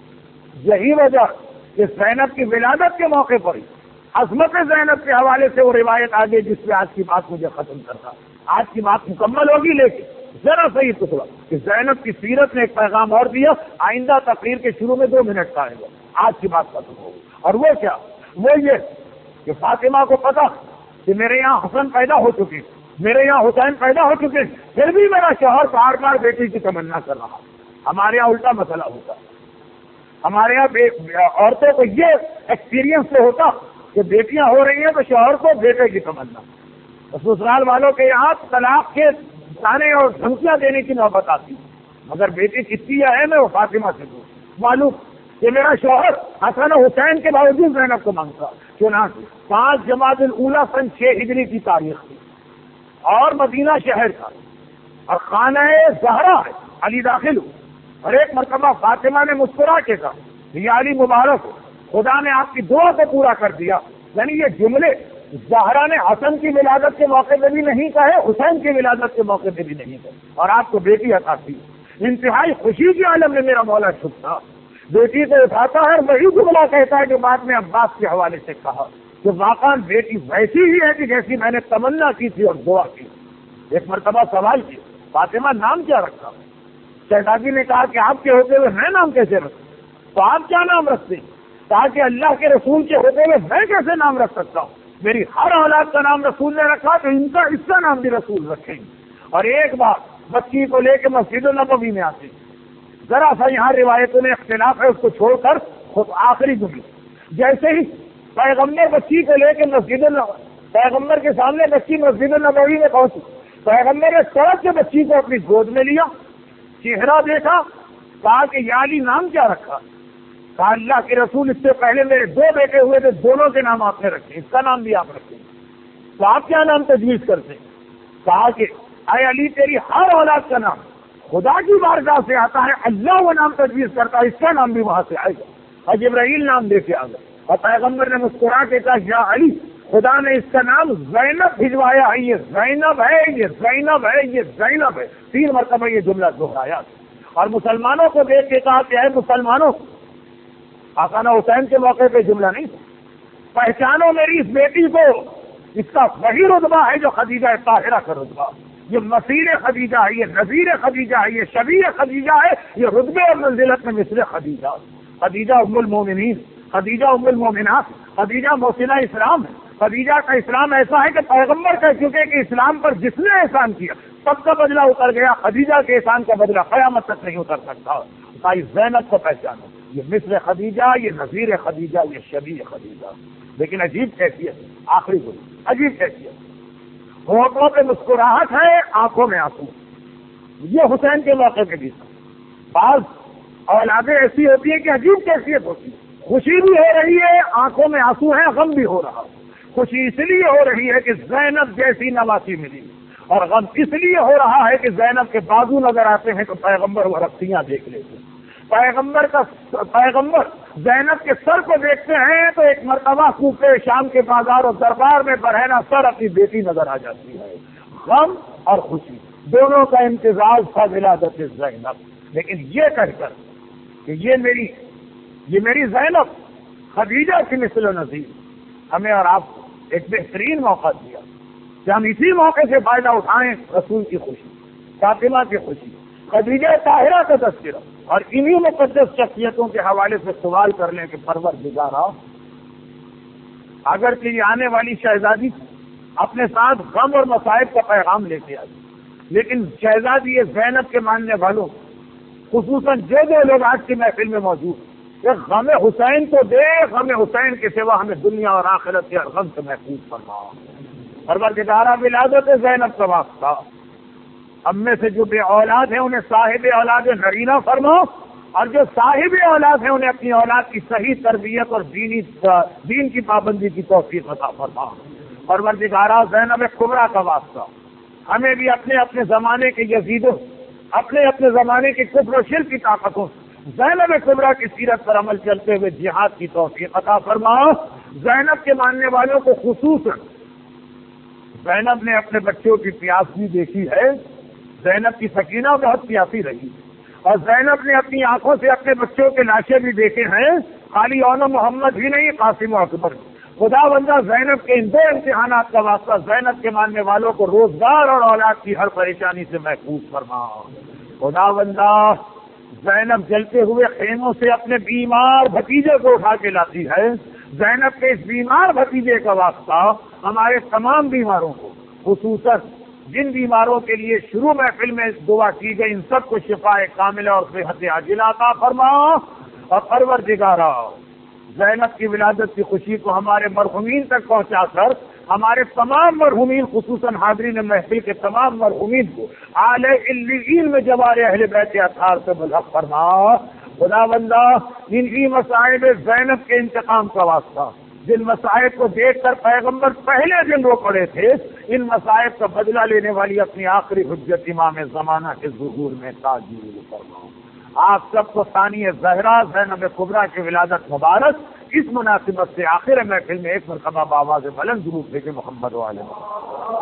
کہ زینب کی ولادت کے موقع پر ہی عظمت زینب کے حوالے سے وہ روایت آگے جس پہ آج کی بات مجھے ختم کرتا، آج کی بات مکمل ہوگی لیکن ذرا صحیح ٹکڑا کہ زینب کی سیرت نے ایک پیغام اور دیا، آئندہ تقریر کے شروع میں 2 منٹ کا آئے گا، آج کی بات ختم ہوگی۔ اور وہ کیا؟ وہ یہ کہ فاطمہ کو پتا کہ میرے یہاں حسن پیدا ہو چکے، میرے یہاں حسین پیدا ہو چکے، پھر بھی میرا شوہر بار بار بیٹی کی تمنا کر رہا۔ ہمارے یہاں الٹا مسئلہ ہوتا، ہمارے یہاں عورتوں کو یہ ایکسپیرینس تو ہوتا کہ بیٹیاں ہو رہی ہیں تو شوہر کو بیٹے کی تمنا، سسرال والوں کے یہاں طلاق کے تانے اور دھمکیاں دینے کی نوبت آتی، مگر بیٹی کتنی ہے میں وہ فاطمہ سے دوں معلوم کہ میرا شوہر حسن و حسین کے باوجود زینب کو مانگتا۔ چنانچہ 5 جمادی الاولیٰ سن 6 ہجری کی تاریخ تھی اور مدینہ شہر تھا اور خانہ زہرا ہے، علی داخل ہو اور ایک مرتبہ فاطمہ نے مسکرا کے کہا یا علی مبارک ہو، خدا نے آپ کی دعا کو پورا کر دیا۔ یعنی یہ جملے زہرا نے حسن کی ولادت کے موقع پہ بھی نہیں کہے، حسین کی ولادت کے موقع پہ بھی نہیں کہے، اور آپ کو بیٹی عطا کی۔ انتہائی خوشی کے عالم میں میرا مولا چھپتا، بیٹی کو اٹھاتا ہے اور وہی جملہ کہتا ہے جو بعد میں عباس کے حوالے سے کہا کہ واقعا بیٹی ویسی ہی ہے کہ جیسی میں نے تمنا کی تھی اور دعا کی۔ ایک مرتبہ سوال کیا فاطمہ نام کیا رکھا؟ شہزادی نے کہا کہ آپ کے ہوتے ہوئے میں نام کیسے رکھوں؟ تو آپ کیا نام رکھتے ہیں؟ کہا کہ اللہ کے رسول کے ہوتے ہوئے میں کیسے نام رکھ سکتا ہوں؟ میری ہر اولاد کا نام رسول نے رکھا تو اس کا نام بھی رسول رکھیں گے۔ اور ایک بار بچی کو لے کے مسجد النبوی میں آتے، ذرا سا یہاں روایتوں میں اختلاف ہے، اس کو چھوڑ کر خود آخری جملے جیسے ہی پیغمبر بچی کو لے کے پیغمبر کے سامنے بچی مسجد النبوی میں پہنچی، پیغمبر نے سڑک سے بچی کو اپنی گود میں لیا، چہرہ دیکھا، کہا کہ یا علی نام کیا رکھا؟ کہا اللہ کے رسول اس سے پہلے میرے 2 بیٹے ہوئے تھے، دونوں کے نام آپ نے رکھے، اس کا نام بھی آپ رکھیں، تو آپ کیا نام تجویز کرتے؟ کہا کہ اے علی تیری ہر اولاد کا نام خدا کی بارگاہ سے آتا ہے، اللہ وہ نام تجویز کرتا ہے، اس کا نام بھی وہاں سے آئے گا۔ اور جبرائیل نام دے کے آ گئے اور پیغمبر نے مسکرا کے کہا یا علی خدا نے اس کا نام زینب بھجوایا ہے، یہ زینب ہے، یہ زینب ہے، یہ زینب ہے، 3 مرتبہ یہ جملہ دہرایا اور مسلمانوں کو دیکھ کے کہا کہ اے مسلمانوں، حسن حسین کے موقع پہ جملہ نہیں، پہچانو میری اس بیٹی کو، اس کا وہی رتبہ ہے جو خدیجہ طاہرہ کا رتبہ، یہ مسیر خدیجہ ہے، یہ نذیر خدیجہ ہے، یہ شبیہ خدیجہ ہے، یہ رتبے اور منزلت میں مثل خدیجہ، خدیجہ ام المومنین، خدیجہ ام المومنات، خدیجہ محسنہ اسلام ہے، خدیجہ کا اسلام ایسا ہے کہ پیغمبر کہہ چکے کہ اسلام پر جس نے احسان کیا سب کا بدلہ اتر گیا، خدیجہ کے احسان کا بدلہ قیامت تک نہیں اتر سکتا۔ بھائی زینب کو پہچانو، یہ مثل خدیجہ، یہ نذیر خدیجہ، یہ شبیہ خدیجہ، لیکن عجیب کیفیت، آخری گل عجیب کیفیت، ہونٹوں پہ مسکراہٹ ہے، آنکھوں میں آنسو۔ یہ حسین کے موقع پہ بھی تھا۔ بعض اولادیں ایسی ہوتی ہیں کہ عجیب کیفیت ہوتی ہے، خوشی بھی ہو رہی ہے، آنکھوں میں آنسو ہیں، غم بھی ہو رہا ہے۔ خوشی اس لیے ہو رہی ہے کہ زینب جیسی نواسی ملی اور غم اس لیے ہو رہا ہے کہ زینب کے بازو نظر آتے ہیں تو پیغمبر وہ رختیاں دیکھ لیتے ہیں. پیغمبر زینب کے سر کو دیکھتے ہیں تو ایک مرتبہ کوفے شام کے بازار اور دربار میں برہنہ سر اپنی بیٹی نظر آ جاتی ہے. غم اور خوشی دونوں کا امتزاج تھا ولادت زینب. لیکن یہ کہہ کر کہ یہ میری زینب خدیجہ کی مثل و نظیر ہمیں اور آپ کو ایک بہترین موقع دیا کہ ہم اسی موقع سے فائدہ اٹھائیں. رسول کی خوشی، فاطمہ کی خوشی، خدیجہ طاہرہ کا تذکرہ اور انہی مقدس شخصیتوں کے حوالے سے سوال کر لیں کہ پروردگارا اگر کہ یہ آنے والی شہزادی اپنے ساتھ غم اور مصائب کا پیغام لے کے آئی، لیکن شہزادی زینب کے ماننے والوں خصوصاً جو لوگ آج کی محفل میں موجود ہیں کہ غم حسین کو دے، غم حسین کے سوا ہمیں دنیا اور آخرت کے غم سے محفوظ فرما. پروردگارا ولادت زینب کا واسطہ اب میں سے جو بے اولاد ہیں انہیں صاحب اولاد نرینہ فرما، اور جو صاحب اولاد ہیں انہیں اپنی اولاد کی صحیح تربیت اور دین کی پابندی کی توفیق عطا فرما. پروردگارا زینب کبریٰ کا واسطہ ہمیں بھی اپنے زمانے کے یزیدوں، اپنے زمانے کے کفر و شرک کی طاقتوں زینب کبریٰ کی سیرت پر عمل چلتے ہوئے جہاد کی توفیق عطا فرما. زینب کے ماننے والوں کو خصوصاً زینب نے اپنے بچوں کی پیاس بھی دیکھی ہے. زینب کی سکینہ بہت پیاسی رہی اور زینب نے اپنی آنکھوں سے اپنے بچوں کے لاشیں بھی دیکھے ہیں. خالی اون محمد ہی نہیں، قاسم و اکبر. خدا بندہ زینب کے ان دو امتحانات کا واسطہ زینب کے ماننے والوں کو روزگار اور اولاد کی ہر پریشانی سے محفوظ فرما. خدا بندہ زینب جلتے ہوئے خیموں سے اپنے بیمار بھتیجے کو اٹھا کے لاتی ہے. زینب کے اس بیمار بھتیجے کا واسطہ ہمارے تمام بیماروں کو، خصوصاً جن بیماروں کے لیے شروع محفل میں دعا کی گئی، ان سب کو شفاء کاملہ اور صحت عاجلہ عطا فرما. اور پروردگارا زینب کی ولادت کی خوشی کو ہمارے مرحومین تک پہنچا کر ہمارے تمام مرحومین خصوصاً حاضرین محفل کے تمام مرحومین کو اعلی علیین میں جوار اہل بیت اطہار سے ملحق فرما. خدا بندہ انہی مصائب زینب کے انتقام کا واسطہ جن مصائب کو دیکھ کر پیغمبر پہلے دن رو پڑے تھے، ان مصائب کا بدلہ لینے والی اپنی آخری حجت امام زمانہ کے ظہور میں تعجیل فرما. آپ سب کو ثانی زہرا زینب کبریٰ کی ولادت مبارک اس مناسبت سے آخر محفل میں ایک مرتبہ بآواز بلند درود بھیجے محمد و آل محمد.